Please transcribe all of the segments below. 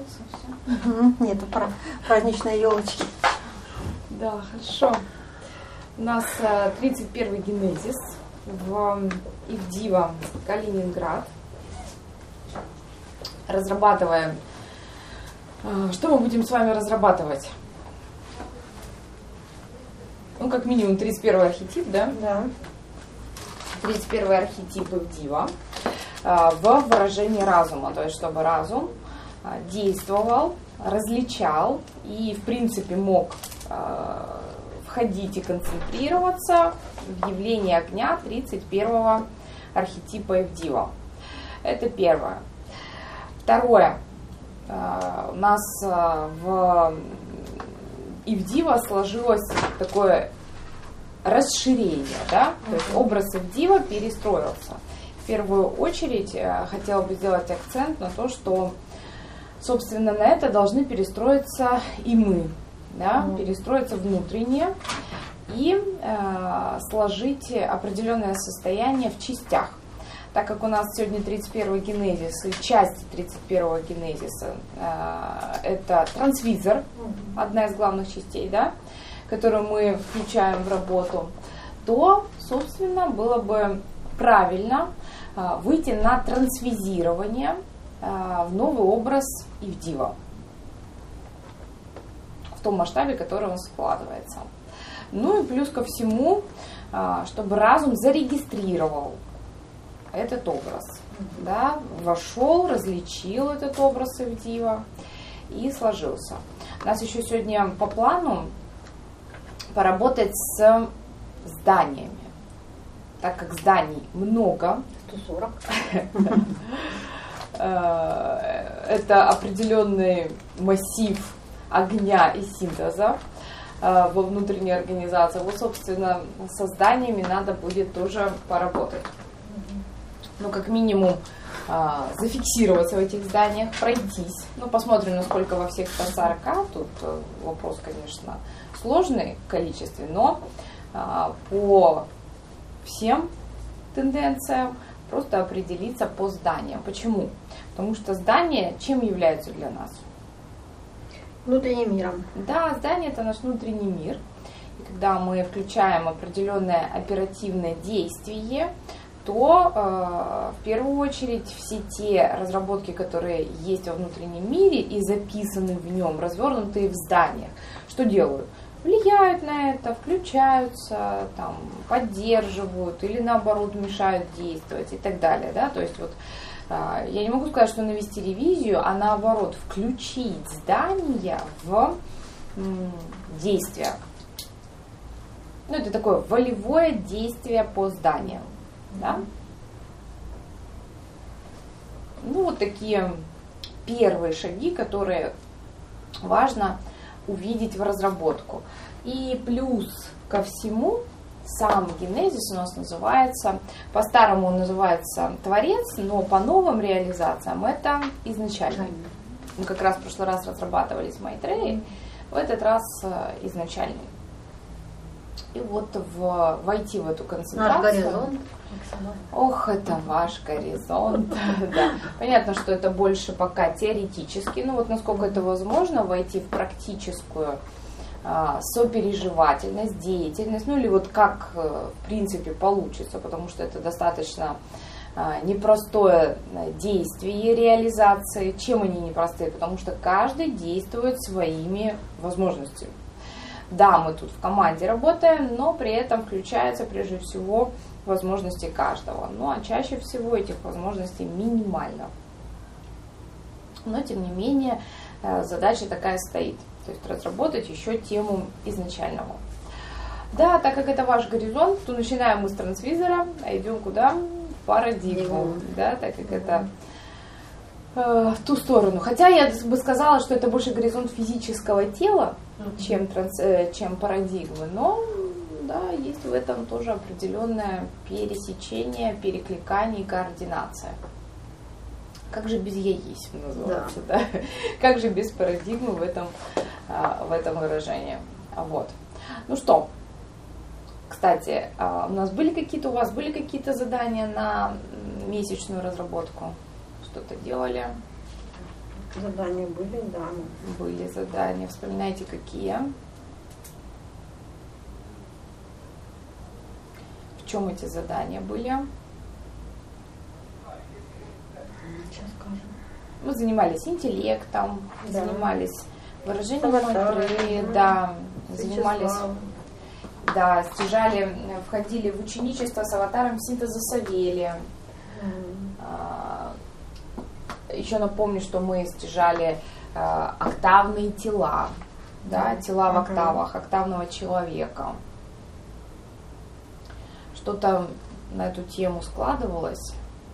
Закрылся все. Нету праздничной елочки. Да, хорошо. У нас 31-й генезис в Ивдива, Калининград. Разрабатываем. Что мы будем с вами разрабатывать? Ну, как минимум, 31-й архетип, да? Да. 31-й архетип Ивдива в выражении разума. То есть, чтобы разум действовал, различал и, в принципе, мог входить и концентрироваться в явление огня 31-го архетипа Ивдива. Это первое. Второе. У нас в Ивдива сложилось такое расширение, да? То есть образ Ивдива перестроился. В первую очередь хотела бы сделать акцент на то, что, собственно, на это должны перестроиться и мы, да? Перестроиться внутренне и сложить определенное состояние в частях. Так как у нас сегодня 31-й генезис и части 31-го генезиса это трансвизор, одна из главных частей, да, которую мы включаем в работу, то, собственно, было бы правильно выйти на трансвизирование в новый образ Ивдива в том масштабе, который он складывается. Ну и плюс ко всему, чтобы разум зарегистрировал этот образ, да, вошел, различил этот образ Ивдива и сложился. У нас еще сегодня по плану поработать с зданиями, так как зданий много. 140. Это определенный массив огня и синтеза во внутренней организации. Вот, собственно, со зданиями надо будет тоже поработать. Ну, как минимум, зафиксироваться в этих зданиях, пройтись. Ну, посмотрим, насколько во всех 140. Тут вопрос, конечно, сложный в количестве, но по всем тенденциям просто определиться по зданиям. Почему? Потому что здания чем являются для нас? Внутренним миром. Да, здание – это наш внутренний мир. И когда мы включаем определенное оперативное действие, то в первую очередь все те разработки, которые есть во внутреннем мире и записаны в нем, развернутые в зданиях, что делают? Влияют на это, включаются, там, поддерживают или наоборот мешают действовать и так далее. Да? То есть вот я не могу сказать, что навести ревизию, а наоборот включить здание в действие. Ну, это такое волевое действие по зданиям. Да? Ну, вот такие первые шаги, которые важно увидеть в разработку. И плюс ко всему, сам генезис у нас называется, по-старому он называется Творец, но по новым реализациям это изначально. Мы как раз в прошлый раз разрабатывали с Майтреей, в этот раз изначальный. И вот войти в эту концентрацию. Наш горизонт. Ох, это ваш горизонт. Да. Понятно, что это больше пока теоретически, но вот насколько это возможно, войти в практическую сопереживательность, деятельность, ну или вот как в принципе получится, потому что это достаточно непростое действие реализации. Чем они непростые? Потому что каждый действует своими возможностями. Да, мы тут в команде работаем, но при этом включаются прежде всего возможности каждого. Ну а чаще всего этих возможностей минимально. Но тем не менее задача такая стоит. То есть разработать еще тему изначального. Да, так как это ваш горизонт, то начинаем мы с трансвизора, а идем куда? В парадигму. Да, так как это в ту сторону. Хотя я бы сказала, что это больше горизонт физического тела, чем парадигмы. Но да, есть в этом тоже определенное пересечение, перекликание и координация. Как же без яисм называется, да. Как же без парадигмы в этом выражении. Вот. Ну что, кстати, у вас были какие-то задания на месячную разработку? Что-то делали? Задания были, да. Были задания. Вспоминайте, какие. В чем эти задания были? Сейчас скажем. Мы занимались интеллектом, Да. занимались выражением Аватаром, Майтры, да, занимались, Вячеславом. да, стяжали, входили в ученичество с аватаром синтеза Савелия. Еще напомню, что мы стяжали октавные тела, да, тела в октавах, октавного человека. Что-то на эту тему складывалось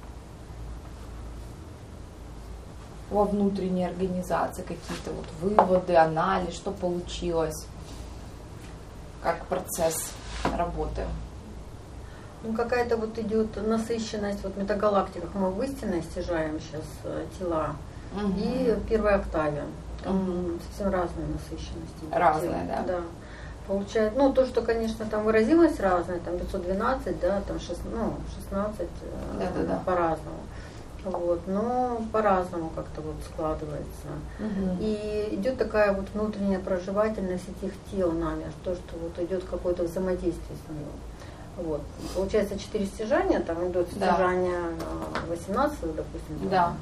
во внутренней организации, какие-то вот выводы, анализ, что получилось, как процесс работы. Ну, какая-то вот идет насыщенность, вот в метагалактиках мы в истинной стяжаем сейчас тела, и первая октавия. Там совсем разные насыщенности. Разные, да? Да. Получается, ну, то, что, конечно, там выразилось разное, там 512, да, там 16, Да. по-разному. Вот, но по-разному как-то вот складывается. И идет такая вот внутренняя проживательность этих тел нами, то, что вот идет какое-то взаимодействие с ним. Вот. Получается 4 стяжания, там идет стяжание 18, допустим, да.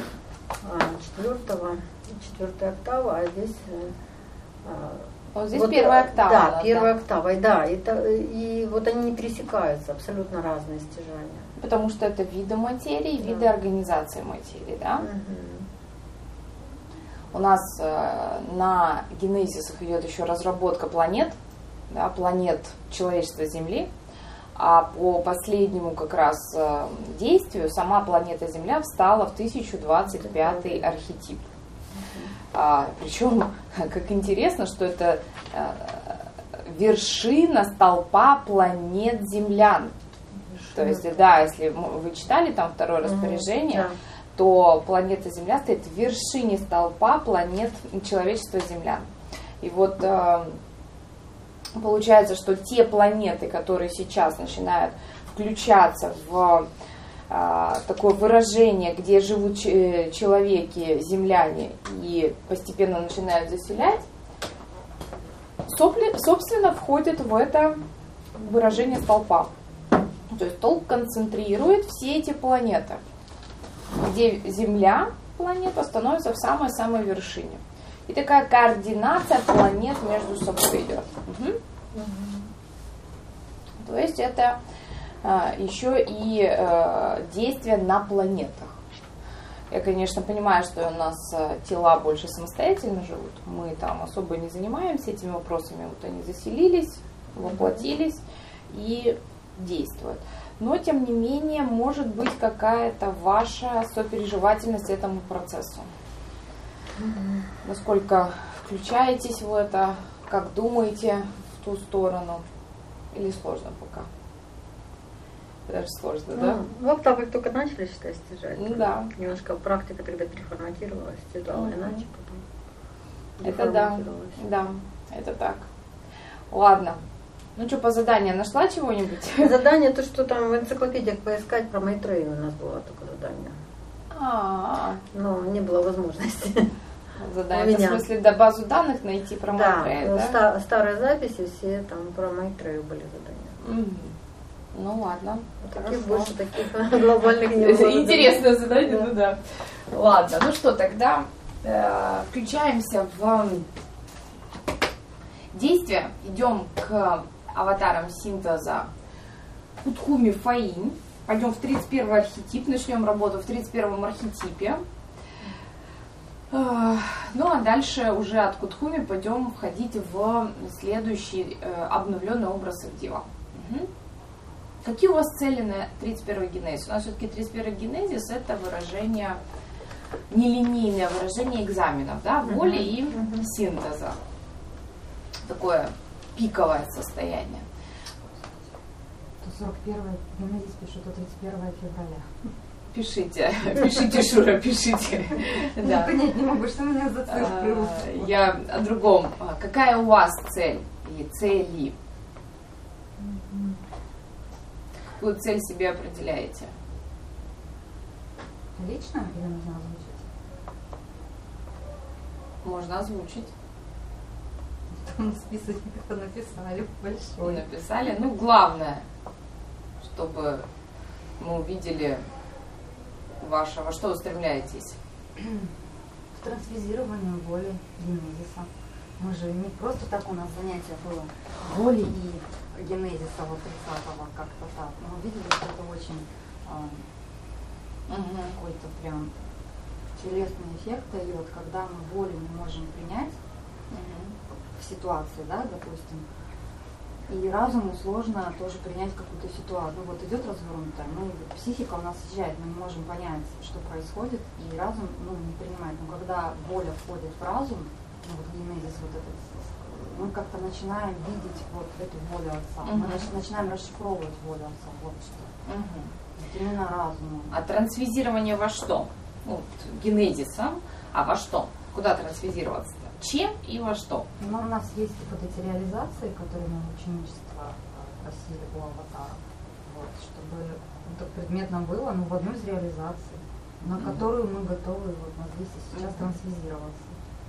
4 октава, а здесь... Вот здесь вот, первая октава. Да, первая октава, да. И вот они не пересекаются, абсолютно разные стяжания. Потому что это виды материи, виды организации материи, да? У нас на генезисах идет еще разработка планет, да, планет человечества Земли. А по последнему как раз действию сама планета Земля встала в 1025 архетип. Причем, как интересно, что это вершина столпа планет землян. То есть, да, если вы читали там второе распоряжение, то планета Земля стоит в вершине столпа планет человечества землян. И вот получается, что те планеты, которые сейчас начинают включаться в такое выражение, где живут человеки, земляне, и постепенно начинают заселять, собственно, входят в это выражение столпа. То есть столб концентрирует все эти планеты, где Земля, планета, становится в самой-самой вершине. И такая координация планет между собой идет. То есть это еще и действие на планетах. Я, конечно, понимаю, что у нас тела больше самостоятельно живут. Мы там особо не занимаемся этими вопросами. Вот они заселились, воплотились и действуют. Но, тем не менее, может быть какая-то ваша сопереживательность этому процессу. Насколько включаетесь в это, как думаете в ту сторону, или сложно пока? Даже сложно, да? В октавах только начали считать стяжать. Да. Немножко практика тогда переформатировалась, стяжала иначе потом. Это да, это так. Ладно. Ну что, по заданию нашла чего-нибудь? Задание, то, что там в энциклопедиях поискать про Майтрею у нас было только задание. Но не было возможности. Задание, в смысле, до базу данных найти про Майтрею, да? Старые записи, все там про Майтрею были задания. Ну ладно. Таких больше таких глобальных не было. Интересное задание, ну да. Ладно, ну что, тогда включаемся в действие. Идем к аватарам синтеза Кутхуми Фаин. Пойдем в 31 архетип, начнем работу в 31 архетипе. Ну а дальше уже от Кутхуми пойдем входить в следующий обновленный образ Ивдива. Какие у вас цели на 31 генезис? У нас все-таки 31 генезис это выражение, нелинейное выражение экзаменов, да, воли и синтеза. Такое пиковое состояние. 41 генезис пишут до 31 февраля. Пишите, Шура, пишите. Я понять не могу, что у меня за цифры. Я о другом. Какая у вас цель или цели? Какую цель себе определяете? Лично или нужно озвучить? Можно озвучить. Список как-то написали большой. Написали. Ну, главное, чтобы мы увидели ваше, во что вы стремляетесь. К трансфизированию воли генезиса. Мы же не просто так у нас занятие было воли и генезиса вот 30-го как-то так. Но мы видели, что это очень какой-то прям телесный эффект дает, когда мы волю не можем принять в ситуации, да, допустим. И разуму сложно тоже принять какую-то ситуацию. Ну вот идет развернутая, психика у нас съезжает, мы не можем понять, что происходит, и разум не принимает. Но когда воля входит в разум, вот генезис вот этот, мы как-то начинаем видеть вот эту волю Отца. Мы начинаем расшифровывать волю Отца. Вот что. Вот именно разумом. А трансфизирование во что? Вот, генезисом, а во что? Куда трансфизироваться-то? Чем и во что? Ну, у нас есть вот эти реализации, которые мы в ученичество просили у аватара. Вот, чтобы это предметно было, в одной из реализаций, на которую мы готовы вот здесь и сейчас трансфизироваться.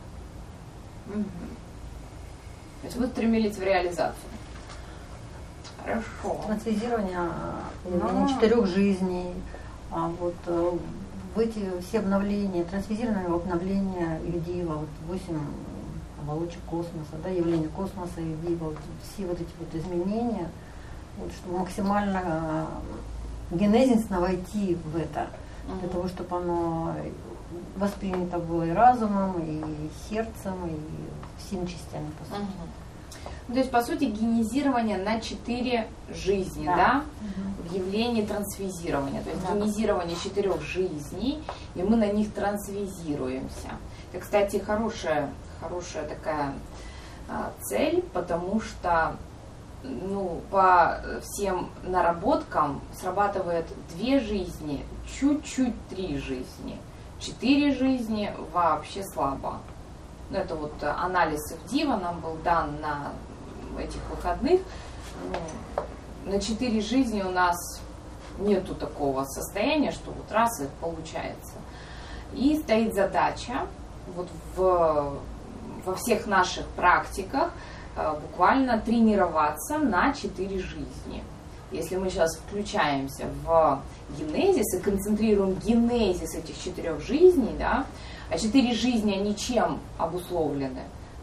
То есть вы стремились в реализацию. Хорошо. Трансфизирование 4 жизней, вот в эти все обновления, трансфизированное обновление Юдива, вот 8 оболочек космоса, да, явление космоса Юдива, вот все вот эти вот изменения, вот, чтобы максимально генезисно войти в это, для того, чтобы оно воспринято было и разумом, и сердцем, и всеми частями, по сути. То есть, по сути, генезирование на 4 жизни, да? В явлении трансфизирования. То есть генезирование 4 жизней, и мы на них трансфизируемся. Это, кстати, хорошая такая цель, потому что по всем наработкам срабатывает 2 жизни, чуть-чуть 3 жизни. 4 жизни вообще слабо. Это вот анализ Ивдива нам был дан на этих выходных. На 4 жизни у нас нету такого состояния, что вот раз и получается. И стоит задача вот во всех наших практиках буквально тренироваться на 4 жизни. Если мы сейчас включаемся в генезис и концентрируем генезис этих 4 жизней, да, а 4 жизни, они чем обусловлены?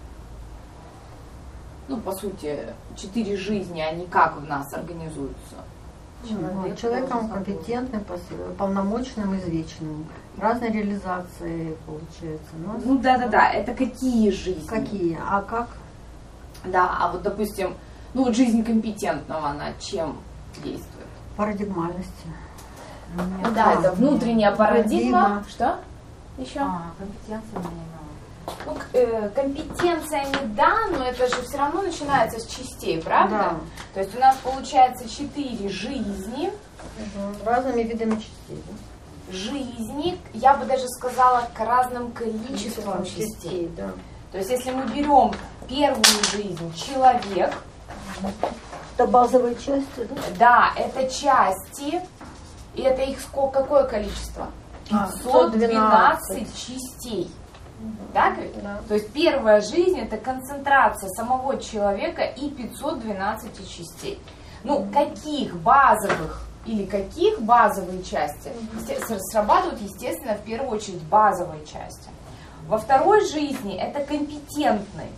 По сути, 4 жизни, они как в нас организуются? Человеком компетентным, полномочным, извечным. Разные реализации получается. Да. Это какие жизни? Какие? А как? Да, а вот, допустим, жизнь компетентного, она чем действует? Парадигмальности. Это внутренняя парадигма. Что? Еще? Компетенция не имела. Компетенциями, да, но это же все равно начинается с частей, правда? Да. То есть у нас получается 4 жизни. Разными видами частей. Да? Жизни, я бы даже сказала, к разным количествам частей. Да. То есть если мы берем первую жизнь, человек. Это базовые части, да? Да, это части. И это их какое количество? 512 частей. Так ведь? Да. То есть первая жизнь — это концентрация самого человека и 512 частей. Каких базовых базовые части срабатывают, естественно, в первую очередь базовые части. Во второй жизни это компетентный.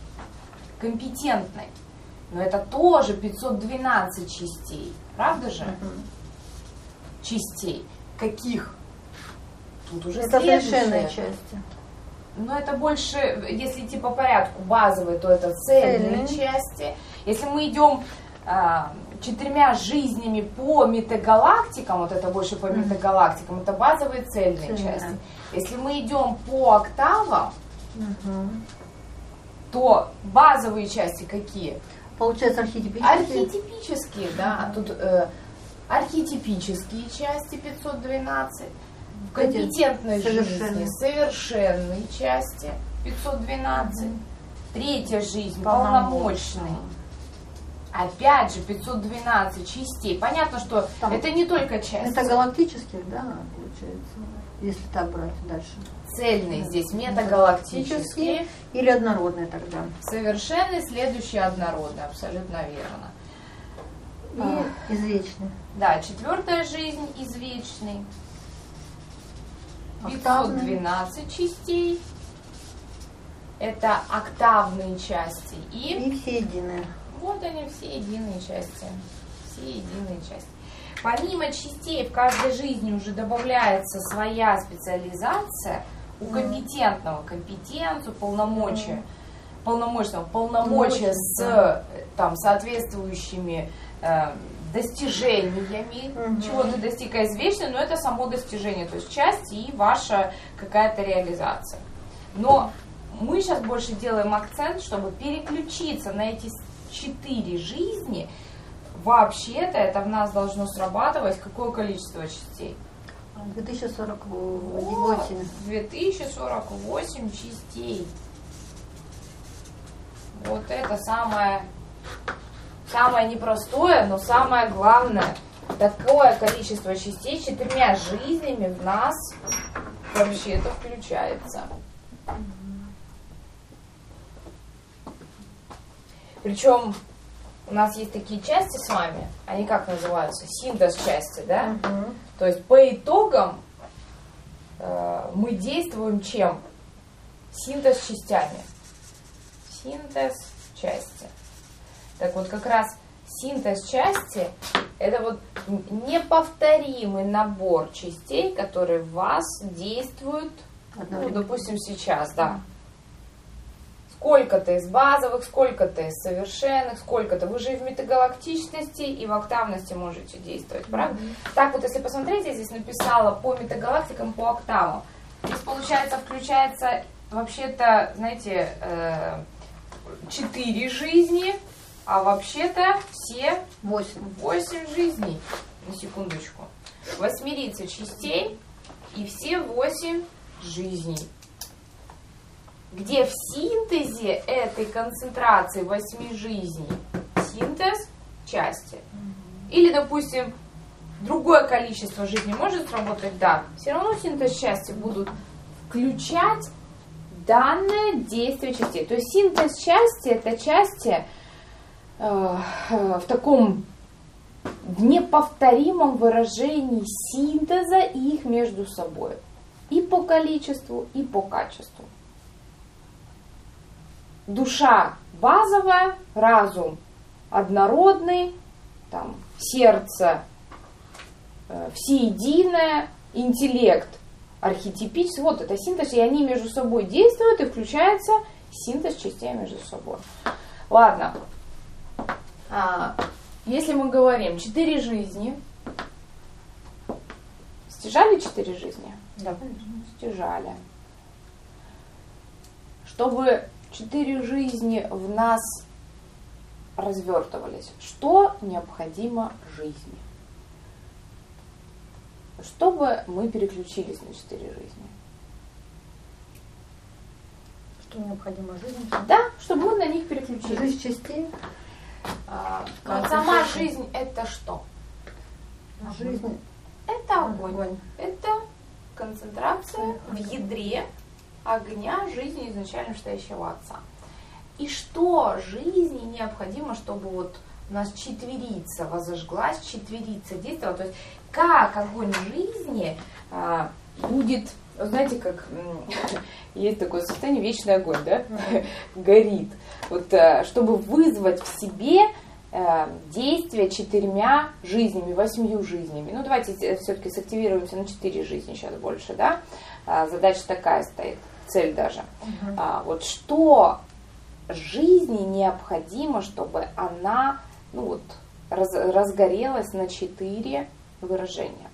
Но это тоже 512 частей. Правда же? Частей. Каких? Тут уже это следующее. совершенные части. Это больше, если идти по порядку, базовые, то это цельные части. Если мы идем 4 жизнями по метагалактикам, вот это больше по метагалактикам, это базовые цельные части. Если мы идем по октавам, то базовые части какие? Получается архетипические. Архетипические, да. Тут архетипические части 512. В компетентной жизни совершенные части 512. Третья жизнь полномочный. Опять же, 512 частей. Понятно, что там это не только части. Метагалактических, да, получается, если так брать дальше. Цельные здесь метагалактические. Или однородные тогда. Совершенный, следующий однородный, абсолютно верно. И извечный. Да, 4-я жизнь извечный. Октавный. 512 частей. Это октавные части. И все единые. Вот они, все единые части. Все единые части. Помимо частей в каждой жизни уже добавляется своя специализация. У компетентного компетенцию, полномочия, полномочия с там, соответствующими достижениями, чего ты достиг извечно, но это само достижение, то есть часть и ваша какая-то реализация. Но мы сейчас больше делаем акцент, чтобы переключиться на эти 4 жизни. Вообще-то это в нас должно срабатывать какое количество частей? 2048. 2048 частей. Вот это самое непростое, но самое главное. Такое количество частей 4 жизнями в нас вообще-то включается. Причем у нас есть такие части с вами, они как называются? Синтез части, да? То есть по итогам мы действуем чем? Синтез частями. Синтез части. Так вот, как раз синтез части – это вот неповторимый набор частей, которые в вас действуют, ну, допустим, сейчас, да. Сколько-то из базовых, сколько-то из совершенных, сколько-то. Вы же и в метагалактичности, и в октавности можете действовать, правда? Так вот, если посмотреть, я здесь написала по метагалактикам, по октавам. Здесь, получается, включается вообще-то, знаете, 4 жизни, а вообще-то все 8 жизней. На секундочку. 8 частей и все 8 жизней. Где в синтезе этой концентрации 8 жизней синтез части. Или, допустим, другое количество жизней может сработать, да. Все равно синтез части будут включать данное действие частей. То есть синтез части – это части в таком неповторимом выражении синтеза их между собой. И по количеству, и по качеству. Душа базовая, разум однородный, там, сердце всеединое, интеллект архетипический. Вот это синтез, и они между собой действуют, и включается синтез частей между собой. Ладно. Если мы говорим 4 жизни, стяжали 4 жизни? Да. Стяжали. Чтобы 4 жизни в нас развертывались, что необходимо жизни? Чтобы мы переключились на 4 жизни. Что необходимо жизни? Да, чтобы мы на них переключились. Жизнь частей. Вот сама жизнь это что? Жизнь. Это огонь. Это концентрация в ядре огня жизни изначально стоящего Отца. И что жизни необходимо, чтобы вот у нас четверица возожглась, четверица действовала. То есть как огонь жизни будет, знаете, как есть такое состояние, вечный огонь, да, горит. Вот чтобы вызвать в себе действие 4 жизнями, 8 жизнями. Ну, давайте все-таки сактивируемся на 4 жизни сейчас больше, да. Задача такая стоит, цель даже. Вот что жизни необходимо, чтобы она, ну вот, разгорелась на 4 выражения.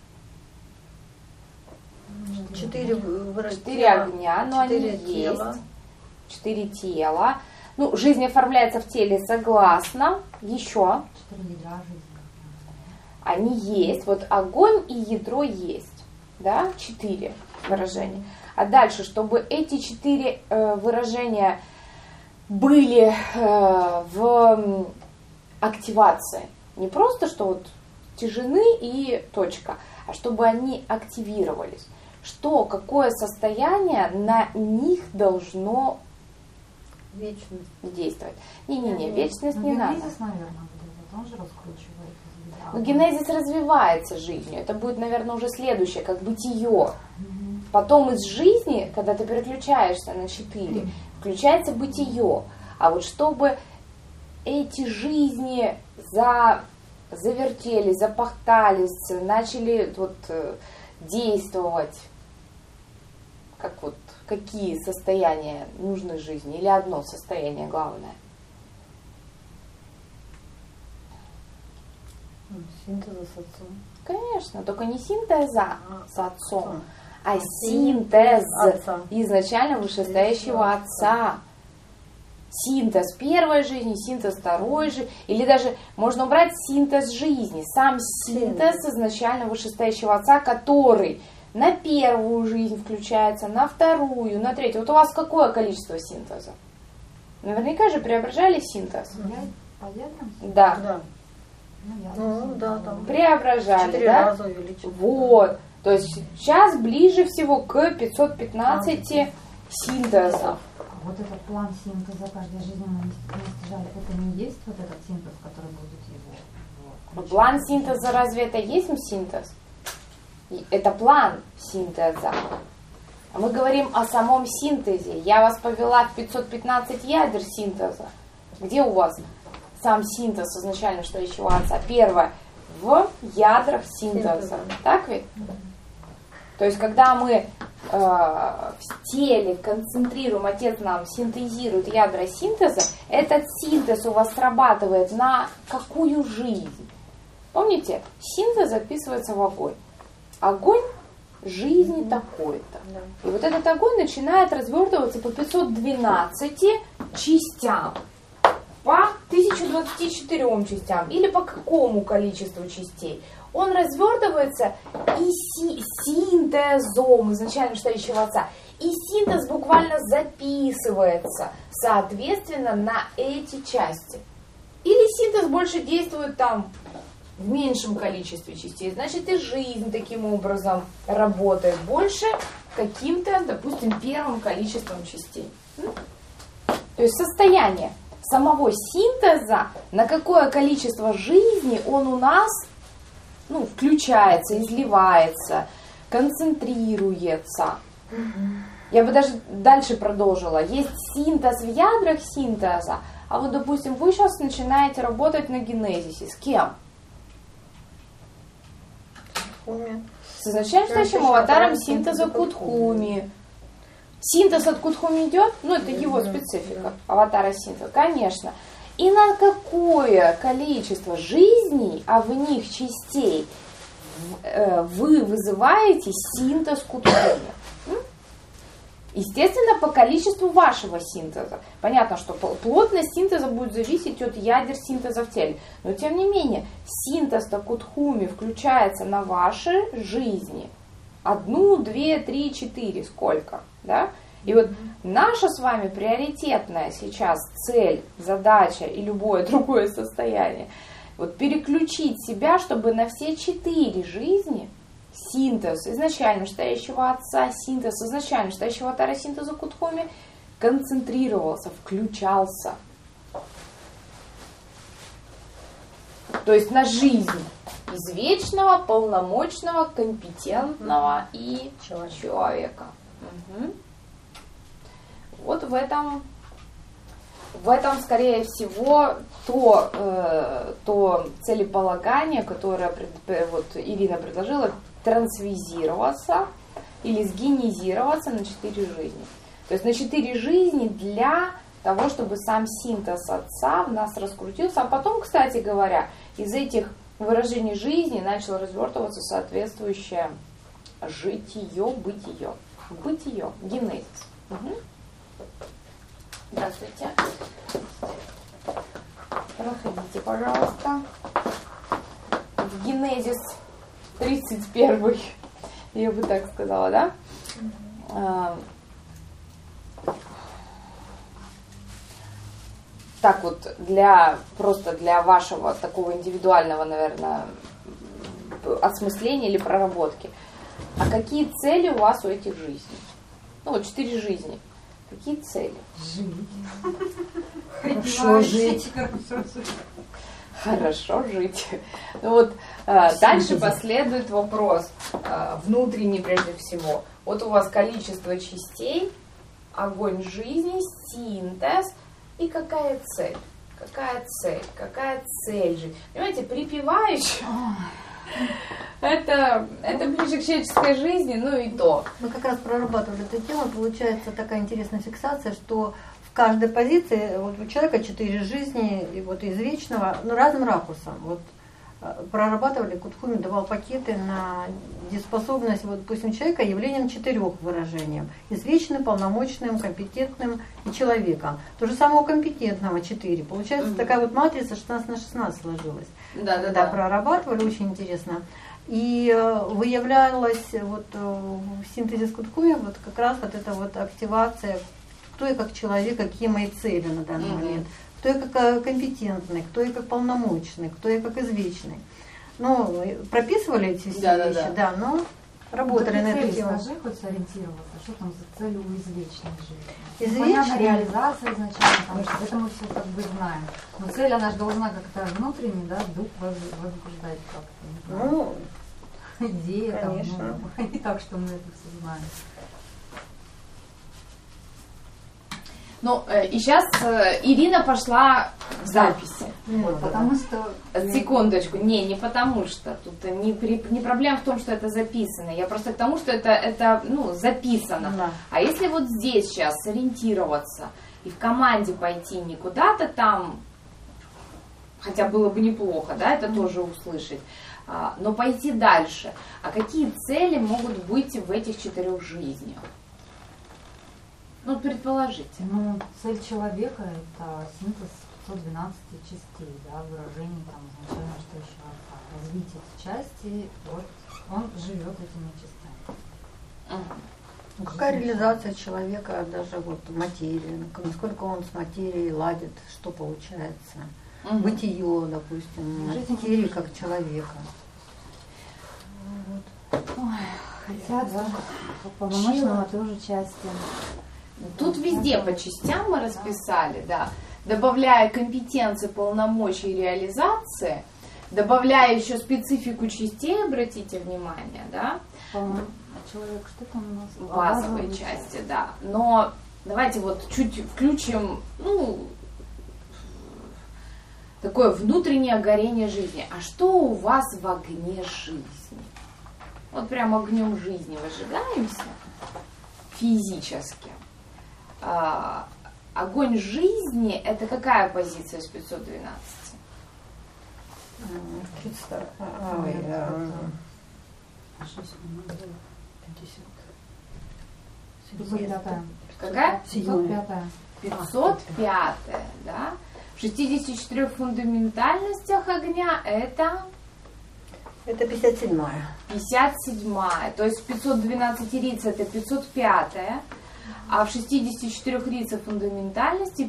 4 огня, но 4 они тела. Есть. 4 тела. Ну, жизнь оформляется в теле согласно. Еще. 4 ядра жизни. Они есть. Вот огонь и ядро есть. Да? 4 выражения. А дальше, чтобы эти 4 выражения были в активации. Не просто, что вот тяжены и точка, а чтобы они активировались. Что, какое состояние на них должно Вечность. действовать. Не-не-не, вечность не надо. Генезис, наверное, он же раскручивает. Но генезис развивается жизнью. Это будет, наверное, уже следующее, как бытие. Потом из жизни, когда ты переключаешься на 4, включается бытие. А вот чтобы эти жизни завертелись, запахтались, начали вот действовать, как вот какие состояния нужны жизни, или одно состояние главное? Синтеза с отцом. Конечно, только не синтеза с отцом, а синтез изначально вышестоящего отца. Синтез первой жизни, синтез второй жизни, или даже можно убрать синтез жизни, сам синтез изначально вышестоящего отца, который на первую жизнь включается, на вторую, на третью. Вот у вас какое количество синтеза? Наверняка же преображали синтез. По ядрам? Да. Да. Ну, да, там. Преображали, 4 да? раза увеличили. Вот. То есть сейчас ближе всего к 515 синтезов. Вот этот план синтеза каждой жизненной стяжали, это не есть вот этот синтез, который будет его? План синтеза, разве это есть синтез? Это план синтеза. А мы говорим о самом синтезе. Я вас повела в 515 ядер синтеза. Где у вас сам синтез изначально вышестоящего отца? Первое, в ядрах синтеза. Так ведь? То есть, когда мы в теле концентрируем, отец нам синтезирует ядра синтеза, этот синтез у вас срабатывает на какую жизнь? Помните, синтез записывается в огонь. Огонь жизни такой-то. И вот этот огонь начинает развертываться по 512 частям. По 1024 частям. Или по какому количеству частей. Он развертывается и синтезом изначально вышестоящего отца. И синтез буквально записывается, соответственно, на эти части. Или синтез больше действует там в меньшем количестве частей. Значит, и жизнь таким образом работает больше каким-то, допустим, первым количеством частей. То есть состояние самого синтеза, на какое количество жизни он у нас включается, изливается, концентрируется. Я бы даже дальше продолжила. Есть синтез в ядрах синтеза, а вот, допустим, вы сейчас начинаете работать на генезисе. С кем? С изначально вышестоящим аватаром синтеза Кутхуми. Синтез от Кутхуми идет? Это его специфика. Аватара синтеза, конечно. И на какое количество жизней, а в них частей, вы вызываете синтез Кутхуми? Естественно, по количеству вашего синтеза. Понятно, что плотность синтеза будет зависеть от ядер синтеза в теле. Но, тем не менее, синтез Кутхуми включается на ваши жизни. 1, 2, 3, 4, сколько, да? И вот наша с вами приоритетная сейчас цель, задача и любое другое состояние, вот переключить себя, чтобы на все 4 жизни синтез изначально вышестоящего отца, синтез изначально вышестоящего аватара синтеза Кутхуми концентрировался, включался. То есть на жизнь извечного, полномочного, компетентного и человека. Угу. Вот в этом, скорее всего, то целеполагание, которое Ирина предложила, трансвизироваться или сгенезироваться на 4 жизни. То есть на 4 жизни для того, чтобы сам синтез отца в нас раскрутился. А потом, кстати говоря, из этих выражений жизни начало развертываться соответствующее житие, бытие. Бытие, генезис. Угу. Здравствуйте. Проходите, пожалуйста. В генезис 31, я бы так сказала, да? так вот, просто для вашего такого индивидуального, наверное, осмысления или проработки. А какие цели у вас у этих жизней? Ну вот 4 жизни. Какие цели? Хорошо жить. Хорошо жить. Ну вот дальше последует вопрос, внутренний прежде всего. Вот у вас количество частей, огонь жизни, синтез и какая цель? Какая цель? Какая цель жизни? Понимаете, припеваючи, это ближе к человеческой жизни, ну и то. Мы как раз прорабатывали эту тему, получается такая интересная фиксация, что в каждой позиции вот у человека 4 жизни, и вот из вечного, ну, разным ракурсом. Вот прорабатывали, Кутхуми давал пакеты на дееспособность, вот, допустим, человека явлением 4 выражением. Извечным, полномочным, компетентным и человеком. То же самое у компетентного 4. Получается такая вот матрица 16/16 сложилась. Да, прорабатывали, очень интересно. И выявлялась вот в синтезе с Кутхуми вот как раз вот эта вот активация, кто я как человек, какие мои цели на данный момент. Кто я как компетентный, кто я как полномочный, кто я как извечный. Ну, прописывали эти все вещи, да, но работали на эту тему. Скажи, хоть сориентироваться, что там за цель у извечной жизни. Извечная реализация изначально, потому что это мы все как бы знаем. Но цель, она же должна как-то внутренне, да, дух возбуждать как-то. Ну, идея, конечно. Там, ну, не так, что мы это все знаем. Ну, и сейчас Ирина пошла в записи. Вот, потому что... Секундочку, не потому что. Тут не проблема в том, что это записано. Я просто к тому, что это записано. Да. А если вот здесь сейчас сориентироваться и в команде пойти не куда-то там, хотя было бы неплохо, да, это тоже услышать, но пойти дальше. А какие цели могут быть в этих 4 жизнях? Ну, предположите. Ну, цель человека – это синтез 512 частей, да, выражений там изначально настоящего отца. Развить эти части, вот он живет этими частями. Ну, какая реализация человека даже вот в материи, насколько он с материей ладит, что получается. Бытие, допустим, материи как человека. Вот. Ой, хотя, да, полномочного тоже части. Тут везде по частям мы расписали, да, добавляя компетенции, полномочия и реализации, добавляя еще специфику частей, обратите внимание, да. Человек, что там у нас? Базовые части, да. Но давайте вот чуть включим, такое внутреннее горение жизни. А что у вас в огне жизни? Вот прям огнем жизни выжигаемся физически. Огонь жизни – это какая позиция с 512? Какая? 505, да? В 64 фундаментальностях огня это 57-я. 57-я. То есть 512 риц это 505-я, а в 64 риц фундаментальности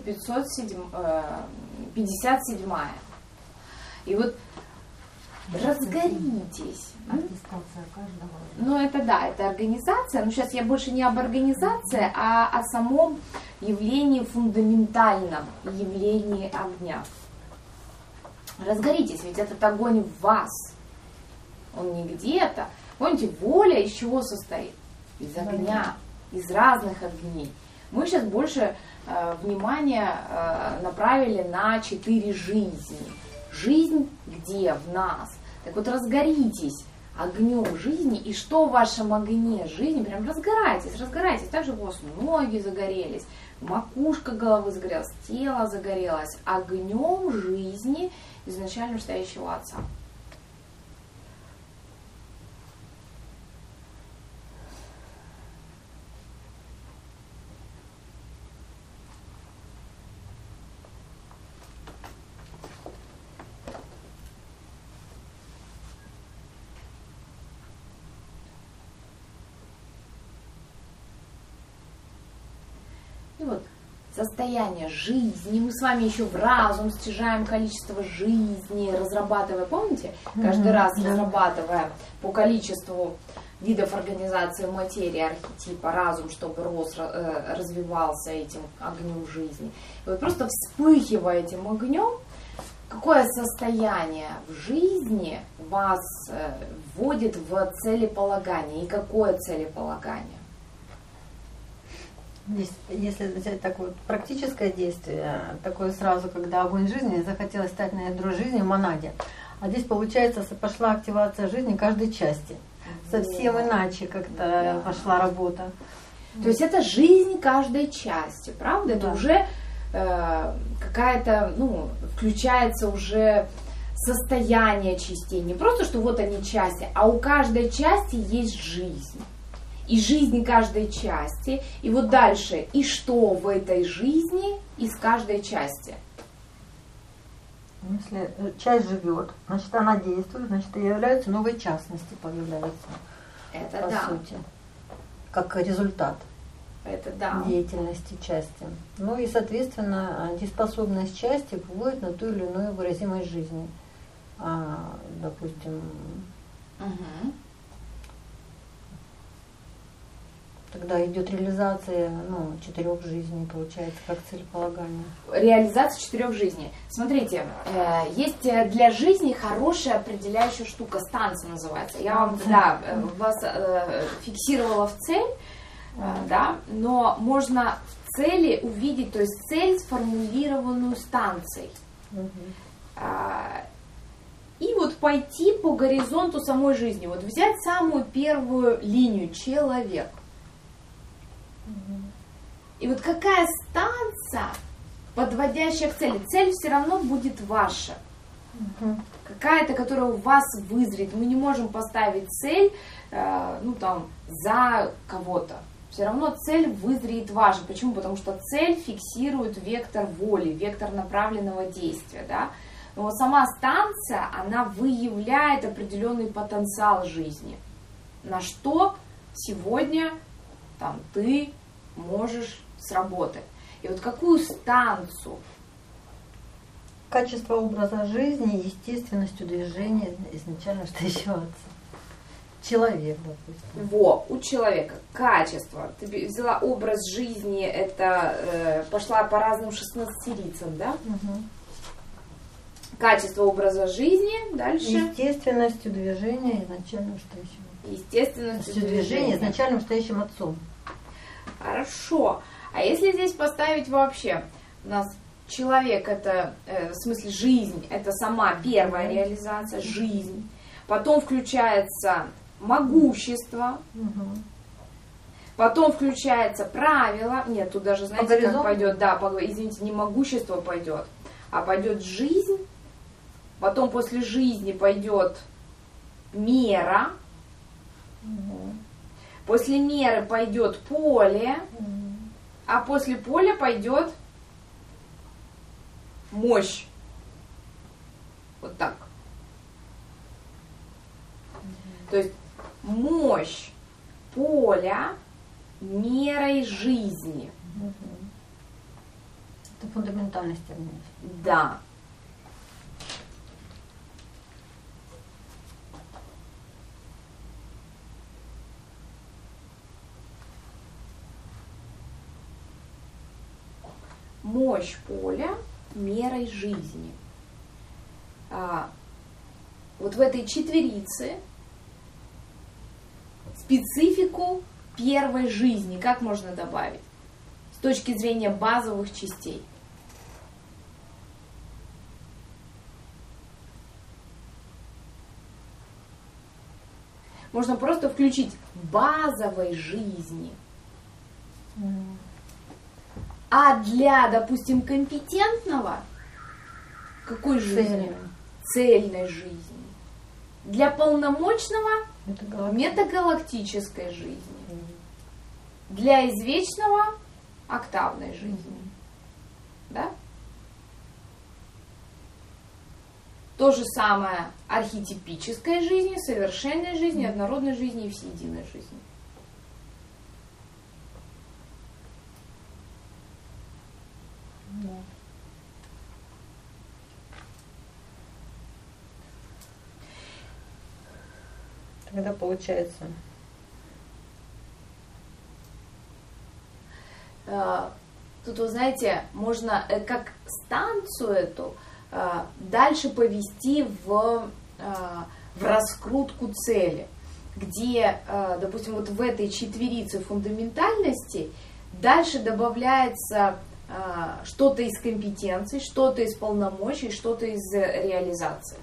57-я. И вот разгоритесь. Аттестация каждого. Ну это да, это организация. Но сейчас я больше не об организации, а о самом явлении фундаментальном, явлении огня. Разгоритесь, ведь этот огонь в вас. Он не где-то. Помните, воля из чего состоит? Из огня, из разных огней. Мы сейчас больше внимания направили на 4 жизни. Жизнь где? В нас. Так вот разгоритесь огнем жизни, и что в вашем огне жизни, прям разгорайтесь, разгорайтесь. Так же у вас ноги загорелись, макушка головы загорелась, тело загорелось огнем жизни изначально настоящего Отца. И вот состояние жизни. Мы с вами еще в разум стяжаем количество жизни, разрабатывая, помните, каждый раз разрабатывая по количеству видов организации материи архетипа разум, чтобы рос, развивался этим огнем жизни. И вот просто вспыхивая этим огнем, какое состояние в жизни вас вводит в целеполагание и какое целеполагание? Если взять такое практическое действие, такое сразу, когда огонь жизни, захотелось стать на ядро жизни в монаде. А здесь, получается, пошла активация жизни каждой части. Совсем иначе как-то пошла работа. То есть это жизнь каждой части, правда? Это уже какая-то, включается уже состояние частей. Не просто, что вот они части, а у каждой части есть жизнь. И жизнь каждой части. И вот дальше, и что в этой жизни из каждой части? Если часть живет, значит она действует, значит и являются новые частности, появляются. Это по сути. Как результат деятельности части. Ну и, соответственно, дееспособность части выводит на ту или иную выразимость жизни. Допустим, тогда идет реализация 4 жизней, получается, как целеполагание. Реализация 4 жизней. Смотрите, есть для жизни хорошая определяющая штука, станция называется. Я вам вас фиксировала в цель, но можно в цели увидеть, то есть цель, сформулированную станцией. И вот пойти по горизонту самой жизни. Вот взять самую первую линию — человек. И вот какая станция, подводящая к цели? Цель все равно будет ваша. Какая-то, которая у вас вызрит. Мы не можем поставить цель за кого-то. Все равно цель вызреет ваша. Почему? Потому что цель фиксирует вектор воли, вектор направленного действия. Да? Но сама станция, она выявляет определенный потенциал жизни. На что сегодня ты можешь сработать. И вот какую станцию? Качество образа жизни, естественностью движения изначально стоящего отца. Человек, допустим. У человека качество. Ты взяла образ жизни, это пошла по разным 16-рицам, да? Качество образа жизни, дальше. Естественностью движения изначально стоящим. Естественностью движения изначально стоящим отцом. Хорошо. А если здесь поставить вообще, у нас человек это, в смысле жизнь, это сама первая реализация, жизнь. Потом включается могущество. Потом включается правило. Нет, тут даже, знаете, как пойдет, извините, не могущество пойдет, а пойдет жизнь. Потом после жизни пойдет мера. После меры пойдет поле, а после поля пойдет мощь. Вот так. То есть мощь поля мерой жизни. Это фундаментальность термин. Да. Мощь поля мерой жизни. Вот в этой четверице специфику первой жизни как можно добавить с точки зрения базовых частей? Можно просто включить базовой жизни. А для, допустим, компетентного какой жизни? Цельной жизни. Для полномочного метагалактической жизни. Для извечного октавной жизни. Да? То же самое архетипической жизни, совершенной жизни, однородной жизни и всеединой жизни. тогда получается. Тут, вы знаете, можно как станцию эту дальше повести в раскрутку цели, где, допустим, вот в этой четверице фундаментальности дальше добавляется что-то из компетенций, что-то из полномочий, что-то из реализации.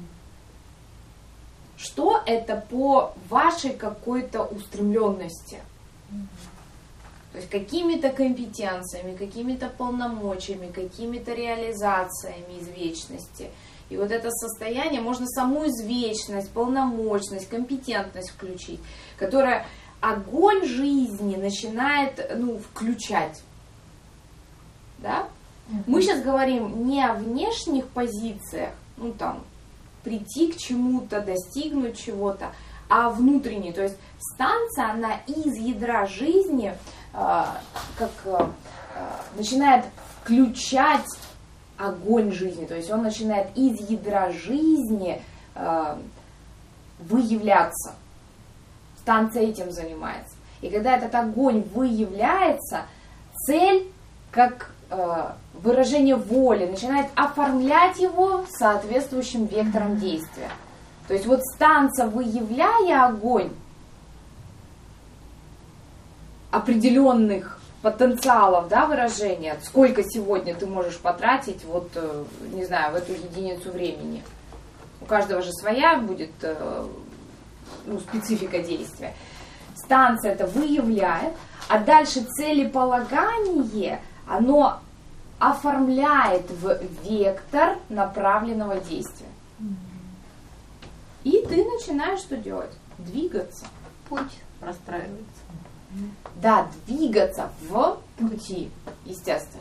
Что это по вашей какой-то устремленности? То есть какими-то компетенциями, какими-то полномочиями, какими-то реализациями из вечности. И вот это состояние, можно саму извечность, полномочность, компетентность включить, которая огонь жизни начинает включать. Да? Мы сейчас говорим не о внешних позициях, прийти к чему-то, достигнуть чего-то, а внутренней. То есть станция, она из ядра жизни начинает включать огонь жизни. То есть он начинает из ядра жизни выявляться. Станция этим занимается. И когда этот огонь выявляется, цель, как выражение воли, начинает оформлять его соответствующим вектором действия. То есть вот станция, выявляя огонь определенных потенциалов, выражения, сколько сегодня ты можешь потратить, в эту единицу времени. У каждого же своя будет специфика действия. Станция это выявляет, а дальше целеполагание, оно оформляет в вектор направленного действия. И ты начинаешь что делать? Двигаться. Путь простраивается. Да, двигаться в пути, естественно.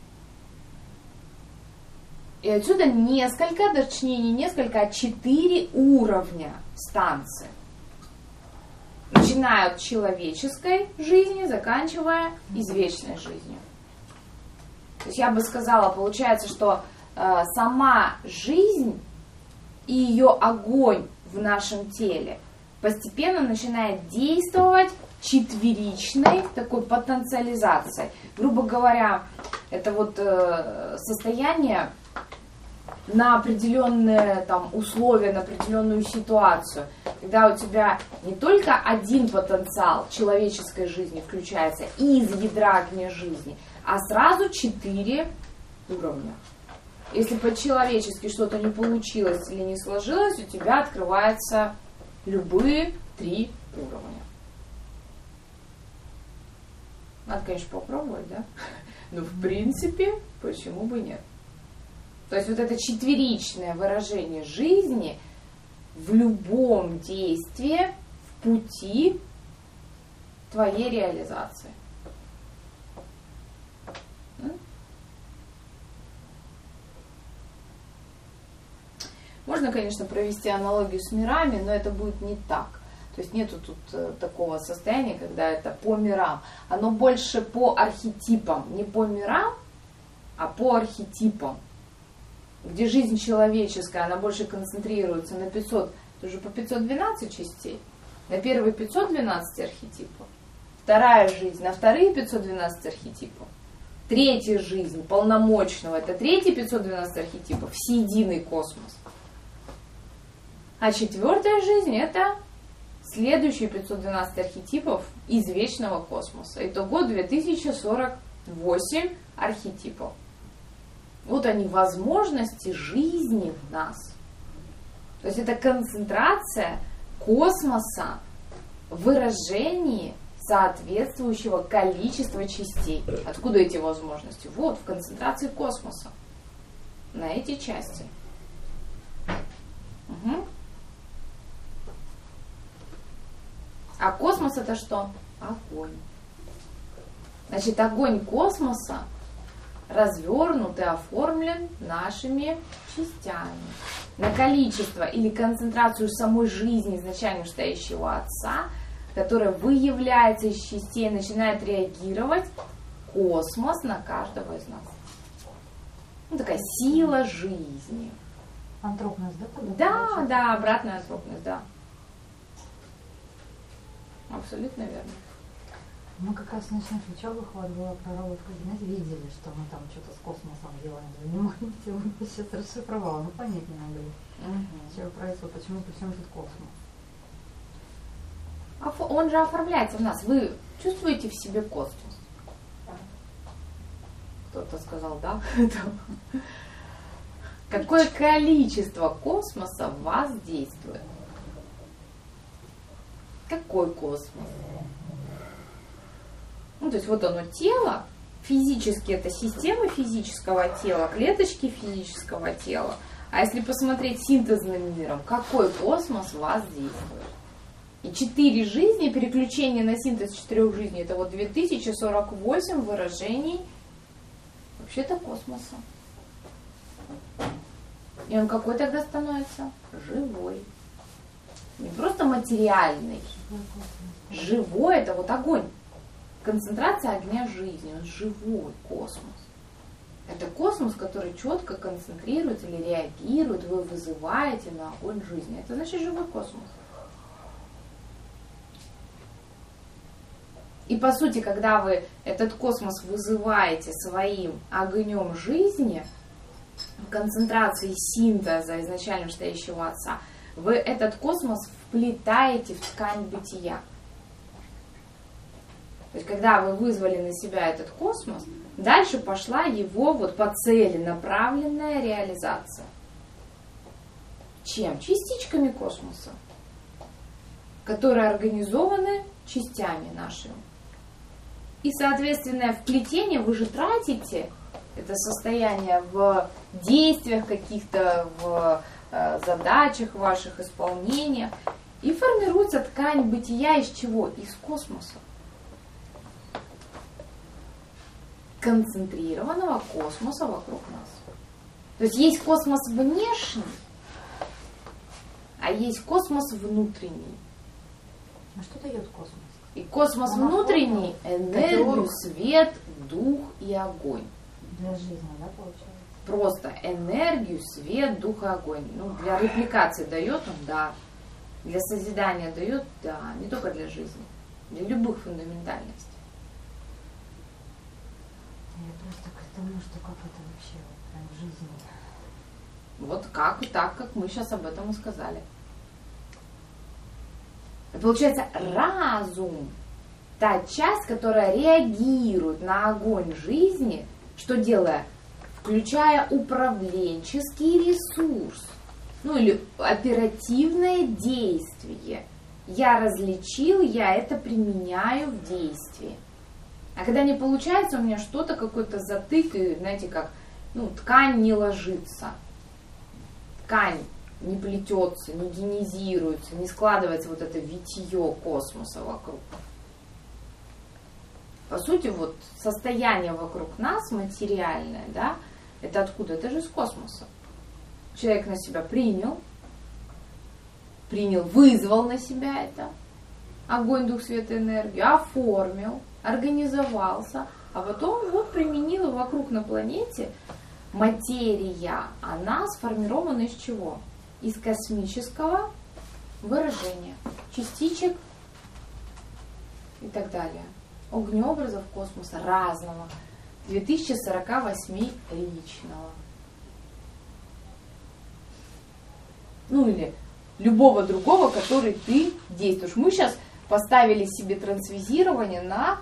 И отсюда несколько, точнее не несколько, а 4 уровня станции. Начиная от человеческой жизни, заканчивая извечной жизнью. То есть я бы сказала, получается, что сама жизнь и ее огонь в нашем теле постепенно начинает действовать четверичной такой потенциализацией. Грубо говоря, это состояние на определенные условия, на определенную ситуацию, когда у тебя не только один потенциал человеческой жизни включается из ядра огня жизни, а сразу 4 уровня. Если по-человечески что-то не получилось или не сложилось, у тебя открываются любые 3 уровня. Надо, конечно, попробовать, да? Но в принципе, почему бы нет? То есть вот это четверичное выражение жизни в любом действии, в пути твоей реализации. Можно, конечно, провести аналогию с мирами, но это будет не так. То есть нету тут такого состояния, когда это по мирам. Оно больше по архетипам. Не по мирам, а по архетипам. Где жизнь человеческая, она больше концентрируется на 500, тоже по 512 частей. На первые 512 архетипов. Вторая жизнь на вторые 512 архетипов. Третья жизнь полномочного, это третьи 512 архетипов, всеединый космос. А четвертая жизнь это следующие 512 архетипов из вечного космоса. Итого 2048 архетипов. Вот они, возможности жизни в нас. То есть это концентрация космоса в выражении соответствующего количества частей. Откуда эти возможности? Вот, в концентрации космоса. На эти части. Угу. А космос это что? Огонь. Значит, огонь космоса развернут и оформлен нашими частями. На количество или концентрацию самой жизни изначально стоящего Отца, которая выявляется из частей, начинает реагировать космос на каждого из нас. Такая сила жизни. Антропность, да? Да, обратная антропность, да. Абсолютно верно. Мы как раз в ночных учебах вот была проработка, знаете, видели, что мы там что-то с космосом делаем, занимаемся, мы сейчас расшифровала, ну понять не могли, что происходит, почему при всем тут космос. Он же оформляется в нас. Вы чувствуете в себе космос? Кто-то сказал, да? Какое количество космоса в вас действует? Какой космос? Ну, то есть вот оно тело, физически это система физического тела, клеточки физического тела. А если посмотреть синтезным миром, какой космос в вас действует? И 4 жизни, переключение на синтез 4 жизней, это вот 2048 выражений вообще-то космоса. И он какой тогда становится? Живой. Не просто материальный. Живой — это вот огонь. Концентрация огня жизни. Он живой космос. Это космос, который четко концентрируется или реагирует, вы вызываете на огонь жизни. Это значит живой космос. И по сути, когда вы этот космос вызываете своим огнем жизни, концентрацией синтеза изначально стоящего Отца, вы этот космос вплетаете в ткань бытия. То есть, когда вы вызвали на себя этот космос, дальше пошла его вот по цели направленная реализация. Чем? Частичками космоса, которые организованы частями нашими. И, соответственно, вплетение вы же тратите это состояние в действиях каких-то, в задачах ваших, исполнениях. И формируется ткань бытия из чего? Из космоса. Концентрированного космоса вокруг нас. То есть есть космос внешний, а есть космос внутренний. А что дает космос? И космос внутренний — энергию, свет, дух и огонь. Для жизни, да, получается? Просто энергию, свет, дух и огонь. Ну, для репликации дает он, да. Для созидания дает, да. Не только для жизни. Для любых фундаментальностей. Я просто к тому, что как это вообще прям в жизни. Вот как и так, как мы сейчас об этом и сказали. Получается, разум, та часть, которая реагирует на огонь жизни, что делая? Включая управленческий ресурс, ну или оперативное действие. Я различил, я это применяю в действии. А когда не получается, у меня что-то, какой-то затык, и, знаете, как, ткань не ложится. Ткань не плетется, не генезируется, не складывается вот это витье космоса вокруг. По сути, вот состояние вокруг нас материальное, да, это откуда? Это же из космоса. Человек на себя принял, вызвал на себя это, огонь, дух, свет, энергию, оформил, организовался, а потом вот применил вокруг на планете. Материя, она сформирована из чего? Из космического выражения, частичек и так далее. Огнеобразов космоса разного, 2048 личного. Ну или любого другого, который ты действуешь. Мы сейчас поставили себе трансвизирование на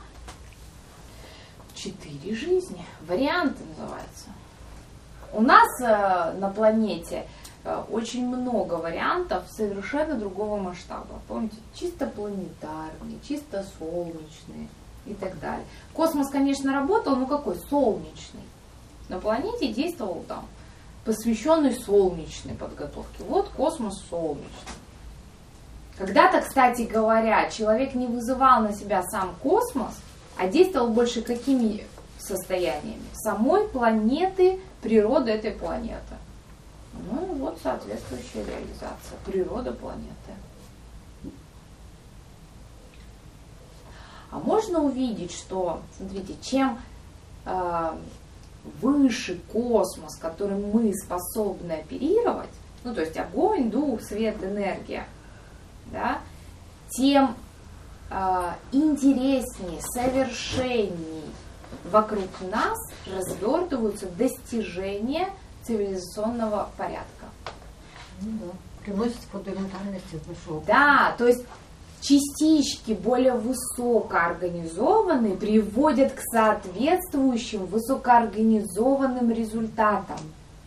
4 жизни. Варианты называются. У нас на планете очень много вариантов совершенно другого масштаба. Помните, чисто планетарные, чисто солнечные и так далее. Космос, конечно, работал, но какой? Солнечный. На планете действовал там, посвященный солнечной подготовке. Вот космос солнечный. Когда-то, кстати говоря, человек не вызывал на себя сам космос, а действовал больше какими состояниями? Самой планеты, природы этой планеты. Ну и вот соответствующая реализация. Природа планеты. А можно увидеть, что, смотрите, чем выше космос, которым мы способны оперировать, ну то есть огонь, дух, свет, энергия, да, тем интереснее, совершенней вокруг нас развертываются достижения цивилизационного порядка. Приносит фундаментальность нашего. Да, то есть частички более высокоорганизованные приводят к соответствующим высокоорганизованным результатам.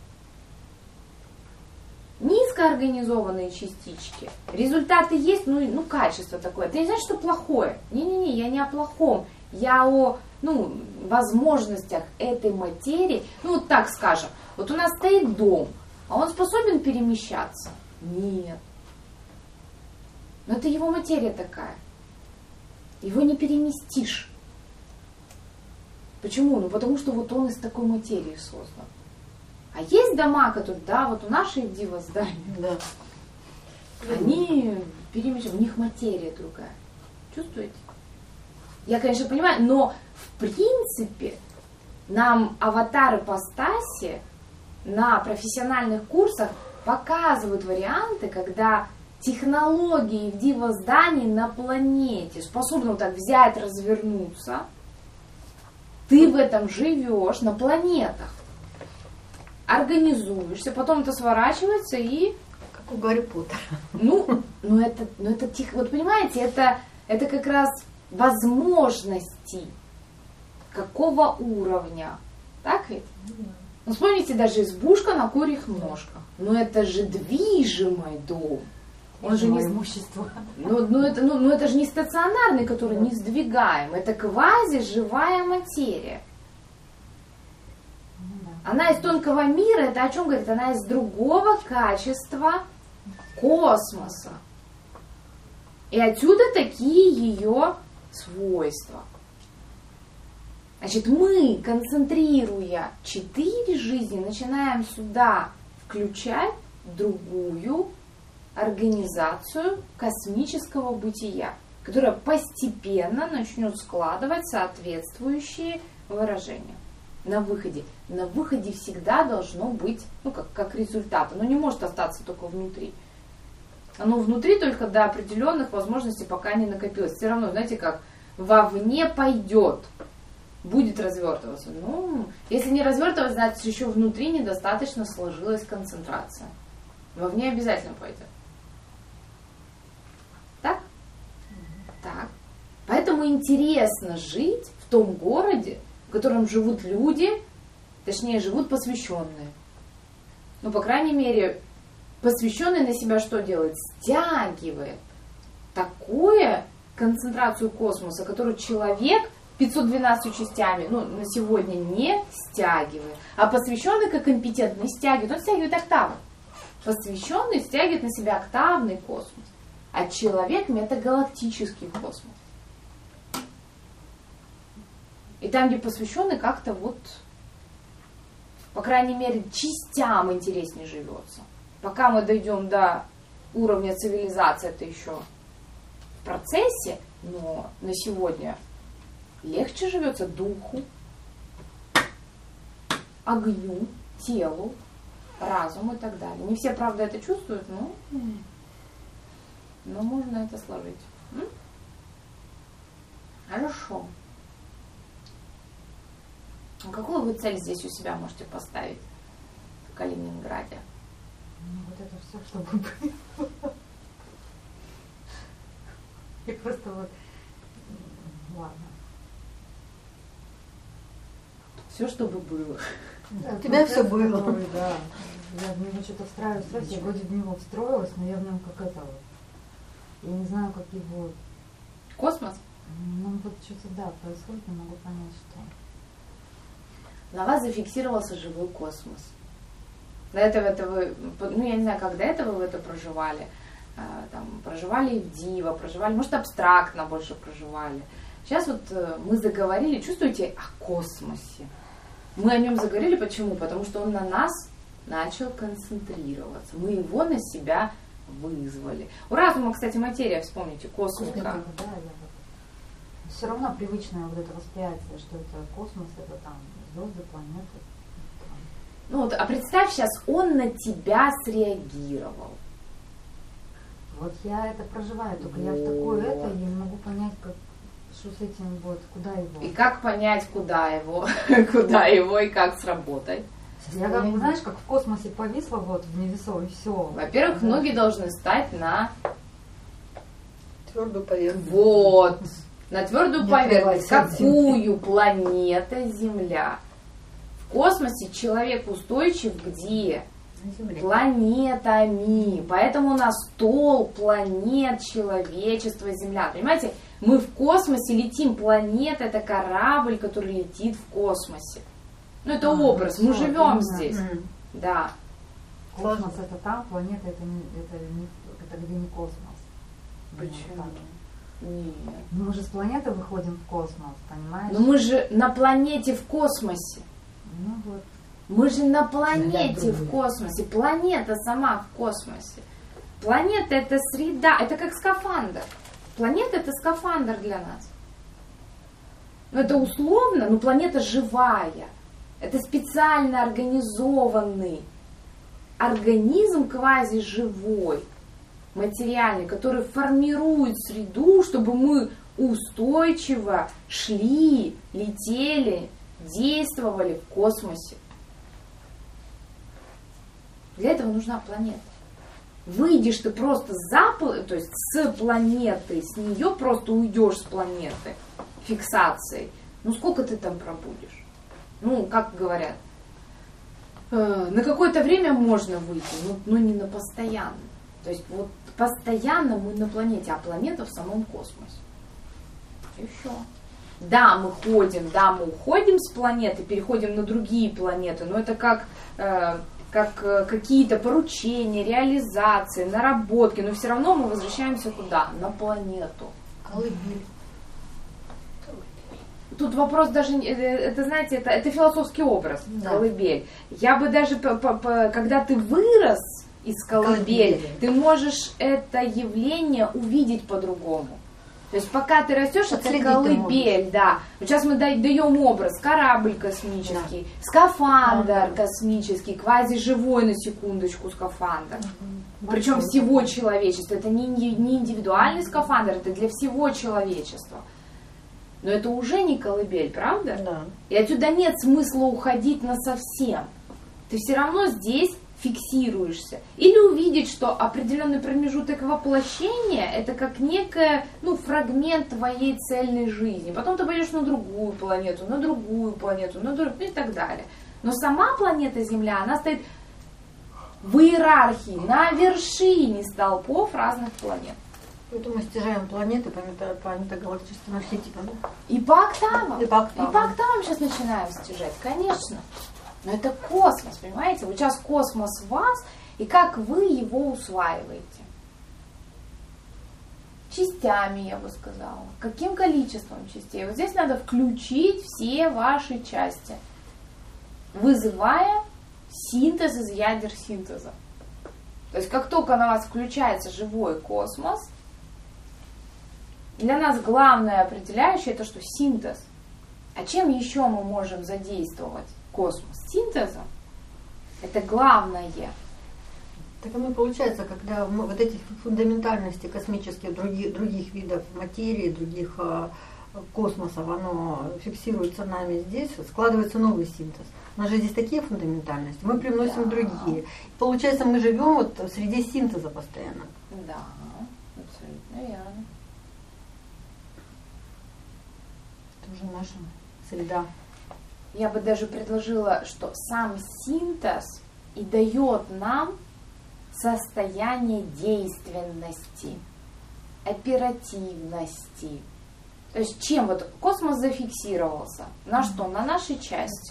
Низкоорганизованные частички, результаты есть, ну качество такое. Это не значит, что плохое. Не-не-не, я не о плохом. Я о возможностях этой материи. Вот так скажем. Вот у нас стоит дом, а он способен перемещаться? Нет. Но это его материя такая. Его не переместишь. Почему? Потому что вот он из такой материи создан. А есть дома, которые, вот у нашей Дива здания, они перемещаются, у них материя другая. Чувствуете? Я, конечно, понимаю, но в принципе нам аватары ипостаси на профессиональных курсах показывают варианты, когда технологии в дивоздании на планете способны вот так взять, развернуться. Ты в этом живешь на планетах, организуешься, потом это сворачивается и... Как у Гарри Поттера. Это тихо. Вот понимаете, это как раз возможности какого уровня. Так ведь? Ну, вспомните, даже избушка на курьих ножках. Но это же движимый дом. Он же не имущество. Это же не стационарный, который не сдвигаем. Это квази-живая материя. Она из тонкого мира, это о чем говорит? Она из другого качества космоса. И отсюда такие ее свойства. Значит, мы, концентрируя 4 жизни, начинаем сюда включать другую организацию космического бытия, которая постепенно начнет складывать соответствующие выражения. На выходе всегда должно быть, как результат. Оно не может остаться только внутри. Оно внутри только до определенных возможностей пока не накопилось. Все равно, знаете как, вовне пойдет, будет развертываться. Если не развертываться, значит еще внутри недостаточно сложилась концентрация. Вовне обязательно пойдет. Так? Так. Поэтому интересно жить в том городе, в котором живут люди, точнее, живут посвященные. По крайней мере, посвященный на себя что делает? Стягивает такую концентрацию космоса, которую человек 512 частями, на сегодня не стягивает. А посвященный, как компетентный, стягивает. Он стягивает октавы. Посвященный стягивает на себя октавный космос. А человек метагалактический космос. И там, где посвященный, как-то по крайней мере, частям интереснее живется. Пока мы дойдем до уровня цивилизации, это еще в процессе, но на сегодня легче живется духу, огню, телу, разуму и так далее. Не все, правда, это чувствуют, но можно это сложить. Хорошо. А какую вы цель здесь у себя можете поставить в Калининграде? Вот это все, чтобы было. И просто ладно. Все, чтобы было. Да, у тебя все было. Да. Я в него что-то встраиваюсь. Я вроде в него встроилась, но я в нем как это Я не знаю, как его... Космос? Что-то, происходит, не могу понять, что... На вас зафиксировался живой космос. До этого вы, я не знаю, как до этого вы это проживали. Проживали и в Диво, проживали, может, абстрактно больше проживали. Сейчас мы заговорили, чувствуете, о космосе. Мы о нем заговорили, почему? Потому что он на нас начал концентрироваться. Мы его на себя вызвали. У разума, кстати, материя, вспомните, космика. Да. Все равно привычное это восприятие, что это космос, это там звезды, планеты. А представь сейчас, он на тебя среагировал. Вот я это проживаю, только я в такое это, и не могу понять, как, что с этим, вот, куда его. И как понять, куда его, куда его и как сработать? Я как, знаешь, как в космосе повисла вот в невесом, и все. Во-первых, ноги должны стать на Твердую поверхность. вот, на твердую Не поверхность. отрывайся от Какую планета Земля? В космосе человек устойчив где? На Земле. Планетами. Поэтому у нас стол планет человечества Земля. Понимаете, мы в космосе летим. Планета — это корабль, который летит в космосе. Ну, это образ. Мы живем здесь. Да. Космос это там, планета это где не космос. Почему? Нет. Ну, мы же с планеты выходим в космос, понимаешь? Но мы же на планете в космосе. Ну вот. Мы же на планете в космосе. Планета сама в космосе. Планета — это среда, это как скафандр. Планета — это скафандр для нас. Но это условно, но планета живая. Это специально организованный организм квазиживой, материальный, который формирует среду, чтобы мы устойчиво шли, летели, действовали в космосе. Для этого нужна планета. Выйдешь ты просто то есть с планеты, с нее просто уйдешь с планеты фиксацией. Ну сколько ты там пробудешь? Ну, как говорят, на какое-то время можно выйти, но не на постоянно. То есть вот постоянно мы на планете, а планета в самом космосе. И все. Да, мы уходим с планеты, переходим на другие планеты, но это как какие-то поручения, реализации, наработки, но все равно мы возвращаемся куда? На планету. Колыбель. Тут вопрос даже, это знаете, это философский образ, да. Колыбель. Я бы даже, когда ты вырос из колыбели, ты можешь это явление увидеть по-другому. То есть пока ты растешь, это колыбель, да. Вот сейчас мы даем образ, корабль космический, да. Скафандр космический, квазиживой, на секундочку, скафандр. Причем всего человечества. Это не индивидуальный скафандр, это для всего человечества. Но это уже не колыбель, правда? Да. И отсюда нет смысла уходить насовсем. Ты все равно здесь фиксируешься. Или увидеть, что определенный промежуток воплощения это как некий фрагмент твоей цельной жизни. Потом ты пойдешь на другую планету, на другую планету, и так далее. Но сама планета Земля, она стоит в иерархии, на вершине столпов разных планет. Это мы стяжаем планеты по метагалактическим архетипам. И по октавам. И по октавам сейчас начинаем стяжать, конечно. Но это космос, понимаете? Вот сейчас космос в вас, и как вы его усваиваете? Частями, я бы сказала. Каким количеством частей? Вот здесь надо включить все ваши части, вызывая синтез из ядер синтеза. То есть как только на вас включается живой космос, для нас главное определяющее это что синтез. А чем еще мы можем задействовать космос? Синтезом. Это главное. Так оно получается, когда вот эти фундаментальности космических, других видов материи, других космосов, оно фиксируется нами здесь, складывается новый синтез. У нас же здесь такие фундаментальности, мы привносим другие. Получается, мы живем вот в среде синтеза постоянно. Да, абсолютно верно. Это уже наша среда. Я бы даже предложила, что сам синтез и дает нам состояние действенности, оперативности. То есть чем вот космос зафиксировался? На что? На нашей части.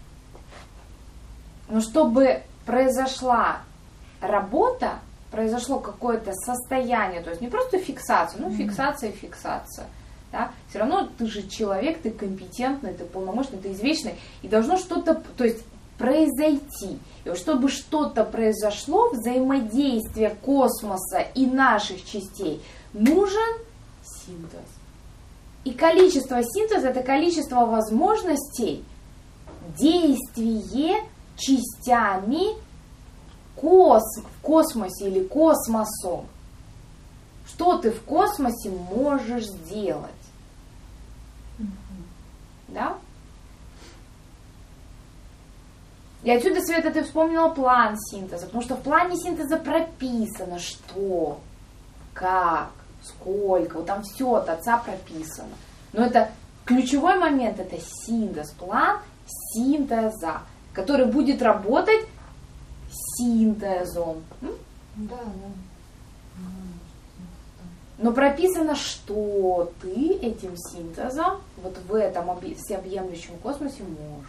Но чтобы произошла работа, произошло какое-то состояние, то есть не просто фиксация, фиксация. Да? Все равно ты же человек, ты компетентный, ты полномочный, ты извечный, и должно что-то, то есть произойти. И вот чтобы что-то произошло, взаимодействие космоса и наших частей, нужен синтез. И количество синтеза – это количество возможностей, действие частями в космосе или космосом. Что ты в космосе можешь сделать? Да? И отсюда, Света, ты вспомнила план синтеза, потому что в плане синтеза прописано, что, как, сколько, вот там все от отца прописано. Но это ключевой момент, это синтез, план синтеза, который будет работать синтезом. Да. Но прописано, что ты этим синтезом вот в этом всеобъемлющем космосе можешь.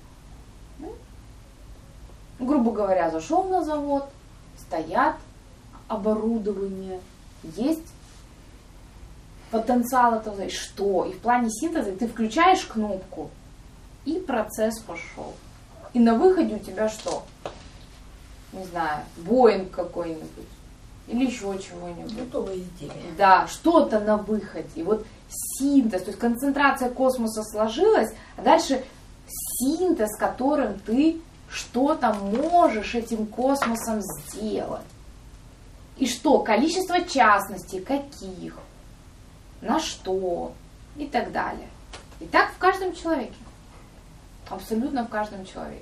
Грубо говоря, зашел на завод, стоят оборудование, есть потенциал этого, и что? И в плане синтеза ты включаешь кнопку, и процесс пошел. И на выходе у тебя что? Не знаю, Боинг какой-нибудь. Или еще чего-нибудь. Готовая изделие. Да, что-то на выходе. И вот синтез, то есть концентрация космоса сложилась, а дальше синтез, которым ты что-то можешь этим космосом сделать. И что? Количество частностей, каких, на что и так далее. И так в каждом человеке. Абсолютно в каждом человеке.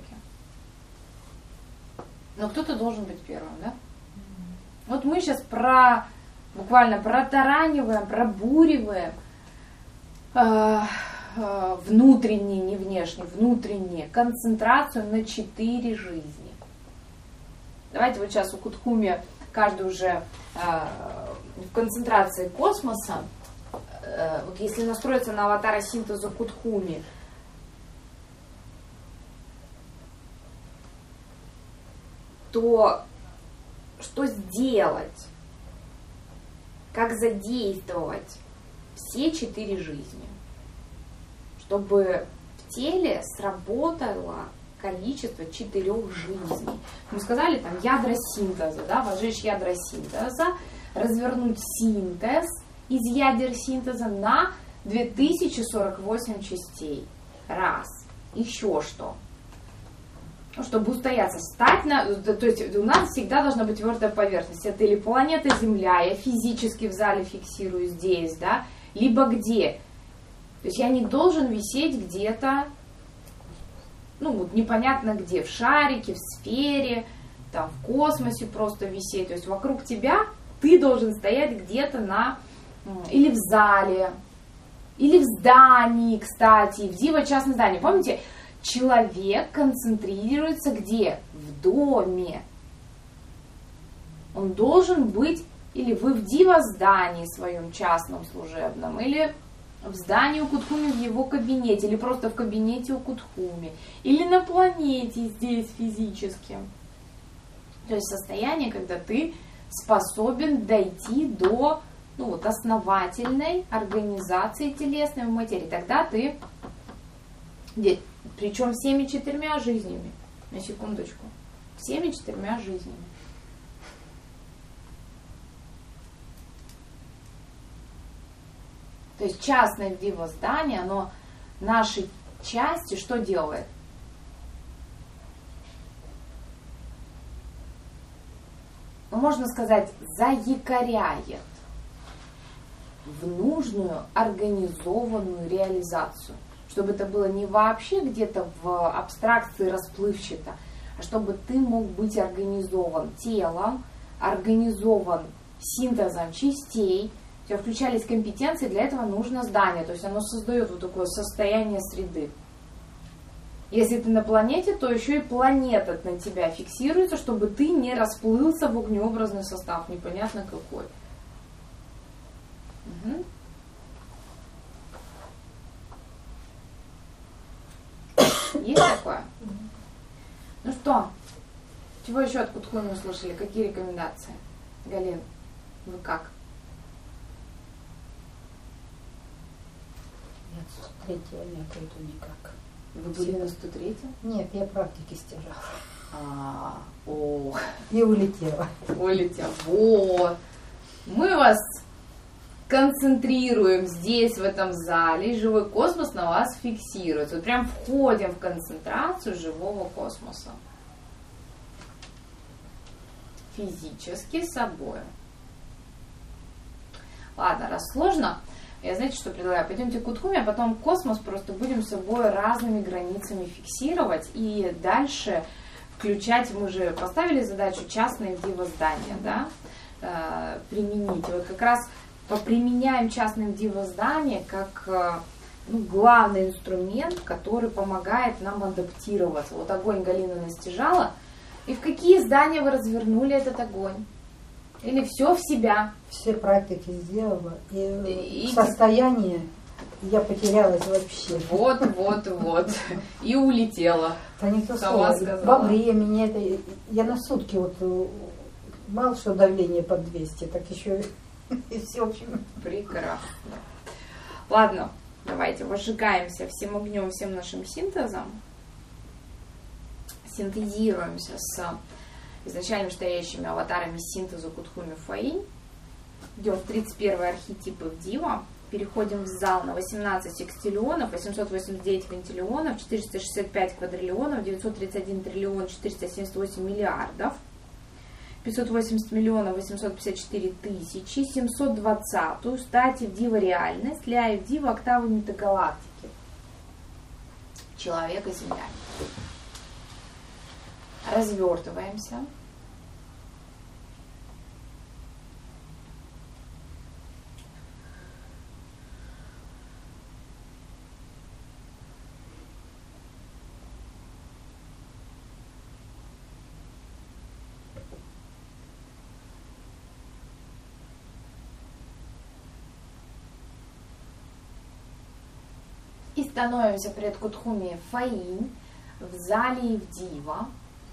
Но кто-то должен быть первым, да? Вот мы сейчас буквально протараниваем, пробуриваем внутреннее, не внешнее, внутреннее, концентрацию на 4 жизни. Давайте вот сейчас у Кутхуми каждый уже в концентрации космоса, вот если настроиться на аватара синтеза Кутхуми, то что сделать? Как задействовать все 4 жизни, чтобы в теле сработало количество 4 жизней. Мы сказали, там, ядра синтеза, да, возжечь ядра синтеза, развернуть синтез из ядер синтеза на 2048 частей. Раз. Еще что? Чтобы устояться, то есть у нас всегда должна быть твердая поверхность. Это или планета Земля, я физически в зале фиксирую здесь, да, либо где. То есть я не должен висеть где-то, ну вот непонятно где, в шарике, в сфере, там в космосе просто висеть. То есть вокруг тебя ты должен стоять где-то или в зале, или в здании, кстати, в диво-частном здании. Помните? Человек концентрируется где? В доме. Он должен быть, или вы в диво-здании своем частном служебном, или в здании у Кутхуми в его кабинете, или просто в кабинете у Кутхуми, или на планете здесь физически. То есть состояние, когда ты способен дойти до основательной организации телесной в материи. Тогда ты... Причем всеми 4 жизнями. На секундочку. Всеми 4 жизнями. То есть частное диво-здание, оно нашей части что делает? Ну, можно сказать, заякоряет в нужную организованную реализацию. Чтобы это было не вообще где-то в абстракции расплывчато, а чтобы ты мог быть организован телом, организован синтезом частей, у тебя включались компетенции, для этого нужно здание, то есть оно создает вот такое состояние среды. Если ты на планете, то еще и планета на тебя фиксируется, чтобы ты не расплылся в огнеобразный состав, непонятно какой. Угу. Есть такое? Ну что, чего еще от Кутхуми услышали? Какие рекомендации? Галин, вы как? Нет, 103-я не отойду никак. Вы были на 103-м? Нет, я практики стирала. О. И улетела. Улетела. Вот. Мы вас концентрируем здесь, в этом зале, и живой космос на вас фиксируется. Вот прям входим в концентрацию живого космоса. Физически с собой. Ладно, раз сложно, я знаете, что предлагаю? Пойдемте к Кутхуме, а потом космос просто будем с собой разными границами фиксировать и дальше включать, мы же поставили задачу частные дива-здания, да, применить. Вот как раз поприменяем частные дива-здания как главный инструмент, который помогает нам адаптироваться. Вот огонь Галина настижала. И в какие здания вы развернули этот огонь? Или все в себя? Все практики сделала. И состояние я потерялась вообще. Вот. И улетела. Да не то Сама слово. сказала. Во времени это... Я на сутки вот... Мало что давление под 200, так еще и все, в общем. Прекрасно. Ладно, давайте возжигаемся всем огнем, всем нашим синтезом. Синтезируемся с изначально стоящими аватарами синтеза Кутхуми Фаинь. Идем в 31 архетипы в Дива. Переходим в зал на 18 секстиллионов, 889 квинтиллионов, 465 квадриллионов, 931 триллион 478 миллиардов, 580 миллионов 854 тысячи, 720 стати в Дива реальность, ля в Дива октавы метагалактики. Человек и Земля. Развертываемся. И становимся пред Кутхуми Фаинь в зале и в Дива.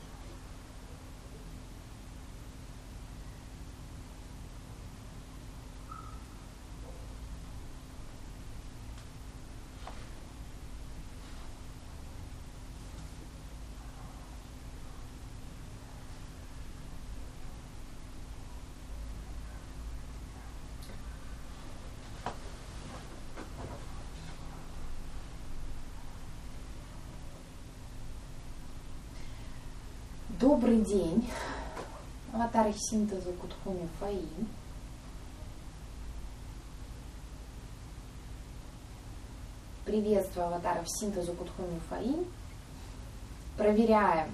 Добрый день, аватары синтеза Кутхуми Фаинь. Приветствую аватаров синтеза Кутхуми Фаинь. Проверяем,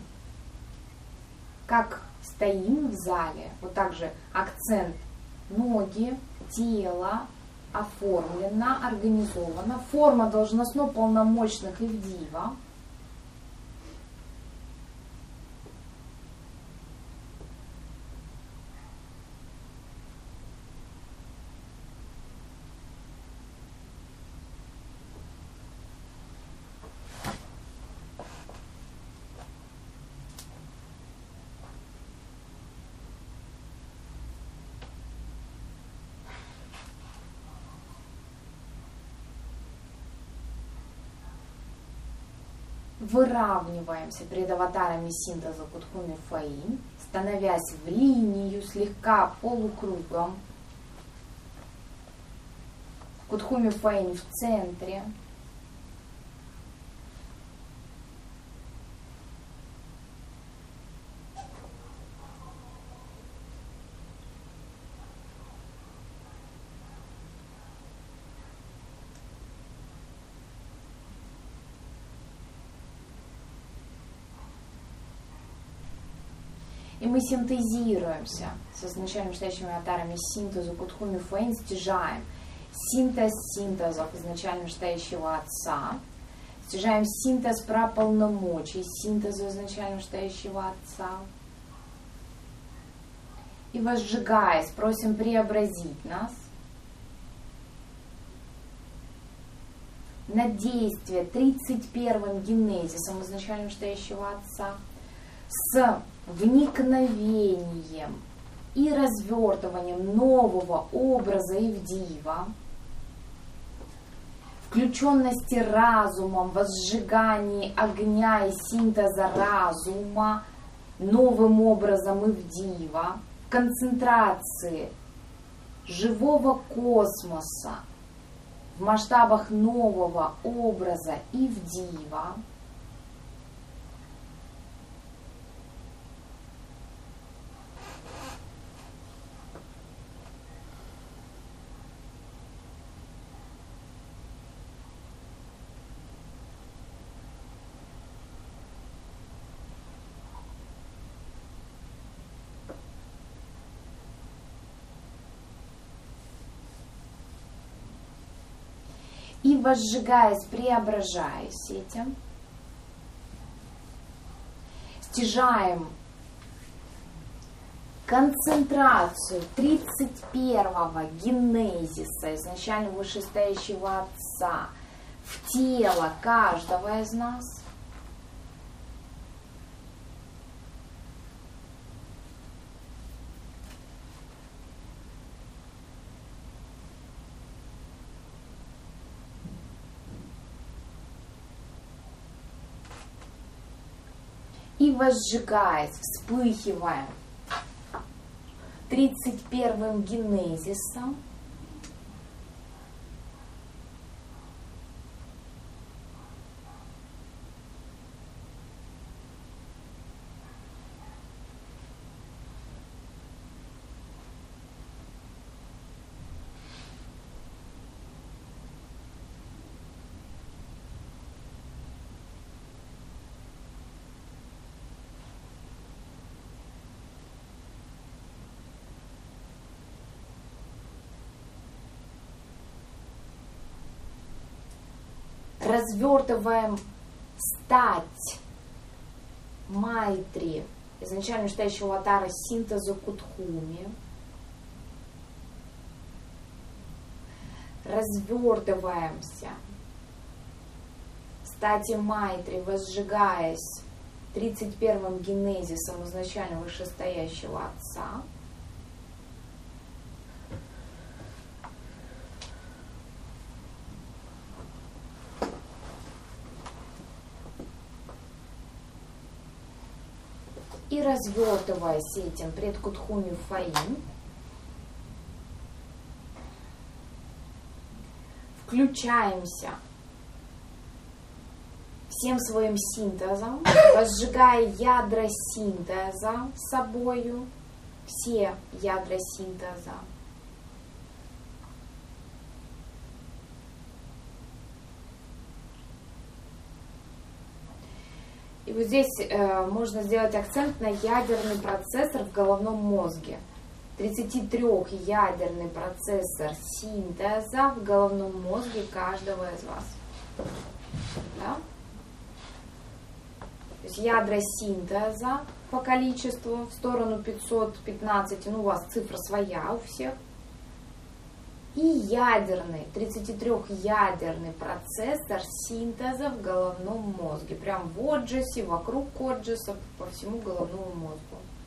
как стоим в зале. Вот также акцент ноги, тело оформлено, организовано. Форма должностно-полномочных и в Дива. Выравниваемся перед аватарами синтеза Кутхуми Фаинь, становясь в линию слегка полукругом. Кутхуми Фаинь в центре. И мы синтезируемся с изначально стоящими аватарами синтеза Кутхуми Фаинь, стяжаем синтез синтезов изначально стоящего Отца, стяжаем синтез про полномочий синтеза изначально стоящего Отца. И возжигаясь, просим преобразить нас на действие 31-м генезисом изначально стоящего Отца с вникновением и развертыванием нового образа Ивдива, включенности разумом, возжигании огня и синтеза разума новым образом Ивдива, концентрации живого космоса в масштабах нового образа Ивдива, И возжигаясь, преображаясь этим, стяжаем концентрацию 31-го генезиса, изначально вышестоящего Отца, в тело каждого из нас. И возжигаясь, вспыхиваем 31-м генезисом, развертываем стать Майтри, изначально вышестоящего аватара синтеза Кутхуми. Развертываемся. Стати Майтри, возжигаясь 31-м генезисом изначально вышестоящего Отца. И развертываясь этим пред Кутхуми Фаим, включаемся всем своим синтезом, возжигая ядра синтеза собою, все ядра синтеза. И вот здесь можно сделать акцент на ядерный процессор в головном мозге. 33-ядерный процессор синтеза в головном мозге каждого из вас. Да? То есть ядра синтеза по количеству в сторону 515, ну у вас цифра своя у всех. И ядерный, 33-ядерный процессор синтеза в головном мозге. Прям в Оджесе, вокруг Оджеса, по всему головному мозгу.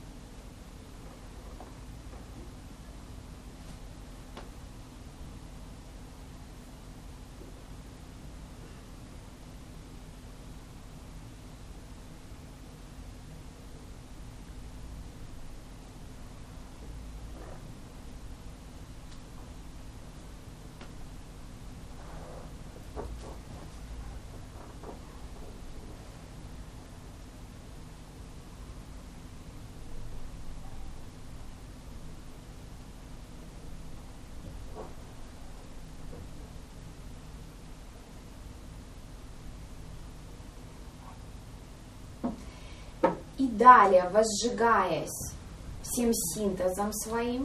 И далее, возжигаясь всем синтезом своим,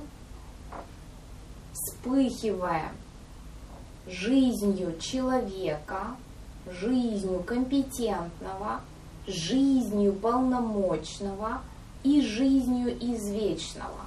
вспыхивая жизнью человека, жизнью компетентного, жизнью полномочного и жизнью извечного.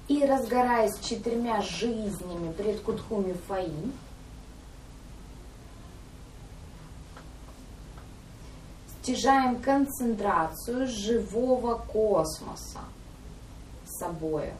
И разгораясь 4 жизнями пред Кутхуми Фаи, стяжаем концентрацию живого космоса собою.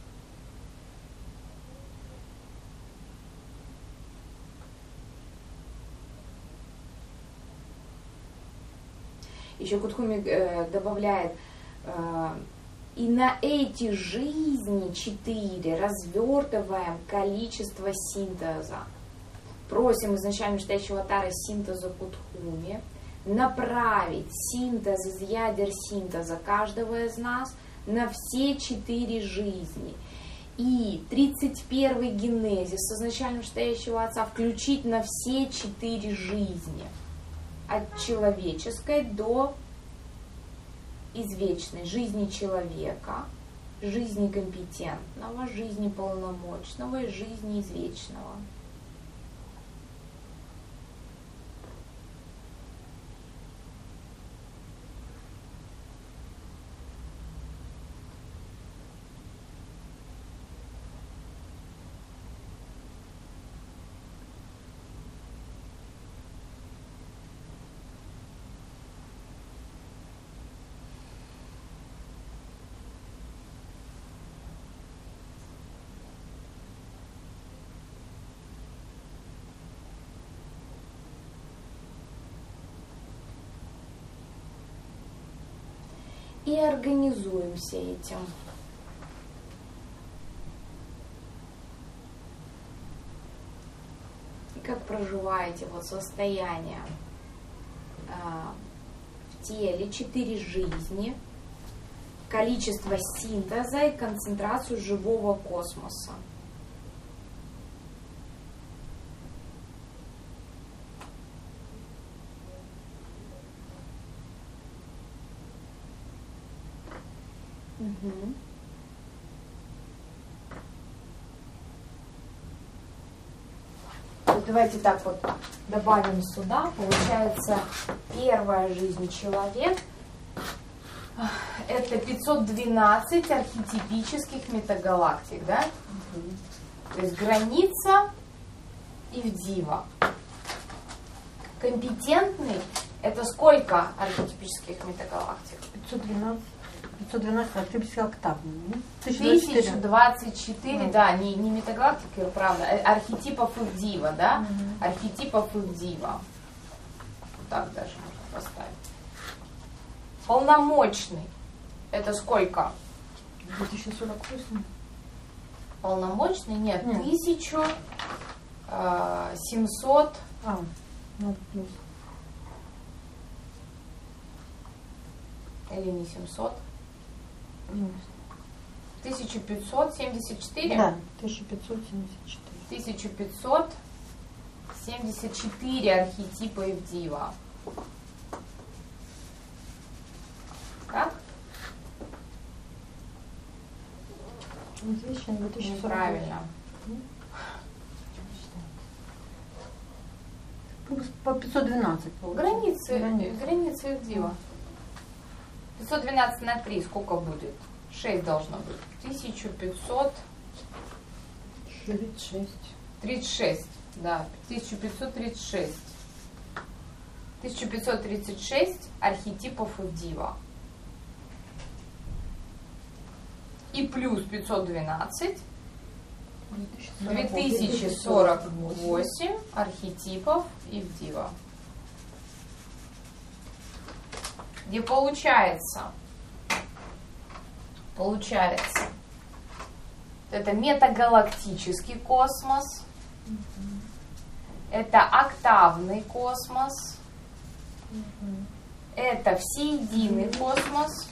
Еще Кутхуми добавляет, и на эти жизни 4 развертываем количество синтеза. Просим изначально читающего Тара синтеза Кутхуми направить синтез из ядер синтеза каждого из нас на все 4 жизни. И 31-й генезис изначально читающего Отца включить на все 4 жизни. От человеческой до извечной жизни человека, жизни компетентного, жизни полномочного и жизни извечного. И организуемся этим. И как проживаете вот состояние в теле, 4 жизни, количество синтеза и концентрацию живого космоса. Угу. Вот давайте так вот добавим сюда. Получается, первая жизнь человек — это 512 архетипических метагалактик, да? Угу. То есть граница и Ивдива. Компетентный — это сколько архетипических метагалактик? 512 архетипических октавный. 1024, да, не метагалактики, правда, архетипов Ивдива, да? Архетипов Ивдива. Вот так даже можно поставить. Полномочный — это сколько? 2048. Полномочный? Нет, 1700. Надо плюс. Или не 700? 1574? Да, 1574. 1574 архетипа Ивдива. Так? Правильно. По 512 получается. Границы Ивдива. 512 на 3 сколько будет? 6 должно быть. 1536. Да, 1536. 1536 архетипов Ивдива. И плюс 512 2048 архетипов Ивдива. Где получается, это метагалактический космос, это октавный космос, это всеединый космос,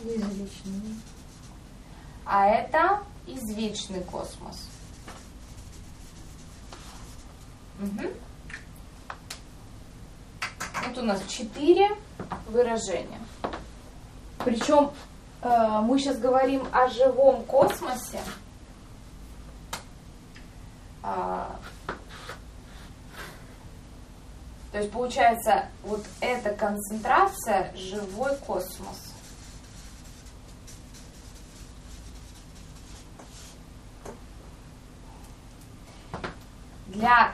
а это извечный космос. Угу. Вот у нас 4 выражения. Причем мы сейчас говорим о живом космосе. То есть получается, вот эта концентрация — живой космос. для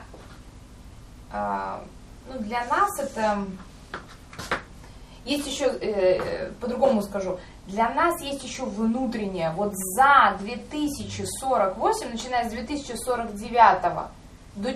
нас это... Есть еще, по-другому скажу, для нас есть еще внутреннее, вот за 2048, начиная с 2049 до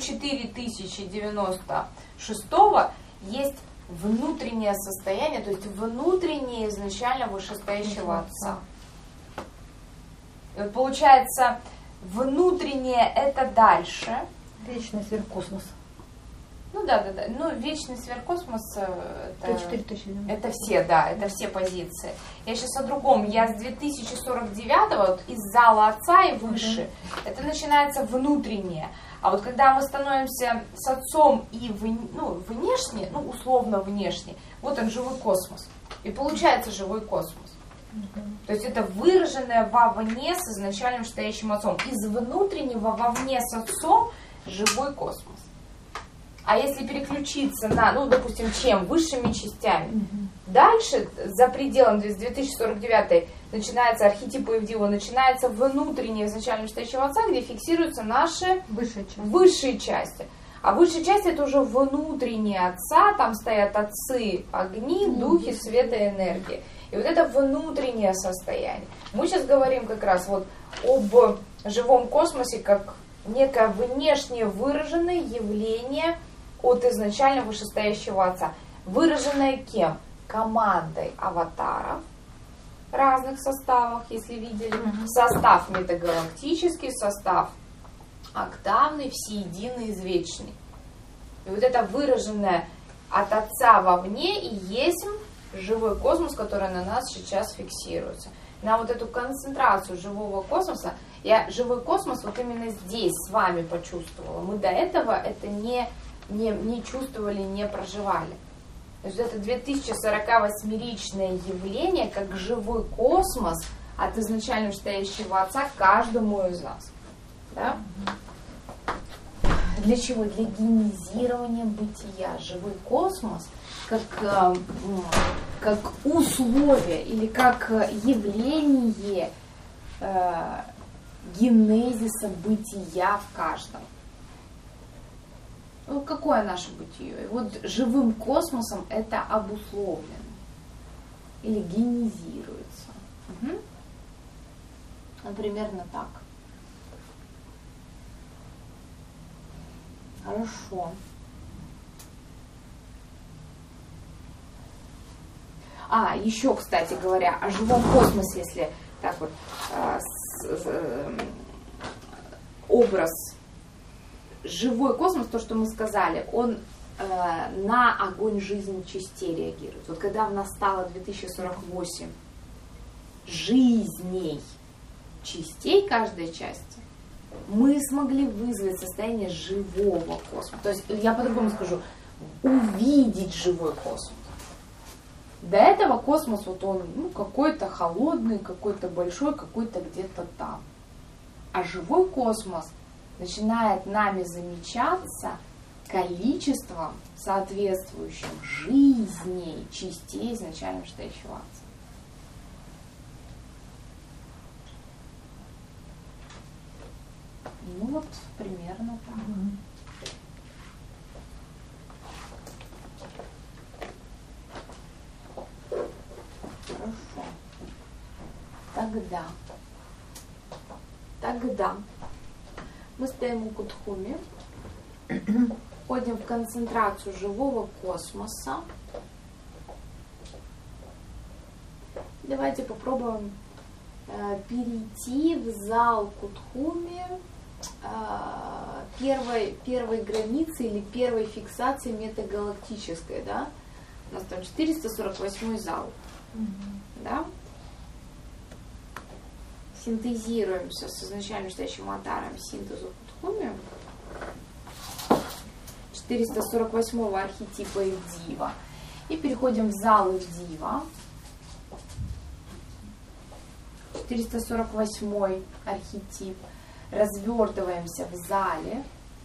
4096 есть внутреннее состояние, то есть внутреннее изначально вышестоящего Отца. И вот получается, внутреннее это дальше. Вечный сверхкосмос. Ну да. Ну, вечный сверхкосмос это все, да, это все позиции. Я сейчас о другом. Я с 2049 вот, из зала Отца и выше. Это начинается внутреннее. А вот когда мы становимся с Отцом и внешне, ну условно внешне, вот он живой космос. И получается живой космос. То есть это выраженное вовне с изначальным стоящим Отцом. Из внутреннего вовне с Отцом живой космос. А если переключиться на, ну, допустим, чем? Высшими частями. Дальше, за пределом 2049 начинается архетип Ивдива, начинается внутреннее изначально стоящего Отца, где фиксируются наши высшие части. А высшие части это уже внутренние Отца, там стоят отцы, огни, духи, света и энергии. И вот это внутреннее состояние. Мы сейчас говорим как раз вот об живом космосе как некое внешнее выраженное явление от изначально вышестоящего Отца. Выраженное кем? Командой аватаров разных составах, если видели. Состав метагалактический, состав октавный, всеединый, извечный. И вот это выраженное от Отца вовне и есть живой космос, который на нас сейчас фиксируется. На вот эту концентрацию живого космоса, я живой космос вот именно здесь с вами почувствовала. Мы до этого это не чувствовали, не проживали. То есть это 2048-ричное явление, как живой космос от изначально стоящего Отца каждому из нас. Да? Для чего? Для генезирования бытия. Живой космос как условие или как явление генезиса бытия в каждом. Ну, какое наше бытие? И вот живым космосом это обусловлено или генезируется. Примерно так. Хорошо. Еще, кстати говоря, о живом космосе, если так вот образ. Живой космос, то, что мы сказали, он на огонь жизни частей реагирует. Вот когда в нас стало 2048 жизней частей каждой части, мы смогли вызвать состояние живого космоса. То есть, я по-другому скажу, увидеть живой космос. До этого космос, вот он какой-то холодный, какой-то большой, какой-то где-то там. А живой космос начинает нами замечаться количеством, соответствующим жизней частей изначально стоящего Отца. Ну вот, примерно так. Хорошо. Тогда мы стоим у Кутхуми, входим в концентрацию живого космоса. Давайте попробуем перейти в зал Кутхуми первой границы или первой фиксации метагалактической, да? У нас там 448 зал, да? Синтезируемся с изначально стоящим атаром синтезу Кутхуми 448-го архетипа Ивдива и переходим в зал Ивдива. 448-й архетип. Развертываемся в зале.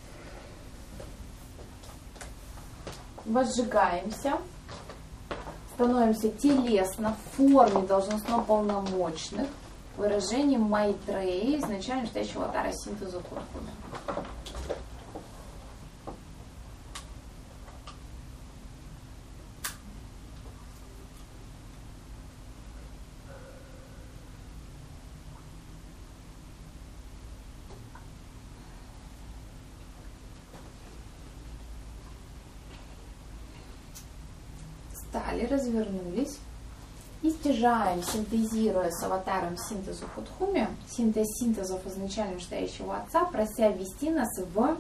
Возжигаемся. Становимся телесно в форме должностно-полномочных выражением Майтреи, изначально стоящего атара синтеза Кутхуми. встали, развернулись и стяжаем, синтезируя с аватаром синтезу Худхуми, синтез синтезов изначально настоящего Отца, прося ввести нас в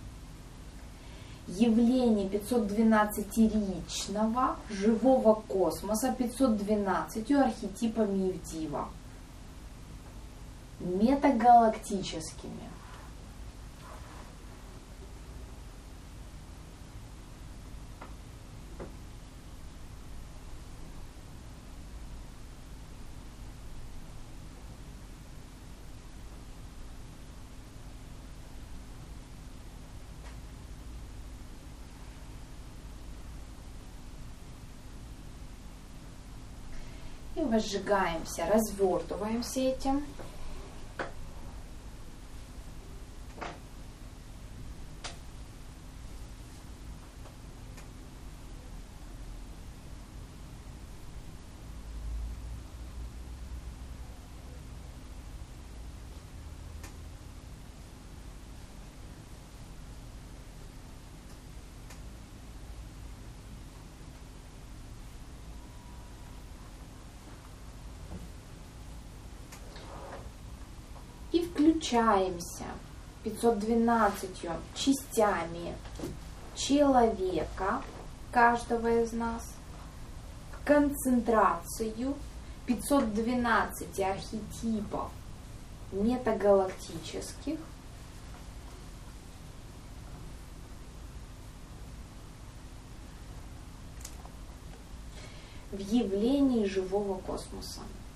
явление 512-ричного живого космоса 512 архетипами Ивдива, метагалактическими. И возжигаемся, развертываемся этим. И включаемся 512 частями человека, каждого из нас, в концентрацию 512 архетипов метагалактических, в явлении живого космоса.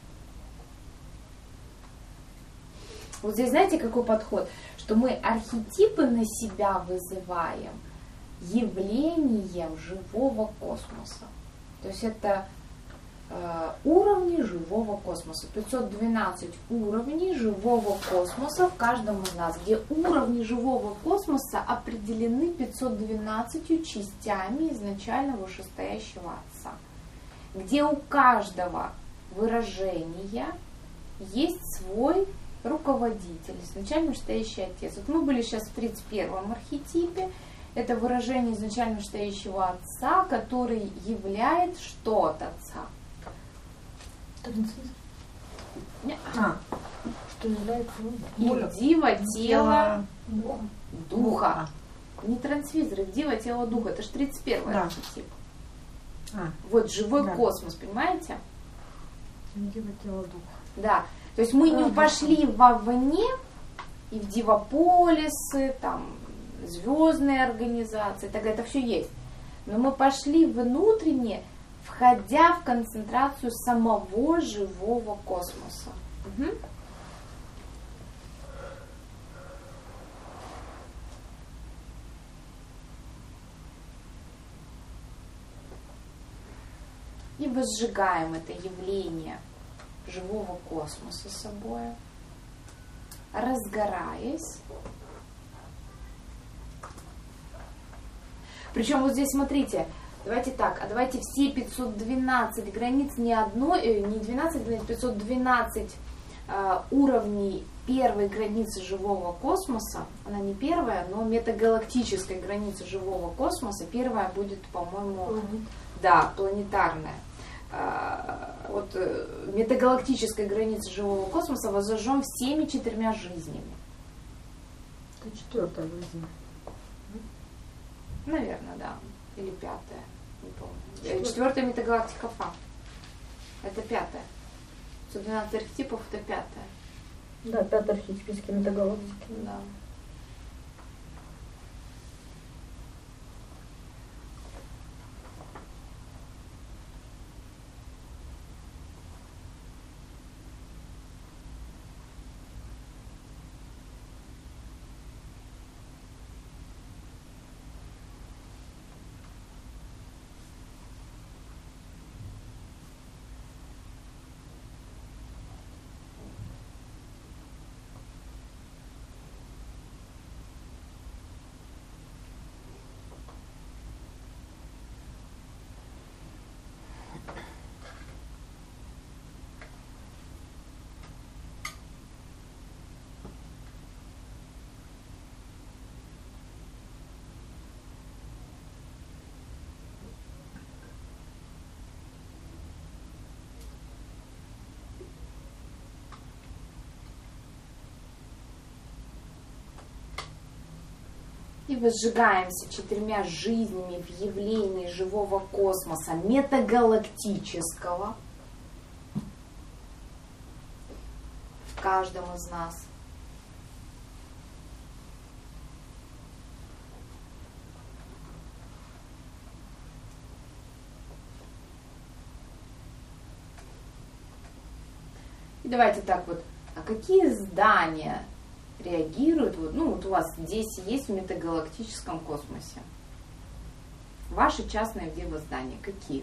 Вот здесь знаете, какой подход? Что мы архетипы на себя вызываем явлением живого космоса. То есть это уровни живого космоса. 512 уровней живого космоса в каждом из нас, где уровни живого космоса определены 512 частями изначально вышестоящего Отца. Где у каждого выражения есть свой руководитель, изначально вышестоящий Отец. Вот мы были сейчас в 31-м архетипе. Это выражение изначально вышестоящего Отца, который являет что от Отца? Что является Ивдива, тело, духа. Не трансвизор, Ивдива, тело, духа. Это же 31-й архетип. Вот живой космос, понимаете? Ивдива, тело, духа. Да. То есть мы не пошли вовне, и в дивополисы, там, звездные организации, тогда это все есть. Но мы пошли внутренне, входя в концентрацию самого живого космоса. Угу. И возжигаем это явление живого космоса собой, разгораясь. Причем вот здесь смотрите, давайте так, а давайте все 512 границ, не 12 границ, 512 уровней первой границы живого космоса, она не первая, но метагалактической границы живого космоса, первая будет, по-моему, да, планетарная. Вот метагалактической границы живого космоса возжжем всеми 4 жизнями. Это 4-я жизнь. Наверное, да. Или 5-я. Не помню. 4-я метагалактика Фа. Это 5-я. 112 архетипов это 5-я. Да, 5-й архетипический метагалактики. Да. И возжигаемся 4 жизнями в явлении живого космоса метагалактического в каждом из нас. И давайте так вот, а какие здания реагируют, вот у вас здесь есть в метагалактическом космосе? Ваши частные вдева-здания какие?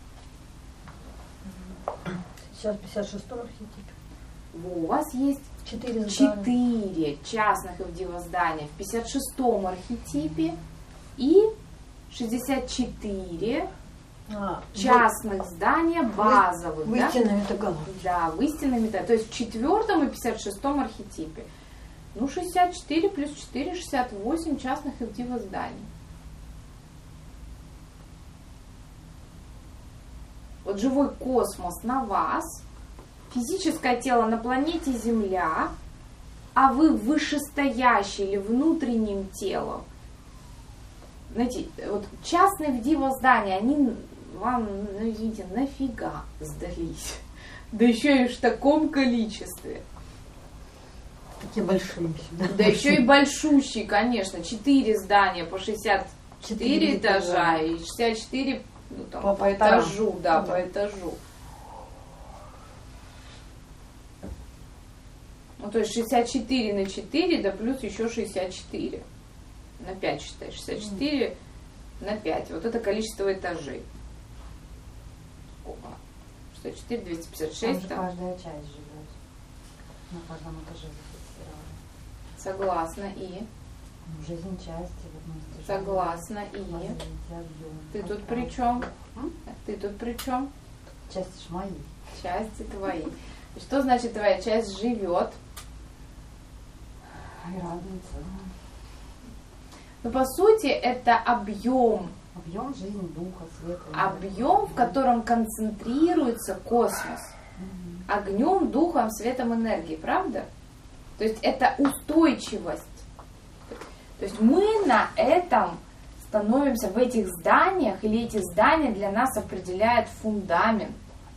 Сейчас 56-м архетипе. У вас есть 4 частных вдева-здания в 56-м архетипе и 64 частных здания базовых. В истинной метагалактике. Да, в истинной метагалактике. То есть в 4-м и 56-м архетипе. 64 плюс 4, 68 частных вдева-зданий. Вот живой космос на вас, физическое тело на планете Земля, а вы вышестоящий или внутренним телом. Знаете, вот частные вдева-здания, они вам, видите, нафига сдались. Да еще и в таком количестве. Такие большие. Да еще и большущие, конечно. 4 здания по 64 этажа и 64 по этажу, да, по этажу. То есть 64 на 4, да плюс еще 64. На 5 считай. 64 на 5. Вот это количество этажей. 64, 256. Там же каждая часть живет. На каждом этаже зафиксировали. Согласна. И? Жизнь части. Согласна. И? Ты тут при чем? Ты тут при чем? Части ж мои. Части твои. Что значит твоя часть живет? И радуется. Ну, по сути, это объем. Объем жизни, духа, света. Объем, в котором концентрируется космос. Огнем, духом, светом, энергией. Правда? То есть это устойчивость. То есть мы на этом становимся, в этих зданиях, или эти здания для нас определяют фундамент.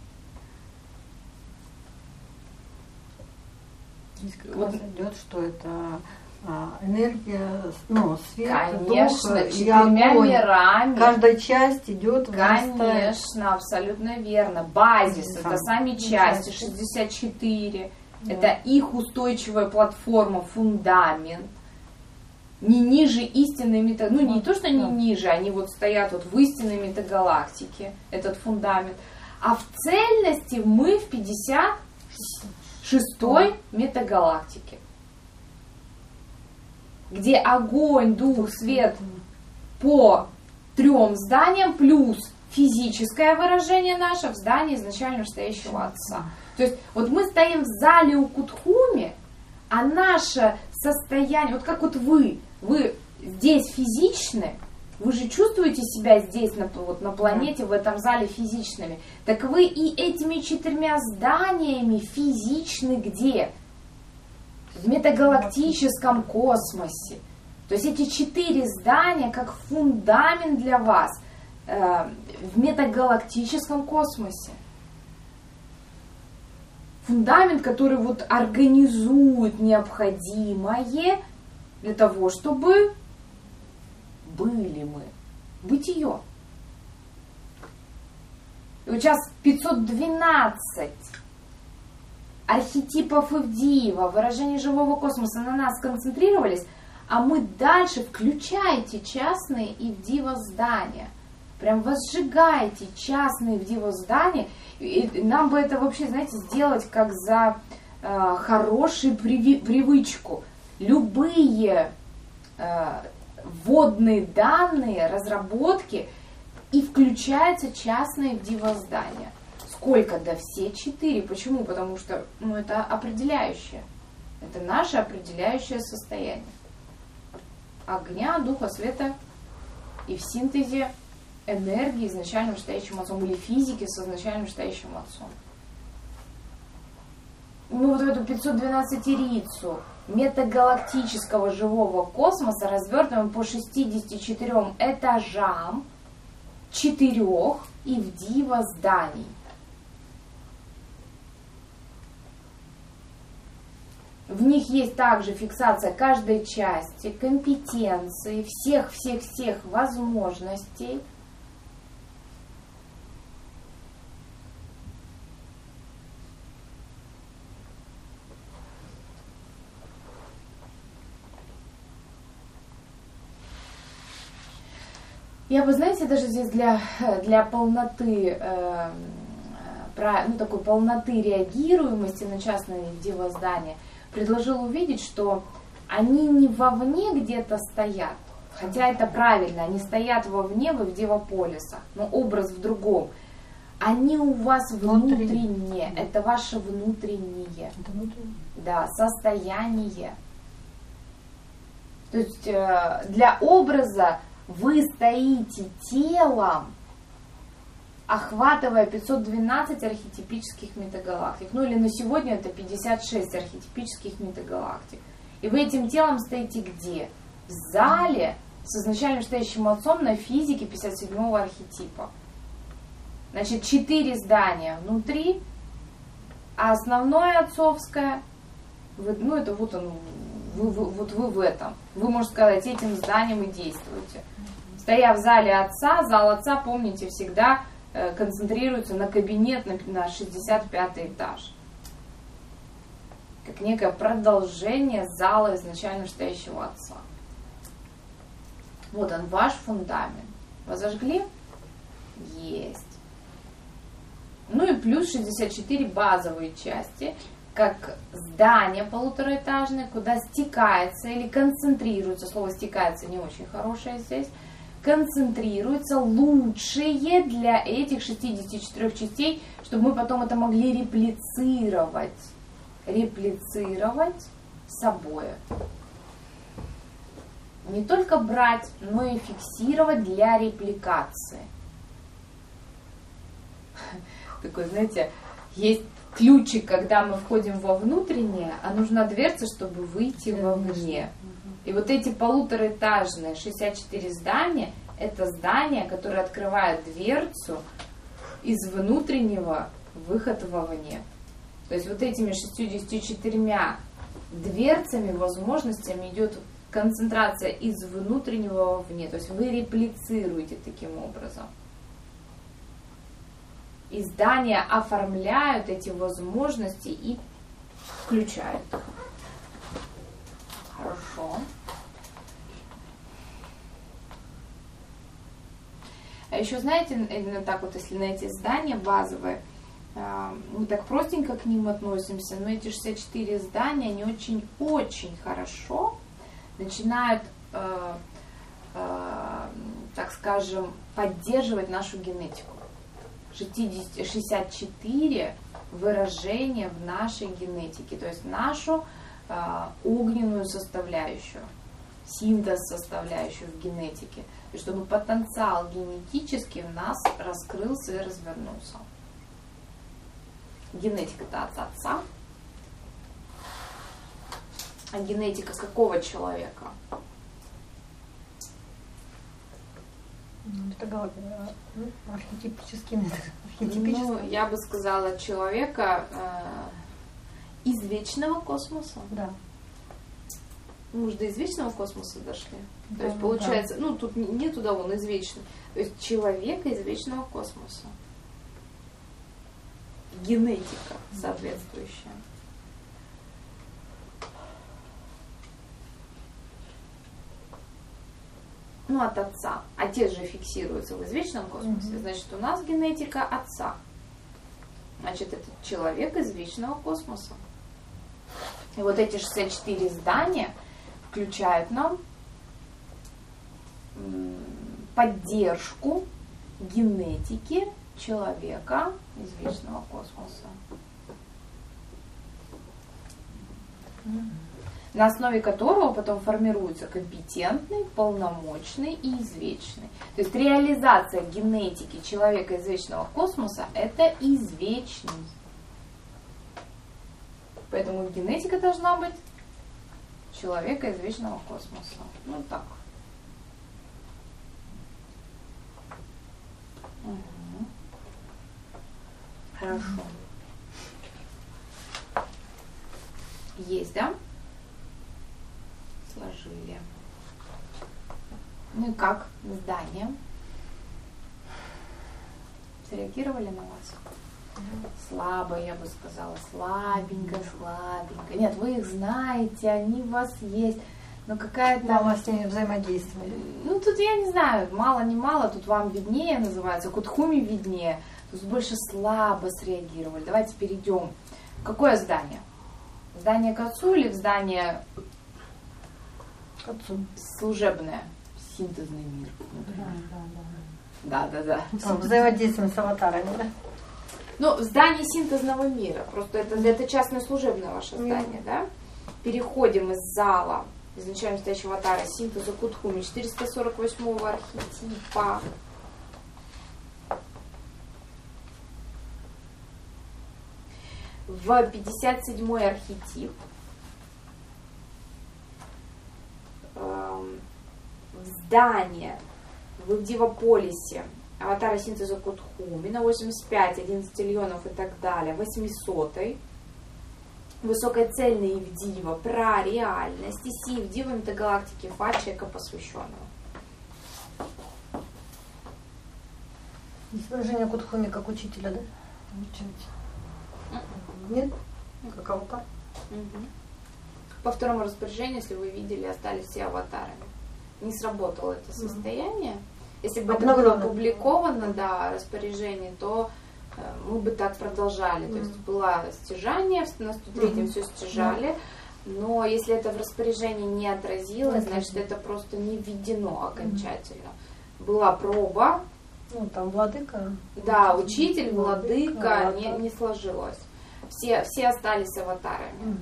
Здесь как раз идет, что это энергия, свет, конечно, дух, 4 мирами. Каждая часть идет. Конечно, абсолютно верно. Базис, это сами части, 64. Это их устойчивая платформа, фундамент. Не ниже истинной метагалактики. Не то, что не ниже, они вот стоят вот в истинной метагалактике, этот фундамент. А в цельности мы в 56-й метагалактике, где огонь, дух, свет по 3 зданиям плюс физическое выражение наше в здании изначально стоящего Отца. То есть вот мы стоим в зале у Кутхуми, а наше состояние, вот как вот вы здесь физичны, вы же чувствуете себя здесь, на планете, в этом зале физичными. Так вы и этими 4 зданиями физичны где? В метагалактическом космосе. То есть эти 4 здания как фундамент для вас в метагалактическом космосе. Фундамент, который вот организует необходимое для того, чтобы были мы. Бытие. И вот сейчас 512 архетипов Ивдива, выражений живого космоса на нас сконцентрировались, а мы дальше включаете частные Ивдива здания. Прям возжигаете частные Ивдива здания. И нам бы это вообще, знаете, сделать как за хорошую привычку. Любые вводные данные, разработки, и включаются частные Ивдива здания. Сколько? Да все 4. Почему? Потому что это определяющее. Это наше определяющее состояние. Огня, духа, света и в синтезе энергии изначальным стоящим Отцом или физики с изначальным стоящим Отцом. Мы вот в эту 512-рицу метагалактического живого космоса, развертываем по 64 этажам 4 Ивдива зданий. В них есть также фиксация каждой части, компетенции, всех возможностей. Я бы, знаете, даже здесь для полноты, такой полноты реагируемости на частные дивоздания предложила увидеть, что они не вовне где-то стоят, хотя это правильно, они стоят вовне в Ивдивополисах, но образ в другом. Они у вас внутренние, это ваше внутреннее, да, состояние. То есть для образа вы стоите телом, охватывая 512 архетипических метагалактик. Ну или на сегодня это 56 архетипических метагалактик. И вы этим телом стоите где? В зале с изначально стоящим отцом на физике 57-го архетипа. Значит, 4 здания внутри, а основное отцовское, ну это вот оно, вот вы в этом. Вы, можно сказать, этим зданием и действуете. Стоя в зале отца, зал отца, помните, всегда концентрируется на кабинет на 65-й этаж. Как некое продолжение зала изначально стоящего отца. Вот он, ваш фундамент. Вы зажгли? Есть. Ну и плюс 64 базовые части, как здание полутораэтажное, куда стекается или концентрируется, слово стекается не очень хорошее здесь, концентрируются лучшие для этих 64 частей, чтобы мы потом это могли реплицировать собой. Не только брать, но и фиксировать для репликации. Такой, знаете, есть ключик, когда мы входим во внутреннее, а нужна дверца, чтобы выйти вовне. И вот эти полутораэтажные 64 здания, это здания, которые открывают дверцу из внутреннего выхода вовне. То есть вот этими 64 дверцами, возможностями идет концентрация из внутреннего вовне. То есть вы реплицируете таким образом. И здания оформляют эти возможности и включают их. Хорошо. А еще, знаете, так вот, если на эти здания базовые, мы так простенько к ним относимся, но эти 64 здания, они очень-очень хорошо начинают, так скажем, поддерживать нашу генетику. 64 выражения в нашей генетике, то есть нашу огненную составляющую, синтез составляющую в генетике, и чтобы потенциал генетический в нас раскрылся и развернулся. Генетика-то от отца. А генетика какого человека? Это архетипический. Ну, я бы сказала, человека из вечного космоса. Да. Мы уже до извечного космоса дошли. Да, То есть получается, ну тут не туда он извечный. То есть человека из вечного космоса. Генетика соответствующая. Ну, от отца. Отец же фиксируется в извечном космосе. Значит, у нас генетика отца. Значит, это человек из вечного космоса. И вот эти 64 здания включают нам поддержку генетики человека из вечного космоса. На основе которого потом формируется компетентный, полномочный и извечный. То есть реализация генетики человека из вечного космоса – это извечный. Поэтому генетика должна быть человека из вечного космоса. Ну так. Угу. Хорошо. Есть, да? Сложили. Ну и как? Здание. Среагировали на вас? Слабо, я бы сказала. Слабенько, слабенько. Нет, вы их знаете, они у вас есть. Но какая-то... Мало с ними взаимодействовали. Ну, тут я не знаю, мало не мало, тут вам виднее называется, Кутхуми виднее. Тут больше слабо среагировали. Давайте перейдем. Какое здание? Здание к отцу или здание К отцу. служебное? Синтезный мир, например. Да. Взаимодействуем с аватарами, да? Ну, здание синтезного мира. Просто это частное служебное ваше здание, да? Переходим из зала изначально стоящего аватара синтеза Кутхуми 448-го архетипа. В 57-й архетип. В здание. Вы в Дивополисе. Аватара синтеза Кутхуми на 85, 11 триллионов и так далее. 800-й. Высокая цельная Ивдива про реальность. И Си Ивдива метагалактики Фа, человека посвященного. Есть выражение Кутхуми как учителя, да? Нет? Как аватар? Угу. По второму распоряжению, если вы видели, остались все аватарами. Не сработало это состояние. Если бы это было опубликовано, да, распоряжение, то мы бы так продолжали. То есть было стяжание, на 103-м все стяжали, но если это в распоряжении не отразилось, значит это просто не введено окончательно. Была проба. Ну, там владыка. Да, учитель, владыка, не сложилось. Все остались аватарами.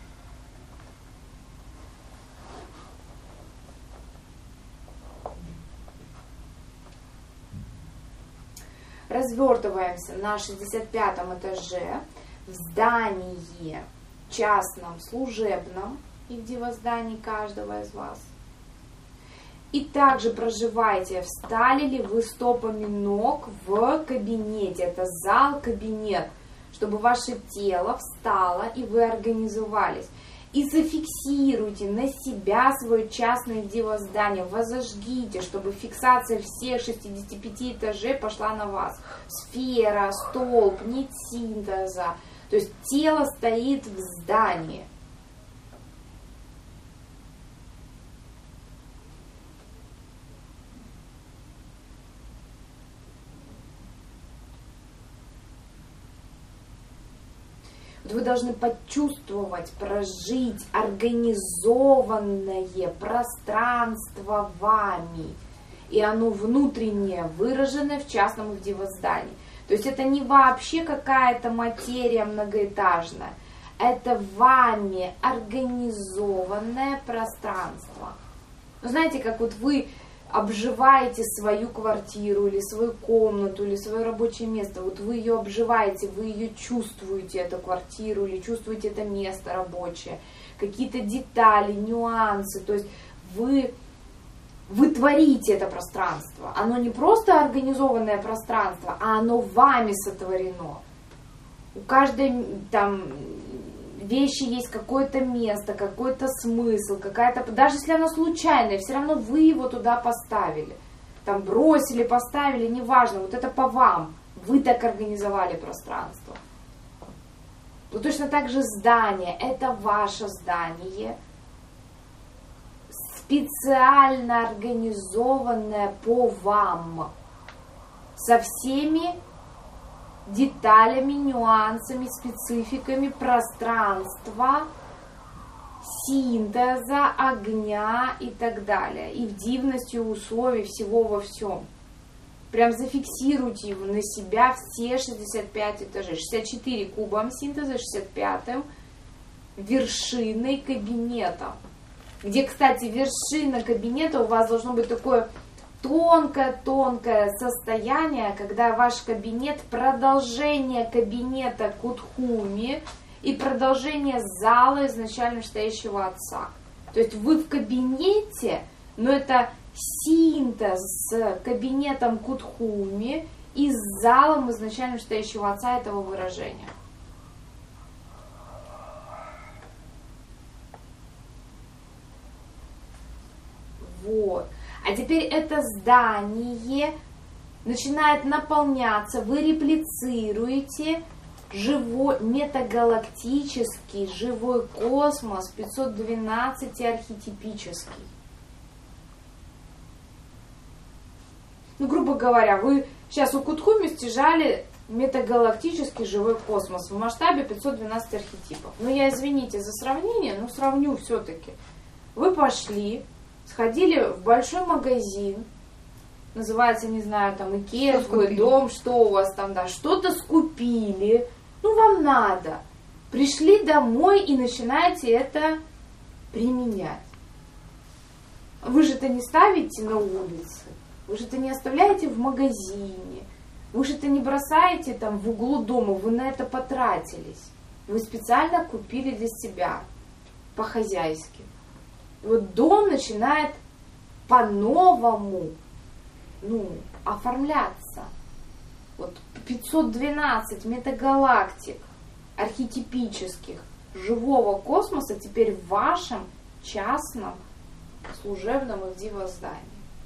Развертываемся на 65-м этаже в здании частном, служебном, и в дивоздании каждого из вас. И также проживаете, встали ли вы стопами ног в кабинете, это зал-кабинет, чтобы ваше тело встало и вы организовались. И зафиксируйте на себя свое частное дивоздание, возожгите, чтобы фиксация всех 65 этажей пошла на вас. Сфера, столб, нить синтеза. То есть тело стоит в здании. Вы должны почувствовать, прожить организованное пространство вами. И оно внутреннее, выраженное в частном и в дивоздании. То есть это не вообще какая-то материя многоэтажная. Это вами организованное пространство. Ну, знаете, как вот вы обживаете свою квартиру или свою комнату или свое рабочее место, вот вы ее обживаете, вы ее чувствуете, эту квартиру, или чувствуете это место рабочее, какие-то детали, нюансы, то есть вы творите это пространство. Оно не просто организованное пространство, а оно вами сотворено. У каждой там вещи есть какое-то место, какой-то смысл, какая-то, даже если оно случайное, все равно вы его туда поставили. Там бросили, поставили, неважно, вот это по вам. Вы так организовали пространство. Ну, точно так же здание, это ваше здание, специально организованное по вам, со всеми деталями, нюансами, спецификами пространства, синтеза, огня и так далее. И в дивности условий всего во всем. Прям зафиксируйте его на себя все 65 этажей. 64 кубом синтеза, 65-м вершиной кабинета. Где, кстати, вершина кабинета у вас должно быть такое тонкое состояние, когда ваш кабинет продолжение кабинета Кутхуми и продолжение зала изначально стоящего отца. То есть вы в кабинете, но это синтез с кабинетом Кутхуми и с залом изначально стоящего отца этого выражения. Вот. А теперь это здание начинает наполняться, вы реплицируете живой, метагалактический, живой космос 512 архетипический. Ну, грубо говоря, вы сейчас у Кутхуми стяжали метагалактический живой космос в масштабе 512 архетипов. Ну, я, извините за сравнение, но сравню все-таки. Вы пошли, сходили в большой магазин, называется, не знаю, там, Икеа, свой дом, что у вас там, да, что-то скупили, ну, вам надо. Пришли домой и начинаете это применять. Вы же это не ставите на улице, вы же это не оставляете в магазине, вы же это не бросаете там в углу дома, вы на это потратились. Вы специально купили для себя, по-хозяйски. И вот дом начинает по-новому, ну, оформляться. Вот 512 метагалактик архетипических живого космоса теперь в вашем частном служебном Ивдива-здании.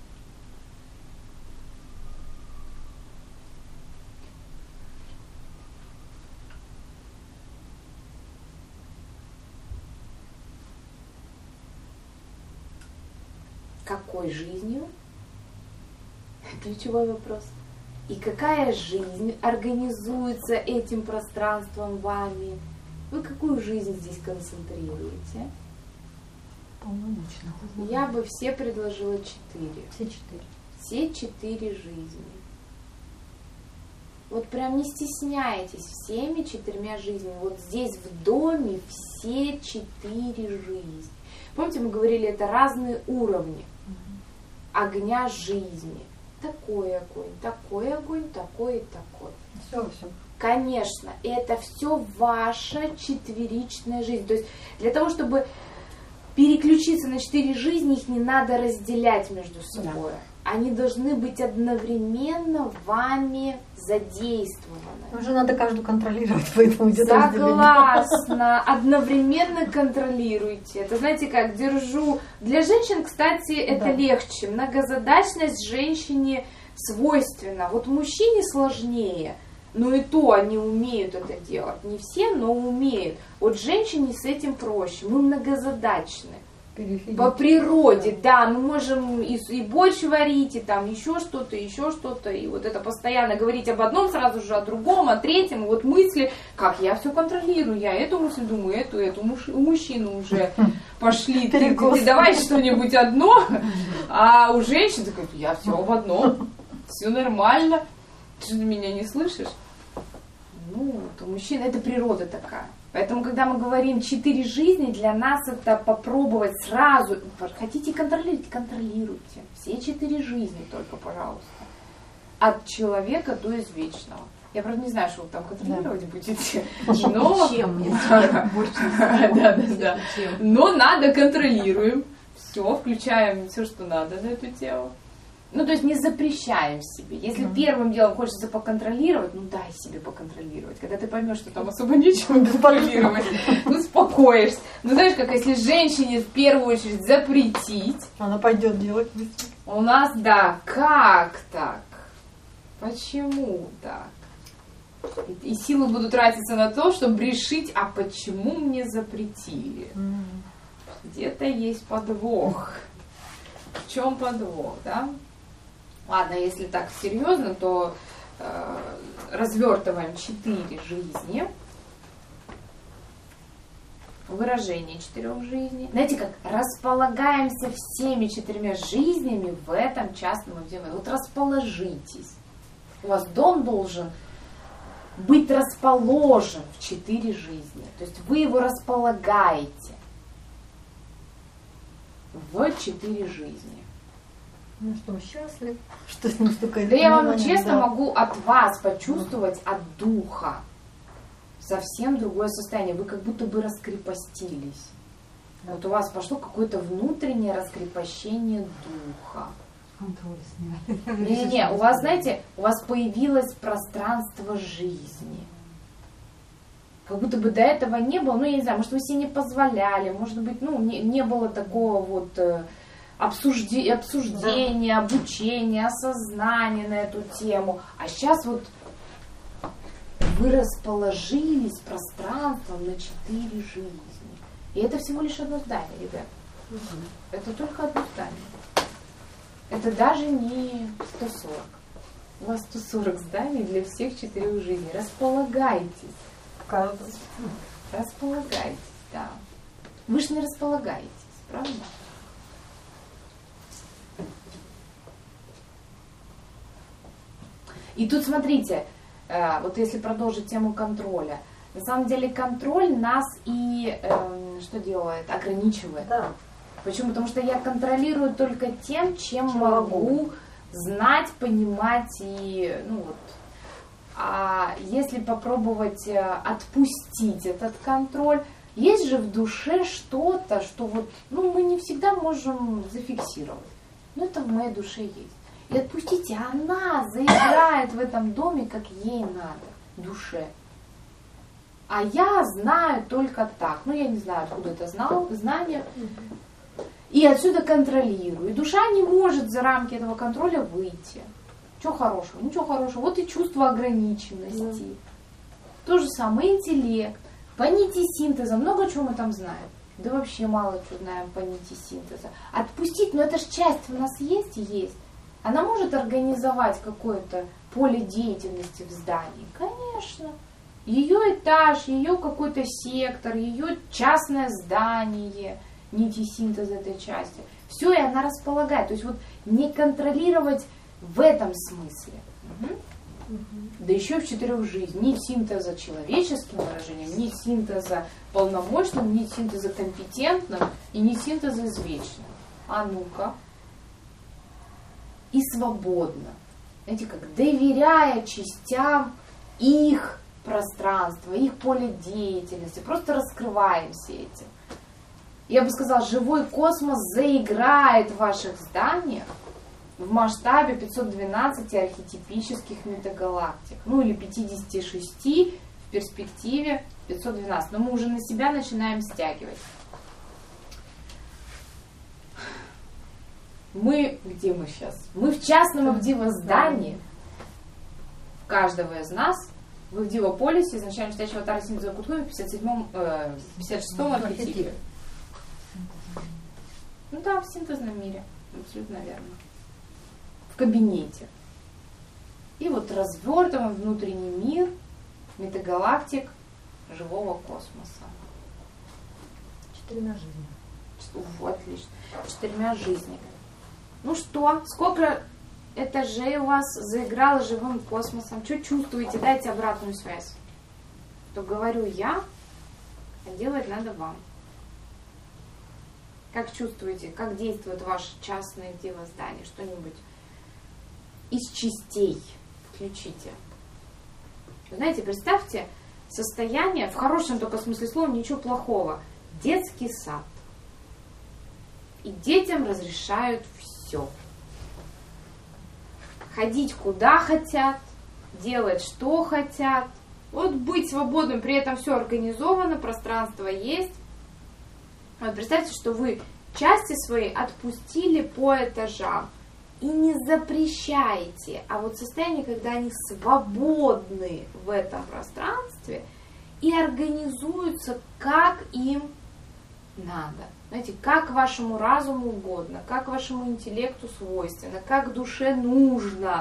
Какой жизнью? Ключевой вопрос. И какая жизнь организуется этим пространством вами? Вы какую жизнь здесь концентрируете? Полномочно. Я бы все предложила 4. Все 4. Все 4 жизни. Вот прям не стесняйтесь всеми 4 жизнями. Вот здесь в доме все 4 жизни. Помните, мы говорили, это разные уровни огня жизни. Такой огонь, такой огонь, такой и такой. Все. Конечно, это все ваша 4-ричная жизнь. То есть для того, чтобы переключиться на 4 жизни, их не надо разделять между собой. Да. Они должны быть одновременно вами задействованы. Уже надо каждую контролировать, поэтому где-то согласна. Одновременно контролируйте. Это, знаете, как держу. Для женщин, кстати, это легче. Многозадачность женщине свойственна. Вот мужчине сложнее. Но и то они умеют это делать. Не все, но умеют. Вот женщине с этим проще. Мы многозадачны. По природе, да, мы можем и борщ варить, и там еще что-то, и вот это постоянно говорить об одном, сразу же о другом, о третьем, и вот мысли, как я все контролирую, я эту мысль думаю, эту, у мужчины уже пошли, ты давай что-нибудь одно, а у женщин такая, я все в одном, все нормально, ты же меня не слышишь? Ну, вот у мужчин это природа такая. Поэтому, когда мы говорим 4 жизни, для нас это попробовать сразу. Хотите контролировать? Контролируйте. Все 4 жизни только, пожалуйста. От человека до извечного. Я, правда, не знаю, что вы там контролировать будете. Но... Чем? Да. Но надо контролируем. Все, включаем все, что надо на эту тему. Ну, то есть не запрещаем себе. Если первым делом хочется поконтролировать, ну дай себе поконтролировать. Когда ты поймешь, что там особо нечего контролировать, успокоишься. Ну, знаешь, как если женщине в первую очередь запретить. Она пойдет делать. У нас, да, как так? Почему так? И силы будут тратиться на то, чтобы решить, а почему мне запретили? Где-то есть подвох. В чем подвох, да? Ладно, если так серьезно, то развертываем 4 жизни. Выражение 4 жизней. Знаете как? Располагаемся всеми 4 жизнями в этом частном отделе. Вот расположитесь. У вас дом должен быть расположен в 4 жизни. То есть вы его располагаете в 4 жизни. Ну что, он счастлив, что с ним столько... Да я вам честно могу от вас почувствовать, от духа, совсем другое состояние. Вы как будто бы раскрепостились. Вот у вас пошло какое-то внутреннее раскрепощение духа. Контроль сняли. Не-не, у вас, знаете, у вас появилось пространство жизни. Как будто бы до этого не было, ну, я не знаю, может, вы себе не позволяли, может быть, ну, не было такого вот обсуждения, обучения, осознания на эту тему. А сейчас вот вы расположились пространством на 4 жизни. И это всего лишь одно здание, ребят. Это только одно здание. Это даже не 140. У вас 140 зданий для всех 4 жизней. Располагайтесь. Располагайтесь, да. Вы же не располагаетесь, правда? И тут смотрите, вот если продолжить тему контроля, на самом деле контроль нас и что делает? Ограничивает. Да. Почему? Потому что я контролирую только тем, чем могу знать, понимать и, ну вот. А если попробовать отпустить этот контроль, есть же в душе что-то, что вот, ну, мы не всегда можем зафиксировать. Но это в моей душе есть. И отпустите, она заиграет в этом доме, как ей надо, душе. А я знаю только так. Ну, я не знаю, откуда это знание. И отсюда контролирую. И душа не может за рамки этого контроля выйти. Чего хорошего? Ничего хорошего. Вот и чувство ограниченности. То же самое интеллект. По нити синтеза. Много чего мы там знаем. Да вообще мало чего знаем по нити синтеза. Отпустить, но это же часть у нас есть и есть. Она может организовать какое-то поле деятельности в здании? Конечно. Ее этаж, ее какой-то сектор, ее частное здание, нити синтеза этой части. Все, и она располагает. То есть вот не контролировать в этом смысле. Да еще в 4 жизнях. Нить синтеза человеческим выражением, нить синтеза полномочным, нить синтеза компетентным и нить синтеза извечным. А ну-ка. И свободно. Знаете, как доверяя частям их пространства, их поле деятельности. Просто раскрываем все эти. Я бы сказала, живой космос заиграет в ваших зданиях в масштабе 512 архетипических метагалактик. Ну или 56 в перспективе 512. Но мы уже на себя начинаем стягивать. Мы, где мы сейчас? Мы в частном Авдива-здании. Каждого из нас в Авдива-полисе изначально читающего Тара Синтеза Кутхуми в 56-м архетипе. Ну да, в синтезном мире. Абсолютно верно. В кабинете. И вот развертываем внутренний мир метагалактик живого космоса. 4 жизни. Отлично. 4 жизнями. Ну что, сколько этажей у вас заиграло живым космосом? Что чувствуете? Дайте обратную связь. То говорю я, а делать надо вам. Как чувствуете, как действует ваше частное здание? Что-нибудь из частей включите. Знаете, представьте состояние, в хорошем только смысле слова, ничего плохого. Детский сад. И детям разрешают все. Ходить куда хотят, делать что хотят. Вот быть свободным, при этом все организовано, пространство есть. Вот представьте, что вы части свои отпустили по этажам. И не запрещаете, а вот состояние, когда они свободны в этом пространстве и организуются, как им надо. Знаете, как вашему разуму угодно, как вашему интеллекту свойственно, как душе нужно.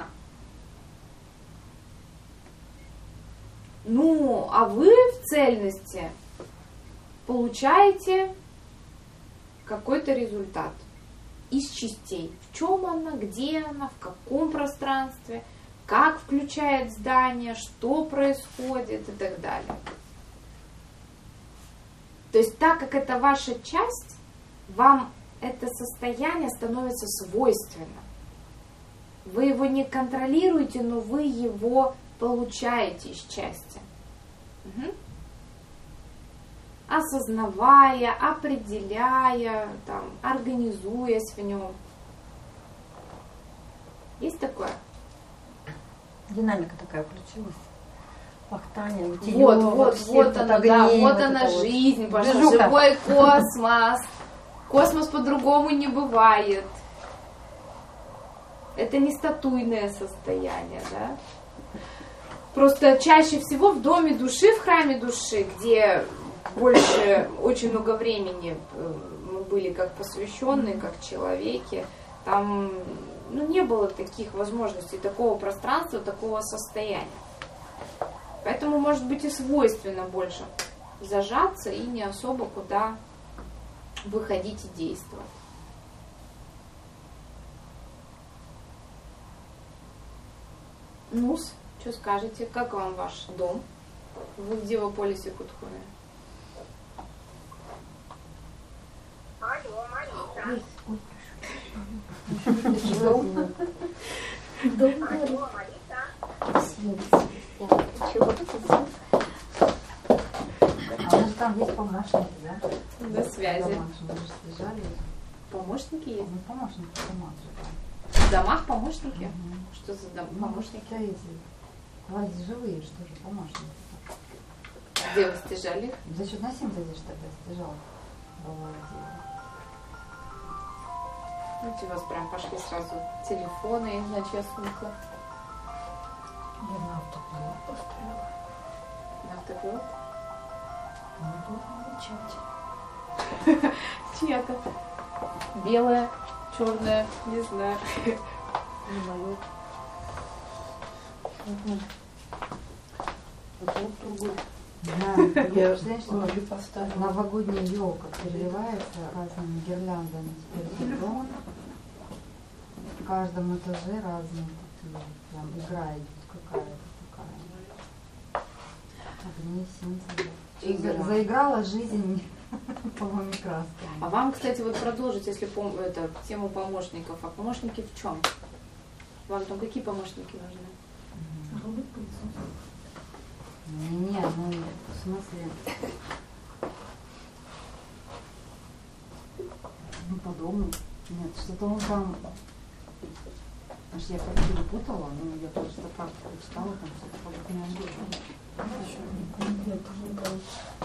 Ну, а вы в цельности получаете какой-то результат из частей. В чем она, где она, в каком пространстве, как включает здание, что происходит и так далее. То есть так как это ваша часть, вам это состояние становится свойственно. Вы его не контролируете, но вы его получаете из части. Угу. осознавая, определяя, там, организуясь в нем. Есть такое? Динамика такая включилась. Пахтание, Вот она, да, вот она жизнь, пошла, живой космос. Космос по-другому не бывает. Это не статуйное состояние, да? Просто чаще всего в доме души, в храме души, где больше, очень много времени мы были как посвященные, как человеки, там не было таких возможностей, такого пространства, такого состояния. Поэтому, может быть, и свойственно больше зажаться и не особо куда выходить и действовать. Ну-с, что скажете? Как вам ваш дом? Вы в Дивополисе Кутхуме? Алло, а у нас там есть помощники, да? На связи. Помощники есть? Ну, помощники дома. В домах помощники? Что за помощники? Вроде живые, что же, помощники. Где вы стяжали? За счет на синтезе что-то стяжал. У вас прям пошли сразу телефоны на честненько. Я на автопилот поставила. На автопилот? Не должен молчать. Чья-то. Белая, черная, не знаю. Не мое. Да, Я знаешь, что ноги поставила. новогодняя елка переливается разными гирляндами теперь в дом. В каждом этаже разные такие. Прям игра идет какая-то такая. Огни, синтеза. Заиграла жизнь полными красками. А вам, кстати, вот продолжить, если тему помощников. А помощники в чем? Вам там какие помощники нужны? Не, ну в смысле, ну по дому. Нет, что-то он там, аж я как перепутала, но я просто так прочитала, там что-то по не английскому.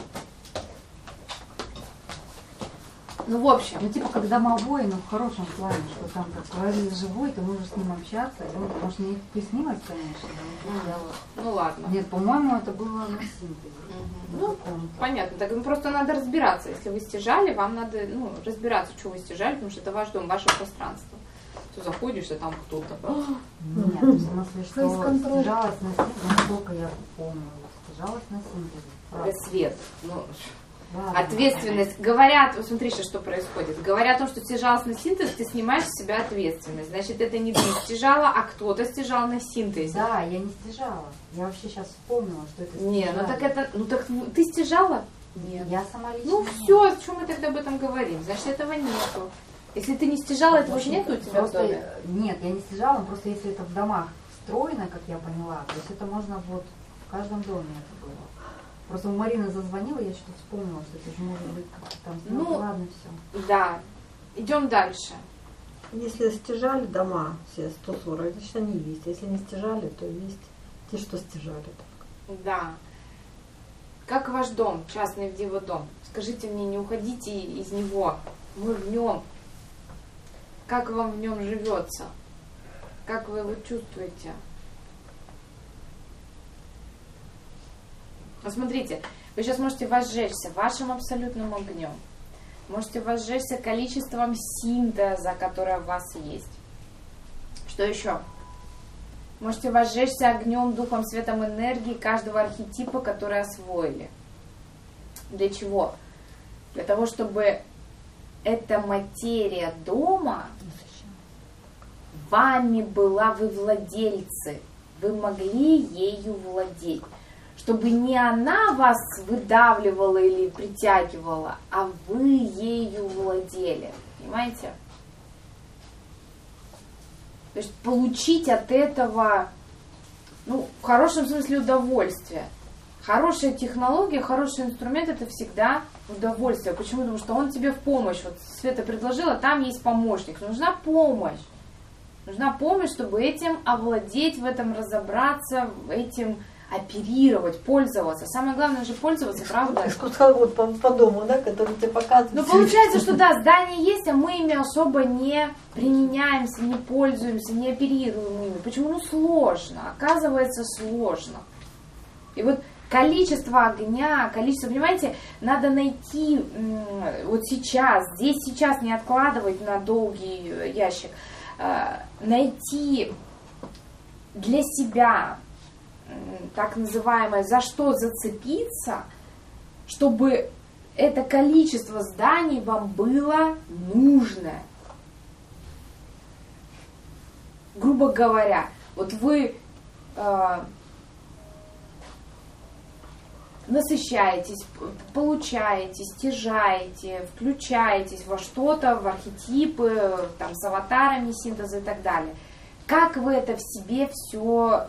Ну, в общем. Ну, типа, как домовой, но в хорошем плане, что там как живой, ты можешь с ним общаться. И он, может, не приснилось, конечно. Ну, ладно. Нет, по-моему, это было на синтезе. Ну, понятно. Так просто надо разбираться. Если вы стяжали, вам надо разбираться, что вы стяжали, потому что это ваш дом, ваше пространство. Ты заходишь, и там кто-то. Нет, в смысле, что стяжалась на синтезе, насколько я помню, стяжалась на синтезе. Свет. Ладно. Ответственность. Говорят, вот смотри, что происходит. Говорят о том, что стяжалась на синтез, ты снимаешь с себя ответственность. Значит, это не ты стяжала, а кто-то стяжал на синтезе. Да, я не стяжала. Я вообще сейчас вспомнила, что это стяжала. Не, ну так это... Ну так ты стяжала? Нет. Я сама лично. Ну все, о чем мы тогда об этом говорим? Значит, этого нету. Если ты не стяжала, этого же нету у тебя просто, в доме? Нет, я не стяжала, но просто если это в домах встроено, как я поняла, то есть это можно вот в каждом доме это было. Просто у Марины зазвонила, я что-то вспомнила, что это же может быть как-то там. Ну, ладно, все. Да. Идем дальше. Если стяжали дома все 140, значит они есть. Если не стяжали, то есть те, что стяжали. Да. Как ваш дом, частный в Диво дом? Скажите мне, не уходите из него. Мы в нем. Как вам в нем живется? Как вы его чувствуете? Посмотрите, вы сейчас можете возжечься вашим абсолютным огнем. Можете возжечься количеством синтеза, которое у вас есть. Что еще? Можете возжечься огнем, духом, светом, энергии каждого архетипа, который освоили. Для чего? Для того, чтобы эта материя дома вами была, вы владельцы. Вы могли ею владеть. Чтобы не она вас выдавливала или притягивала, а вы ею владели. Понимаете? То есть получить от этого, в хорошем смысле удовольствие. Хорошая технология, хороший инструмент — это всегда удовольствие. Почему? Потому что он тебе в помощь. Вот Света предложила, там есть помощник. Нужна помощь. Нужна помощь, чтобы этим овладеть, в этом разобраться, этим оперировать, пользоваться. Самое главное же пользоваться, правда? Экскурсовод по дому, да, который тебе показывает. Ну, получается, что да, здания есть, а мы ими особо не применяемся, не пользуемся, не оперируем ими. Почему? Ну, сложно. Оказывается, сложно. И вот количество огня, количество, понимаете, надо найти вот сейчас, здесь сейчас, не откладывать на долгий ящик, найти для себя так называемое, за что зацепиться, чтобы это количество зданий вам было нужное. Грубо говоря, вот вы насыщаетесь, получаете, стяжаете, включаетесь во что-то, в архетипы, там, с аватарами, синтеза и так далее. Как вы это в себе все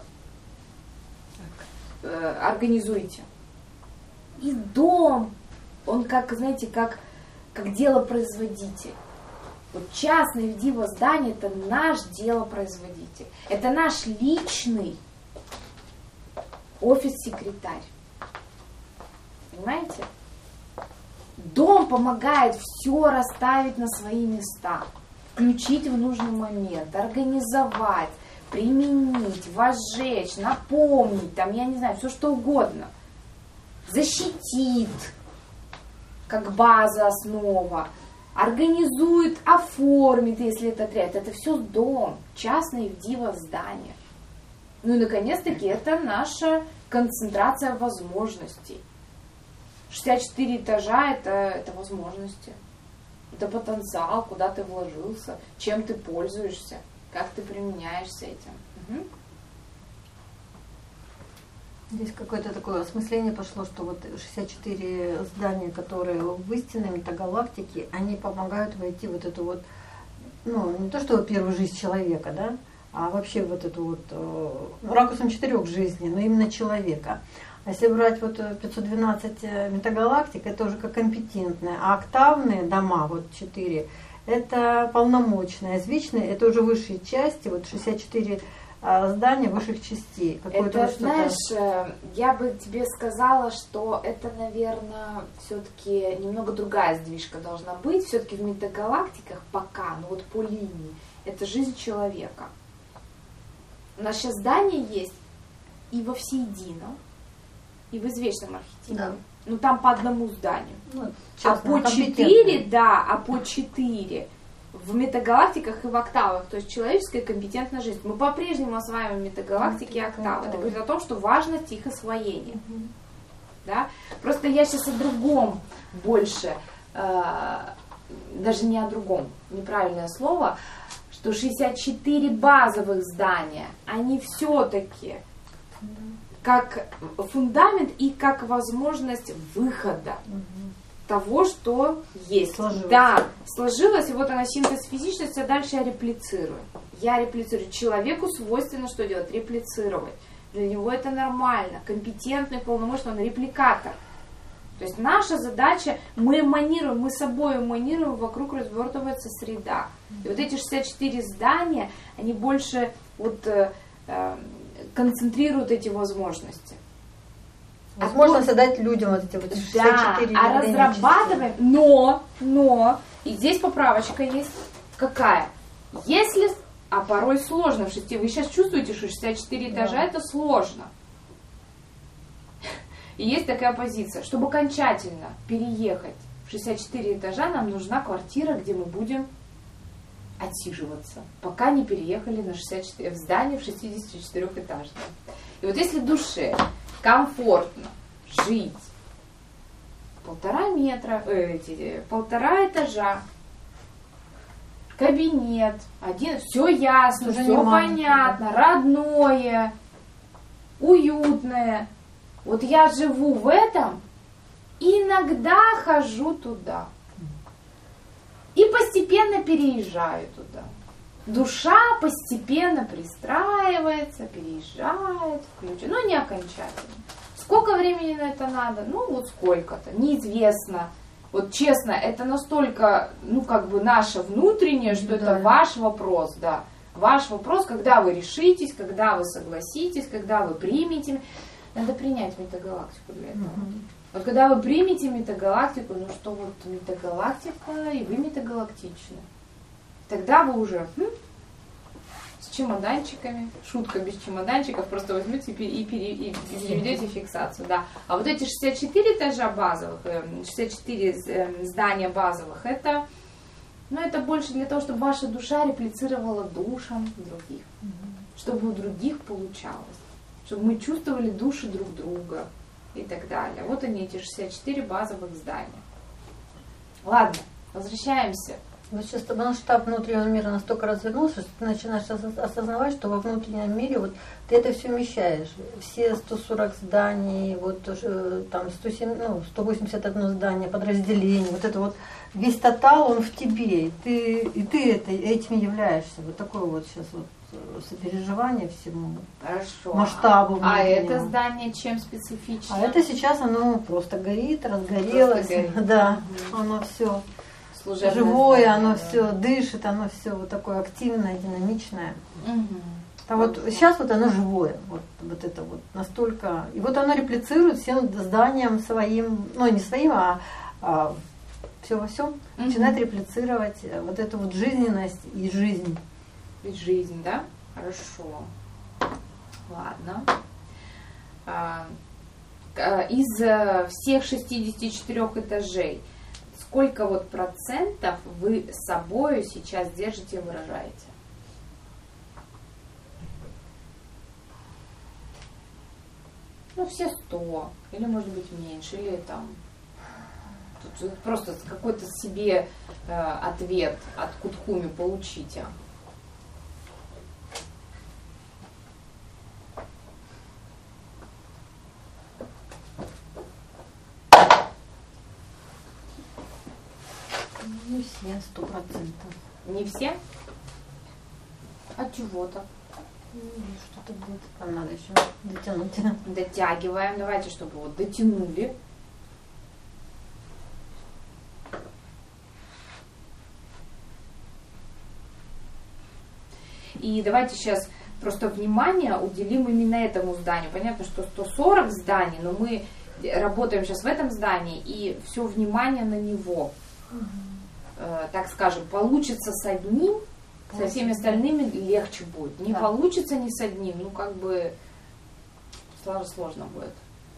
организуете? И дом, он как, знаете, как делопроизводитель. Вот частное диво здание — это наш делопроизводитель. Это наш личный офис-секретарь. Понимаете? Дом помогает все расставить на свои места, включить в нужный момент, организовать, применить, возжечь, напомнить, там, я не знаю, все что угодно. Защитит, как база, основа, организует, оформит, если это требует. Это все дом, частное диво здание. Ну и, наконец-таки, это наша концентрация возможностей. 64 этажа – это возможности, это потенциал, куда ты вложился, чем ты пользуешься, как ты применяешься этим. Угу. Здесь какое-то такое осмысление пошло, что вот 64 здания, которые в истинной метагалактике, они помогают войти вот эту вот, ну, не то что первую жизнь человека, да, а вообще вот эту вот ракурсом 4 жизней, но именно человека. А если брать вот 512 метагалактик, это уже как компетентные, а октавные дома, вот 4, это полномочные, а звичные, это уже высшие части, вот 64 здания высших частей. Это, знаешь, я бы тебе сказала, что это, наверное, все-таки немного другая сдвижка должна быть. Все-таки в метагалактиках пока, ну вот по линии, это жизнь человека. У нас сейчас здания есть и во всеедином, и в извечном архетипе. Да. Ну там по одному зданию. Ну, а по 4, да, а по 4 в метагалактиках и в октавах, то есть человеческая компетентная жизнь. Мы по-прежнему осваиваем метагалактики и октавы. Это говорит о том, что важность их освоения. Да? Просто я сейчас о другом больше, даже не о другом, неправильное слово, что 64 базовых здания, они все-таки как фундамент и как возможность выхода того, что есть. Сложилось. Да, сложилось, и вот она синтез физичности, а дальше я реплицирую. Человеку свойственно что делать? Реплицировать. Для него это нормально. Компетентный, полномочный, он репликатор. То есть наша задача, мы эманируем, мы собой эманируем, вокруг развертывается среда. И вот эти 64 здания, они больше вот концентрируют эти возможности. Возможно создать людям вот эти вот 64 да, а разрабатываем, но, и здесь поправочка есть, какая? Если, а порой сложно в 6, вы сейчас чувствуете, что 64 этажа это сложно. И есть такая позиция, чтобы окончательно переехать в 64 этажа, нам нужна квартира, где мы будем отсиживаться, пока не переехали на 64, в здание в 64-этажное. И вот если душе комфортно жить 1,5 метра, 1,5 этажа, кабинет, один, все ясно, все понятно, родное, уютное. Вот я живу в этом, иногда хожу туда. И постепенно переезжаю туда. Душа постепенно пристраивается, переезжает, включает, но не окончательно. Сколько времени на это надо? Ну, вот сколько-то, неизвестно. Вот честно, это настолько, ну, как бы наше внутреннее, что это ваш вопрос, да. Ваш вопрос, когда вы решитесь, когда вы согласитесь, когда вы примете. Надо принять метагалактику для этого. Вот когда вы примете метагалактику, ну что вот метагалактика, и вы метагалактичны. Тогда вы уже с чемоданчиками, шутка без чемоданчиков, просто возьмете и переведете фиксацию. Да. А вот эти 64 этажа базовых, 64 здания базовых, это, ну, это больше для того, чтобы ваша душа реплицировала душам других. Чтобы у других получалось. Чтобы мы чувствовали души друг друга и так далее. Вот они, эти 64 базовых здания. Ладно, возвращаемся. Вот сейчас масштаб внутреннего мира настолько развернулся, что ты начинаешь осознавать, что во внутреннем мире вот ты это все вмещаешь. Все 140 зданий, вот там 181 здание, подразделение, вот это вот весь тотал, он в тебе, и ты этим являешься. Вот такое вот сейчас вот сопереживание всему. Хорошо. Масштабу. А это здание чем специфично? А это сейчас оно просто горит, разгорелось. Просто горит. Да, оно все Служебное живое, здание, оно да. все дышит, оно все вот такое активное, динамичное. Угу. А вот сейчас вот оно живое, вот это вот настолько. И вот оно реплицирует всем зданием своим, ну не своим, а все во всем начинает реплицировать вот эту вот жизненность и жизнь. Ведь жизнь, да? Хорошо. Ладно. Из всех 64 этажей, сколько вот процентов вы с собой сейчас держите и выражаете? Ну, все 100, или может быть меньше, или там тут просто какой-то себе ответ от Кутхуми получите. Не все, 100%. Не все? А чего-то? Что-то будет. Там надо еще дотянуть. Дотягиваем. Давайте, чтобы вот дотянули. И давайте сейчас просто внимание уделим именно этому зданию. Понятно, что 140 зданий, но мы работаем сейчас в этом здании, и все внимание на него. Так скажем, получится с одним, со всеми остальными легче будет. Не получится ни с одним, ну как бы сложно будет.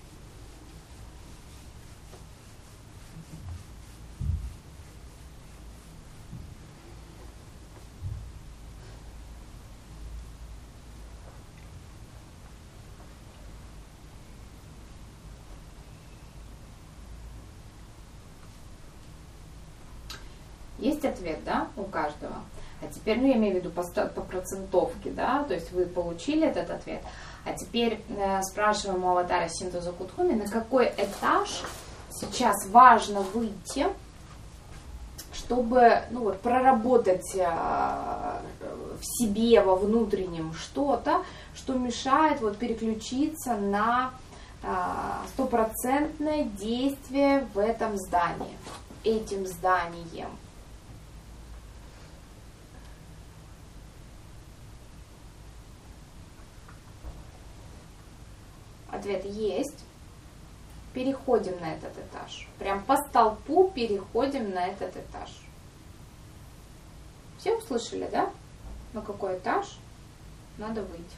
Есть ответ, да, у каждого? А теперь, ну, я имею в виду по процентовке, да, то есть вы получили этот ответ. А теперь спрашиваем у аватара Синтоза Кутхуми, на какой этаж сейчас важно выйти, чтобы, ну, вот, проработать в себе, во внутреннем что-то, что мешает вот переключиться на стопроцентное действие в этом здании, этим зданием. Ответ есть. Переходим на этот этаж. Прям по столпу переходим на этот этаж. Все услышали, да? На какой этаж надо выйти?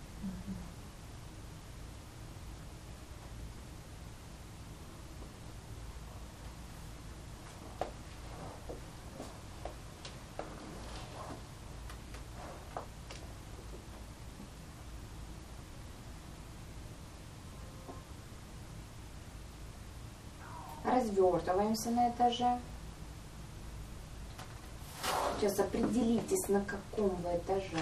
Развертываемся на этаже. Сейчас определитесь, на каком вы этаже.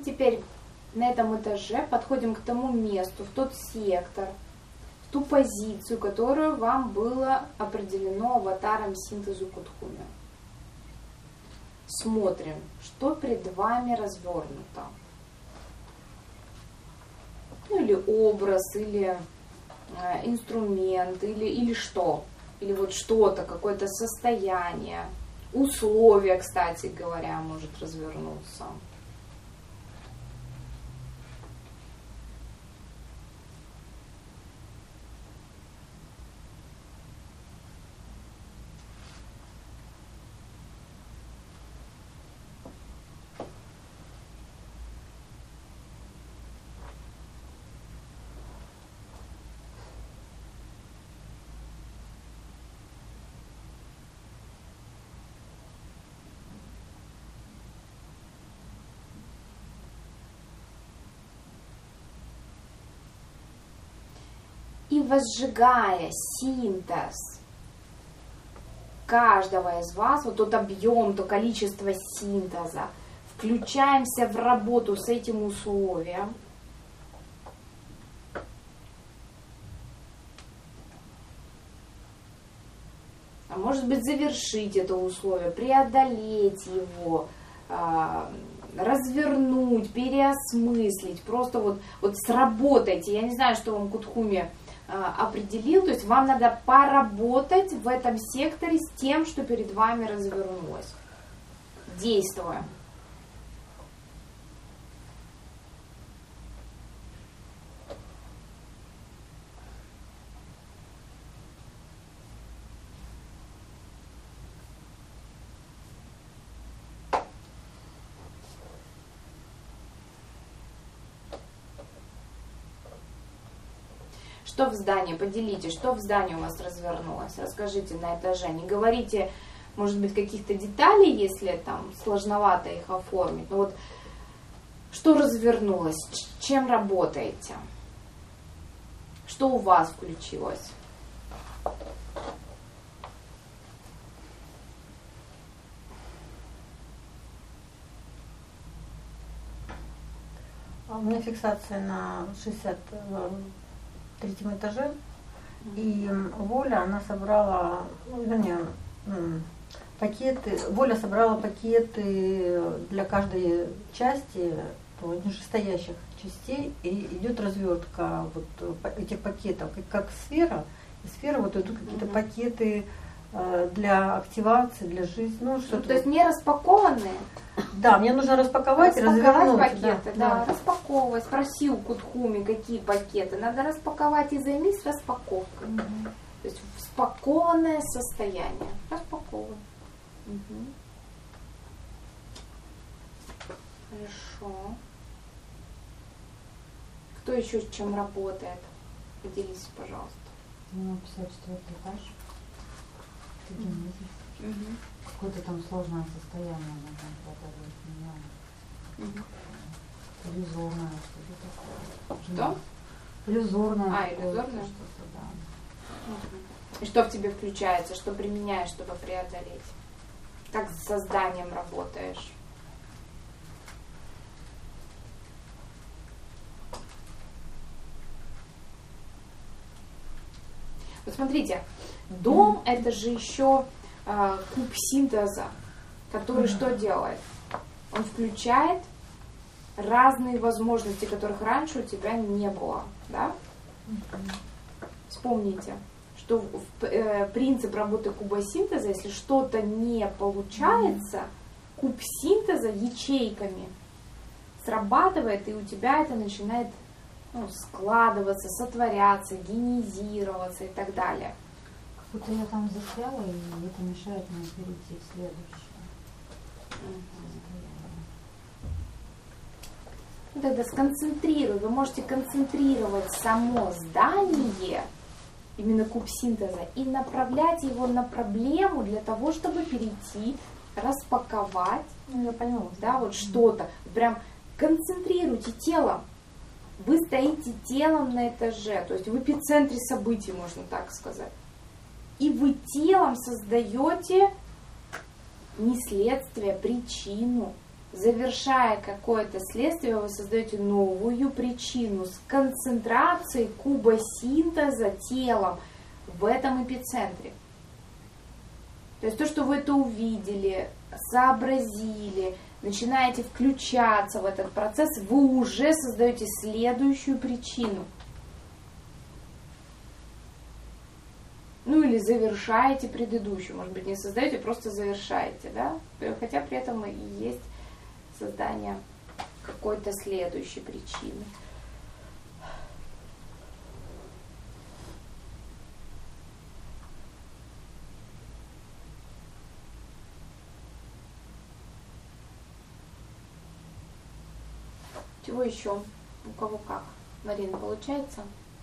теперь на этом этаже подходим к тому месту, в тот сектор, в ту позицию, которую вам было определено аватаром синтезу Кутхуми. Смотрим, что перед вами развернуто. Ну, или образ, или инструмент, или что. Или вот что-то, какое-то состояние. Условия, кстати говоря, может развернуться. И возжигая синтез каждого из вас, вот тот объем, то количество синтеза, включаемся в работу с этим условием. А может быть, завершить это условие, преодолеть его, развернуть, переосмыслить, просто вот сработайте. Я не знаю, что вам Кутхуми определил, то есть вам надо поработать в этом секторе с тем, что перед вами развернулось. Действуем. Что в здании? Поделитесь, что в здании у вас развернулось. Расскажите на этаже. Не говорите, может быть, каких-то деталей, если там сложновато их оформить. Но вот что развернулось? Чем работаете? Что у вас включилось? У меня фиксация на 63-м этаже, и Воля, она собрала, пакеты, Воля собрала пакеты для каждой части, нижестоящих частей, и идет развертка вот этих пакетов, как сфера, и сфера вот идут какие-то пакеты для активации, для жизни, ну что-то. То есть не распакованные? Да, мне нужно распаковать и развернуть. Пакеты, да. Распаковывай. Спроси у Кутхуми, какие пакеты. Надо распаковать и займись распаковкой. То есть в спакованное состояние. Распаковывай. Хорошо. Кто еще с чем работает? Поделись, пожалуйста. 54 этаж. Какое-то там сложное состояние на там преодолеть. Иллюзорное что-то такое. Что? Иллюзорное. Иллюзорное? Что-то, да. И что в тебе включается? Что применяешь, чтобы преодолеть? Как с созданием работаешь? Вот смотрите, дом это же еще куб синтеза, который что делает? Он включает разные возможности, которых раньше у тебя не было. Да? Вспомните, что принцип работы куба синтеза, если что-то не получается, куб синтеза ячейками срабатывает, и у тебя это начинает складываться, сотворяться, генезироваться и так далее. Как будто я там застряла, и это мешает мне перейти в следующее. Тогда сконцентрируй. Вы можете концентрировать само здание, именно куб синтеза, и направлять его на проблему для того, чтобы перейти, распаковать. Я поняла. Да, вот что-то. Прям концентрируйте телом. Вы стоите телом на этаже, то есть в эпицентре событий, можно так сказать. И вы телом создаете не следствие, причину. завершая какое-то следствие, вы создаете новую причину с концентрацией кубосинтеза телом в этом эпицентре. То есть то, что вы это увидели, сообразили, начинаете включаться в этот процесс, вы уже создаете следующую причину. Ну или завершаете предыдущую, может быть, не создаете, просто завершаете, да? Хотя при этом и есть создание какой-то следующей причины. Чего еще? У кого как? Марина, получается?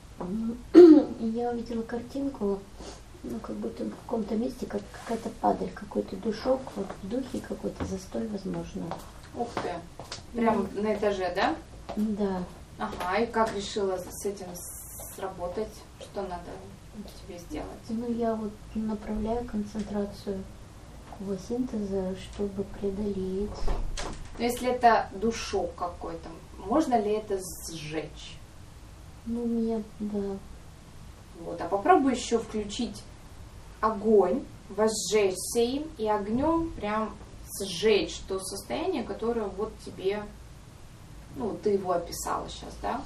Я увидела картинку, ну, как будто в каком-то месте какая-то падаль, какой-то душок, вот в духе какой-то застой, возможно. Ух ты! Прям на этаже, да? Да. Ага, и как решила с этим сработать? Что надо тебе сделать? Ну, я вот направляю концентрацию кубосинтеза, чтобы преодолеть. Но если это душок какой-то, можно ли это сжечь? Ну, у меня, да. Вот, а попробуй еще включить огонь, возжечься им и огнем прям сжечь то состояние, которое вот тебе, ну, ты его описала сейчас, да?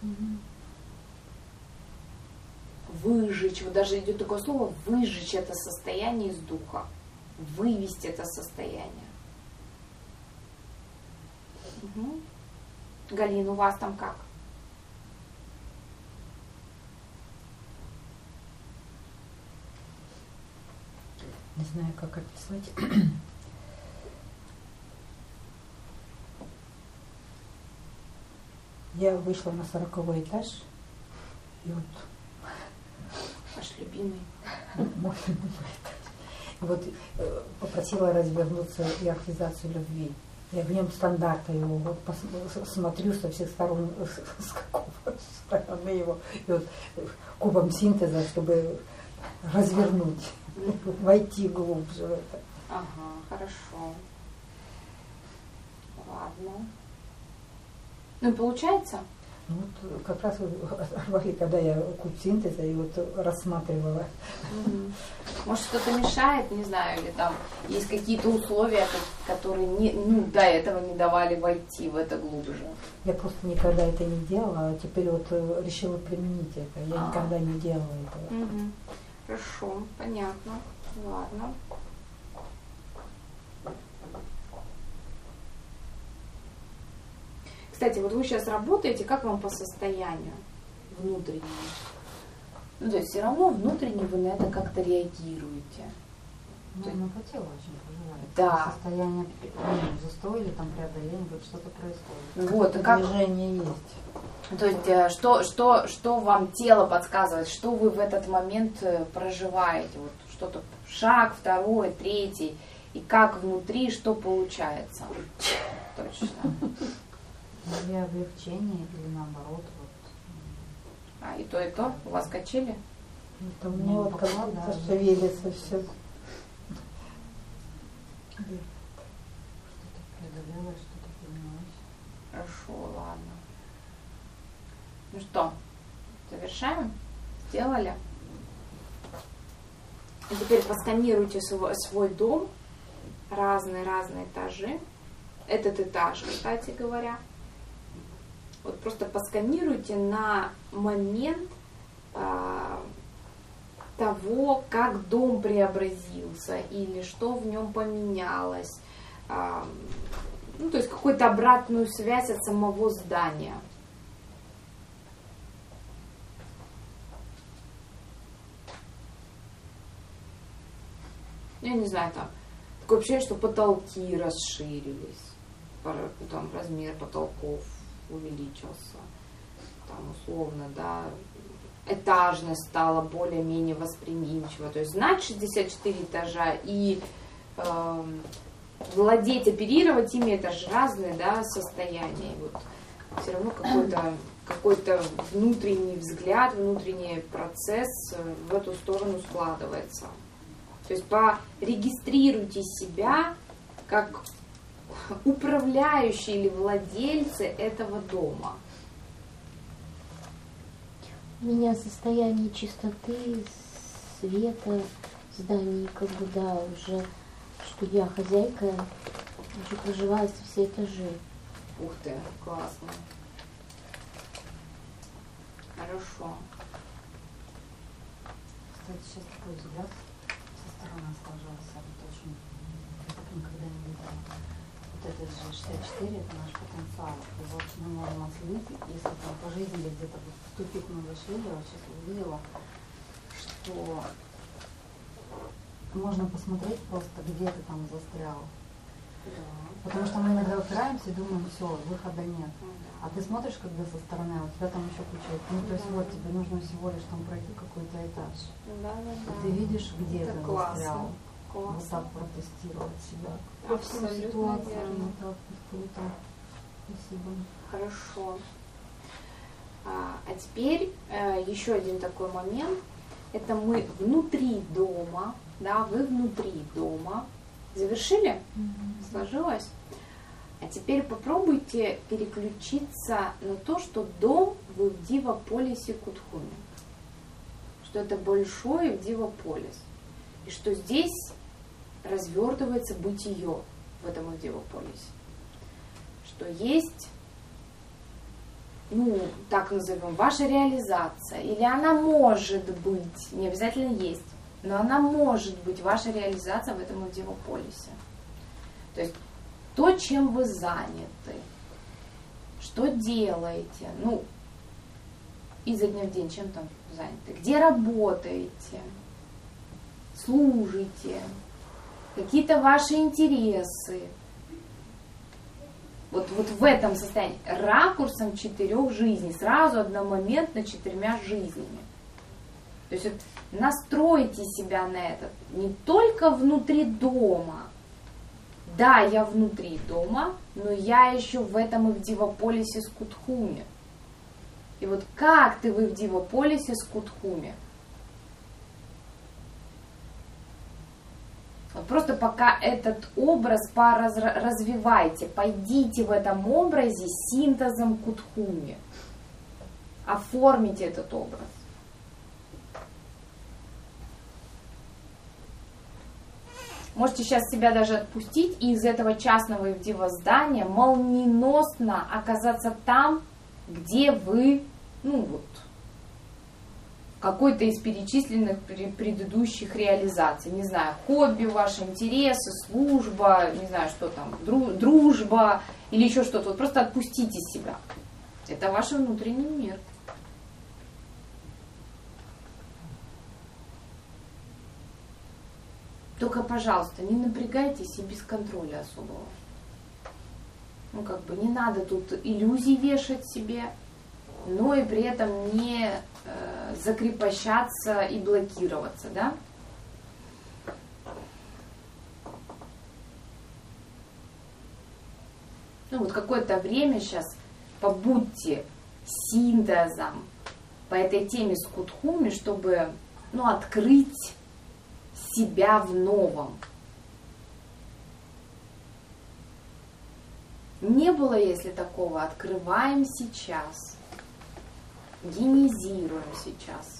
Выжечь, вот даже идет такое слово, выжечь это состояние из духа, вывести это состояние. Угу. Галина, у вас там как? Не знаю, как описать. Я вышла на 40-й этаж, и вот Ваш любимый. мой любимый этаж. И вот попросила развернуться и активизацию любви. Я в нем стандарта его, вот смотрю со всех сторон, с какой стороны его, и вот кубом синтеза, чтобы развернуть, войти глубже в это. Ага, хорошо. Ладно. Ну, получается? Ну, вот как раз оторвали, когда я куб синтеза и вот рассматривала. Может, что-то мешает, не знаю, или там есть какие-то условия, которые до этого не давали войти в это глубже. Я просто никогда это не делала, а теперь вот решила применить это. Я никогда не делала этого. Хорошо, понятно. Ладно. Кстати, вот вы сейчас работаете, как вам по состоянию внутреннему? Ну, то есть все равно внутренне вы на это как-то реагируете. Ну, по телу очень проживает. Да. Состояние застоя или там преодоления, вот что-то происходит. Вот, и как... Движение есть. То есть, что вам тело подсказывает, что вы в этот момент проживаете? Вот что-то, шаг, второй, третий, и как внутри, что получается? Точно. Или облегчение, или наоборот. Вот. И то, у вас качели? Это у меня вот как будто шевелится все. Что-то преодолелось, что-то поднялось. Хорошо, ладно. Ну что, завершаем? Сделали? И теперь просканируйте свой дом, разные этажи. Этот этаж, кстати говоря. Вот просто посканируйте на момент того, как дом преобразился или что в нем поменялось. Ну, то есть какую-то обратную связь от самого здания. Я не знаю, там такое ощущение, что потолки расширились, там размер потолков увеличился, там условно, да, этажность стала более-менее восприимчива, то есть знать 64 этажа и владеть, оперировать ими, это же разные, да, состояния. И вот все равно какой-то внутренний взгляд, внутренний процесс в эту сторону складывается. То есть порегистрируйте себя как управляющие или владельцы этого дома? У меня состояние чистоты, света в здании, как бы, да, уже, что я хозяйка, уже проживаю все этажи. Ух ты, классно. Хорошо. Кстати, сейчас такой взгляд со стороны сложился. Вот очень, я так никогда не видела. Вот этот же 64, это наш потенциал. И вот мы можем отследить, если там по жизни где-то вот в тупик мы зашли, я вот сейчас увидела, что можно посмотреть просто, где ты там застрял. Да. Потому что мы иногда упираемся и думаем, все, выхода нет. А ты смотришь, когда со стороны, а у тебя там еще куча. Ну, то есть вот тебе нужно всего лишь там пройти какой-то этаж. Да. И ты видишь, где Это ты классно. застрял. Классно. Вот так протестировать себя. Абсолютно Ситуацию, верно. вот так вот круто. Спасибо. Хорошо. А теперь еще один такой момент. Это мы внутри дома, да, вы внутри дома. Завершили? Сложилось? А теперь попробуйте переключиться на то, что дом вы в Дива-полисе Кутхуме. Что это большой Дива-полис. И что здесь развертывается бытие в этом Дива-полисе. Что есть, ну, так назовем, ваша реализация. Или она может быть, не обязательно есть, но она может быть, ваша реализация в этом Дива-полисе. То есть то, чем вы заняты, что делаете, ну, изо дня в день, чем там заняты, где работаете, служите, какие-то ваши интересы. Вот в этом состоянии, ракурсом 4 жизней, сразу одномоментно 4 жизнями. То есть вот настройте себя на это не только внутри дома. Да, я внутри дома, но я еще в этом и в Дива-полисе с Кутхуме. И вот как ты вы в Дива-полисе с Кутхуме? Вот просто пока этот образ развивайте, пойдите в этом образе синтезом Кутхуме. Оформите этот образ. Можете сейчас себя даже отпустить и из этого частного Ивдива здания молниеносно оказаться там, где вы, ну вот, какой-то из перечисленных предыдущих реализаций. Не знаю, хобби ваши, интересы, служба, не знаю, что там, дружба или еще что-то. Вот просто отпустите себя. Это ваш внутренний мир. Только, пожалуйста, не напрягайтесь и без контроля особого. Ну, как бы не надо тут иллюзий вешать себе, но и при этом не закрепощаться и блокироваться, да? Ну, вот какое-то время сейчас побудьте синтезом по этой теме с Кутхуми, чтобы, ну, открыть себя в новом. Не было, если такого, открываем сейчас, генезируем сейчас.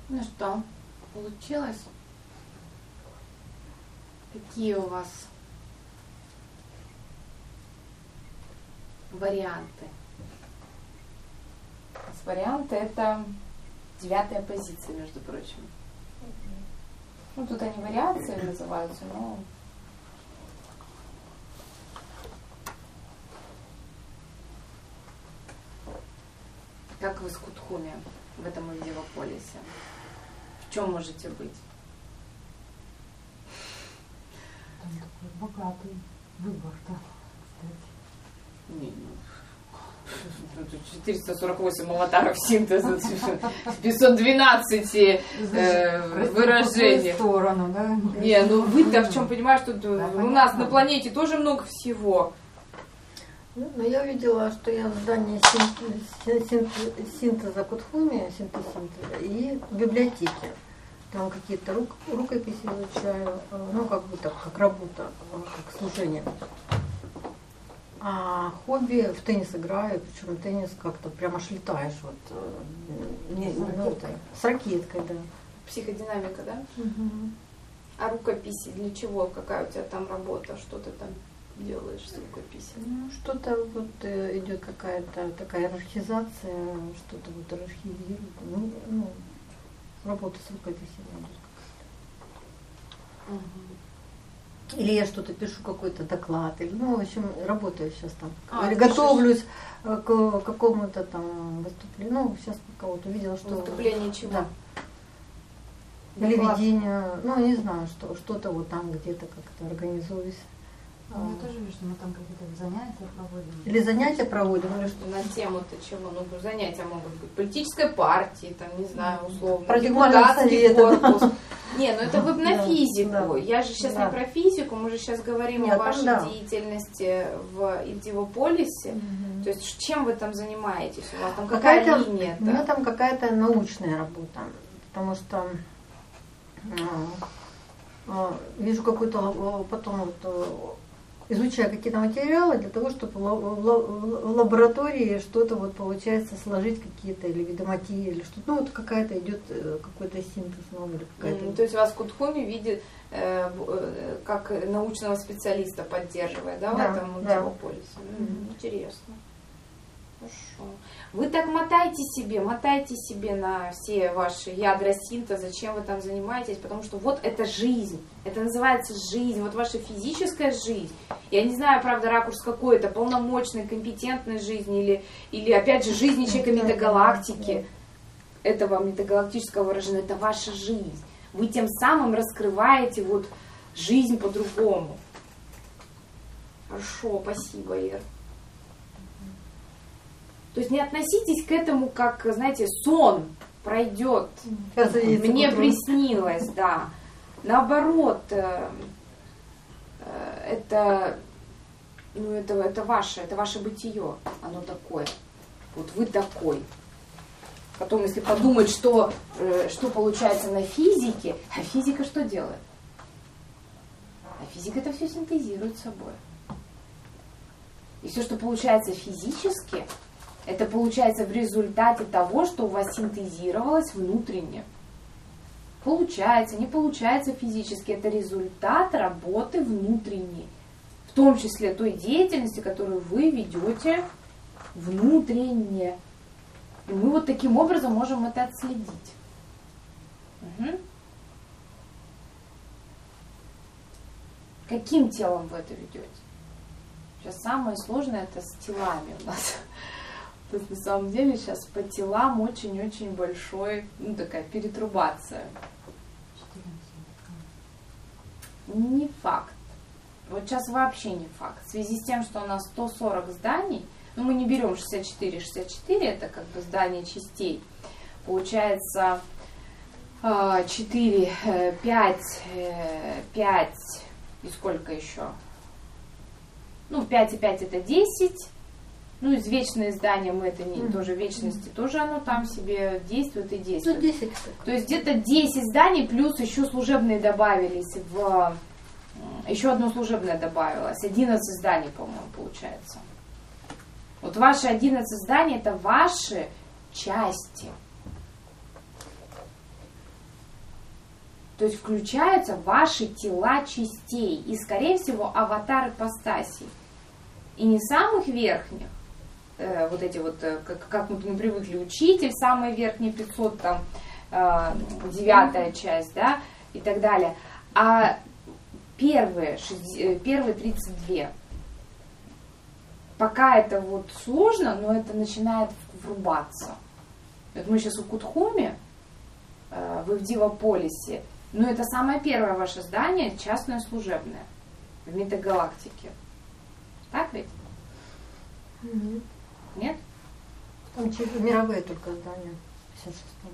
Ну что, получилось? Какие у вас варианты? Варианты — это 9-я позиция, между прочим. Ну, тут они вариации называются, но... Как вы с Кутхуми в этом Ивдиваполисе? В чем можете быть? Там такой богатый выбор, да, кстати. Не, 448 аватаров синтеза, 512 выражений. В сторону, да? Не, ну вы-то в чем понимаешь, что у нас на планете тоже много всего. Ну, но я увидела, что я в здании синтеза Кутхуми, синтеза, и в библиотеке. Там какие-то рукописи изучаю, ну, как будто как работа, как служение. А хобби в теннис играю, причем теннис как-то прямо аж летаешь вот, с ракеткой, да. Психодинамика, да? Угу. А рукописи для чего? Какая у тебя там работа? Что ты там делаешь с рукописями? Ну, что-то вот идет какая-то такая иерархизация, что-то вот иерархизирует. Ну, работа с рукописями идет какая-то. Угу. Или я что-то пишу, какой-то доклад, или, ну, в общем, работаю сейчас там. Или пишешь? готовлюсь к какому-то там выступлению. Ну, сейчас пока вот увидела, что... Выступление чего? Да. Или Доклад. ведение, ну, не знаю, что-то вот там где-то как-то организуюсь. Я тоже вижу, что мы там какие-то занятия проводим. Или занятия проводим, или что. На тему-то чего? Ну, занятия могут быть политической партии, там, не знаю, условно, Парадигмального депутатский совета, корпус. да. Не, ну это вы на Да, физику. да. Я же сейчас Да. не про физику, мы же сейчас говорим Нет, о там вашей да. деятельности в Ивдиваполисе. Мгм. То есть чем вы там занимаетесь? У вас там какая У линия? меня там какая-то научная работа, потому что вижу какой-то потом вот, изучаю какие-то материалы для того, чтобы в лаборатории что-то вот получается сложить какие-то или видоматии или что-то. Ну вот какая-то идет какой-то синтез новый или какая-то. То есть вас Кутхуми видит как научного специалиста поддерживает, да, в Да, этом да. Ивдиваполисе? Интересно. Хорошо. Вы так мотайте себе на все ваши ядра синтеза, чем вы там занимаетесь, потому что вот это жизнь, это называется жизнь, вот ваша физическая жизнь. Я не знаю, правда, ракурс какой это, полномочной, компетентной жизни или опять же, жизни человека метагалактики, этого метагалактического выражения, это ваша жизнь. Вы тем самым раскрываете вот жизнь по-другому. Хорошо, спасибо, Ир. То есть не относитесь к этому как, знаете, сон пройдет, мне приснилось, да. Наоборот, это ваше бытие, оно такое. Вот вы такой. Потом, если подумать, что получается на физике, а физика что делает? А физика это все синтезирует собой. И все, что получается физически, это получается в результате того, что у вас синтезировалось внутренне. Получается, не получается физически, это результат работы внутренней. В том числе той деятельности, которую вы ведете внутренне. И мы вот таким образом можем это отследить. Угу. Каким телом вы это ведете? Сейчас самое сложное это с телами у нас. То есть на самом деле сейчас по телам очень-очень большой, такая перетрубация. Не факт. Вот сейчас вообще не факт. В связи с тем, что у нас 140 зданий, мы не берем 64, это как бы здание частей. Получается 4, 5 и сколько еще? 5 и 5 это 10. Извечные здания мы это не, тоже вечности, тоже оно там себе действует и действует. 10. То есть где-то 10 зданий, плюс еще служебные добавились, еще одно служебное добавилось, 11 зданий, по-моему, получается. Вот ваши 11 зданий это ваши части. То есть включаются ваши тела частей и, скорее всего, аватар ипостасей. И не самых верхних, вот эти вот, как мы привыкли, учитель, самый верхний 500, там, 9-я часть, да, и так далее, а первые 32. Пока это вот сложно, но это начинает врубаться. Вот мы сейчас у Кутхуми, вы в Диваполисе, но это самое первое ваше здание, частное служебное, в метагалактике. Так ведь? Нет. Нет? Там мировые только здания. 56-м.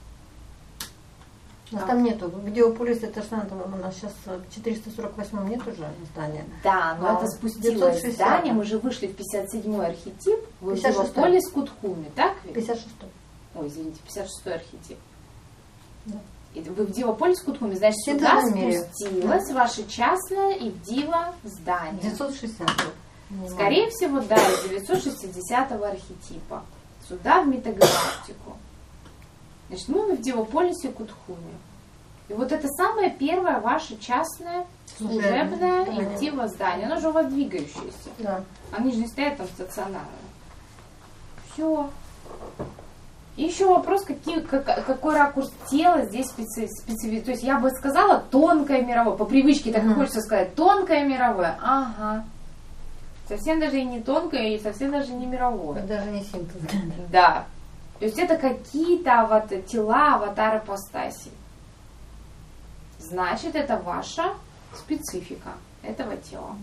Там нету. В Диополисе это ж надо, у нас сейчас в 448-м нет уже здания. Да, но это спустилось 960. здание, мы же вышли в 57-й архетип, в 56-й. Диваполис Кутхуми, так ведь? 56-й. Ой, извините, 56-й архетип. Да. И вы в Диваполис Кутхуми, значит, В сюда центральном мире. спустилось ваше частное и в Дива здание. 960. Скорее всего, да, из 960-го архетипа. Сюда, в метагалактику. Значит, мы в Диваполисе Кутхуми. И вот это самое первое ваше частное, служебное и Дива здание. Оно же у вас двигающееся. Да. Они же не стоят там стационарно. Все. И еще вопрос, какой ракурс тела здесь специфический. То есть я бы сказала тонкое мировое. По привычке так и хочется сказать. Тонкое мировое. Ага. Совсем даже и не тонкое, и совсем даже не мировое. Даже не синтез. Да. То есть это какие-то тела аватар ипостасей. Значит, это ваша специфика этого тела.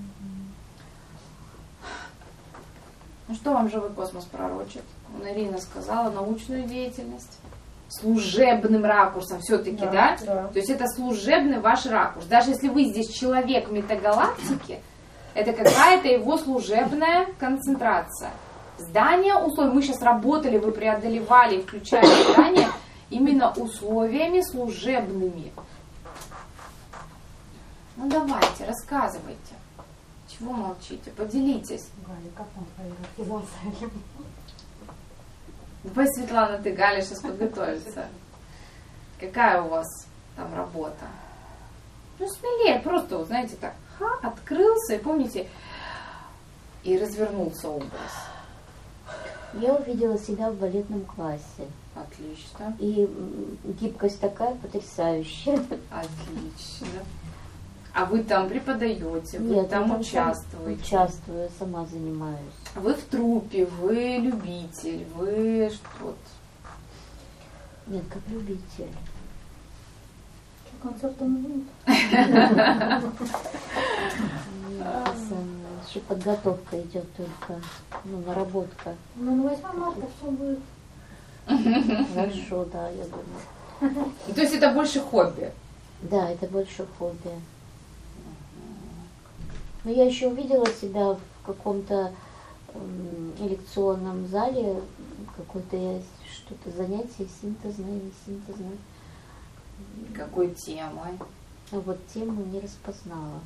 Ну что вам живой космос пророчит? Ирина сказала, научную деятельность. Служебным ракурсом все-таки, да? То есть это служебный ваш ракурс. Даже если вы здесь человек метагалактики, это какая-то его служебная концентрация. Здание условий, мы сейчас работали, вы преодолевали, включали здание именно условиями служебными. Ну давайте, рассказывайте. Чего молчите? Поделитесь. Галя, как там твоя организация? Давай, Светлана, ты, Галя, сейчас подготовится. Какая у вас там работа? Ну, смелее, просто, вот, знаете, так, открылся, и помните, и развернулся образ. Я увидела себя в балетном классе. Отлично. И гибкость такая потрясающая. Отлично. А вы там преподаете, вы Нет, там я участвуете? Участвую, сама занимаюсь. Вы в труппе, вы любитель, вы что-то? Нет, как любитель. Концертом будет. Еще подготовка идет только, наработка. Ну, на 8 марта все будет. Хорошо, да, я думаю. То есть это больше хобби? Да, это больше хобби. Но я еще увидела себя в каком-то лекционном зале, какое-то что-то занятие синтезное, не синтезное. Какой темой? А вот тему не распознала.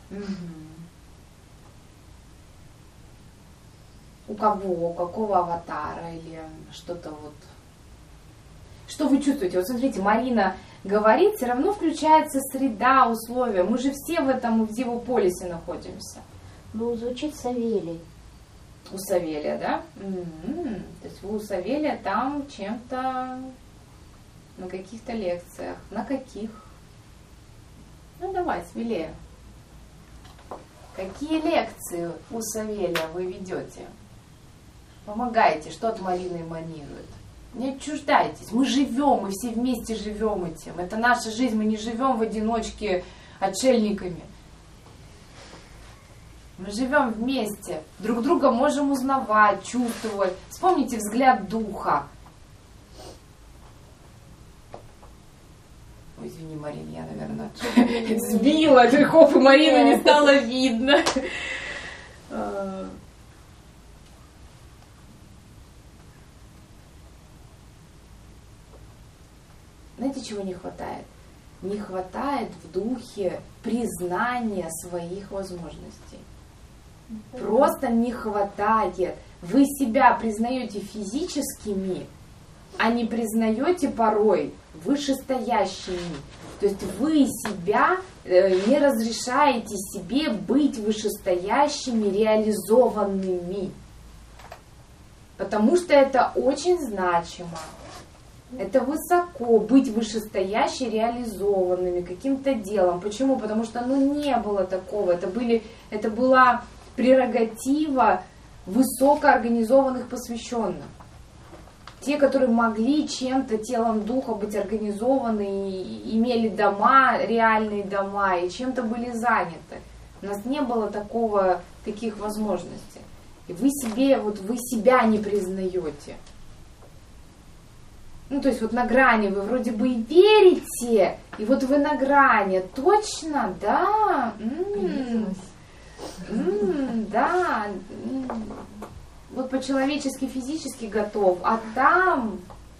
У кого? У какого аватара или что-то вот? Что вы чувствуете? Вот смотрите, Марина говорит, все равно включается среда, условия. Мы же все в этом в Диваполисе находимся. Ну, звучит Савелий. У Савелия, да? То есть вы у Савелия там чем-то на каких-то лекциях. На каких? Ну давай, смелее. Какие лекции у Савелия вы ведете? Помогайте, что от Марины эманирует. Не отчуждайтесь. Мы живем, мы все вместе живем этим. Это наша жизнь, мы не живем в одиночке отшельниками. Мы живем вместе, друг друга можем узнавать, чувствовать. Вспомните взгляд духа. Ой, извини, Марина, я, наверное, сбила грехов, и Марину не стало видно. Знаете, чего не хватает? Не хватает в духе признания своих возможностей. Просто не хватает. Вы себя признаете физическими, а не признаете порой вышестоящими. То есть вы себя не разрешаете себе быть вышестоящими, реализованными. Потому что это очень значимо. Это высоко, быть вышестоящими, реализованными каким-то делом. Почему? Потому что не было такого. Это была прерогатива высокоорганизованных посвященных. Те, которые могли чем-то, телом духа быть организованы, имели дома, реальные дома, и чем-то были заняты. У нас не было таких возможностей. И вы себя не признаете. То есть на грани вы вроде бы и верите, и вы на грани. Точно, да. Да. По-человечески, физически готов, а там...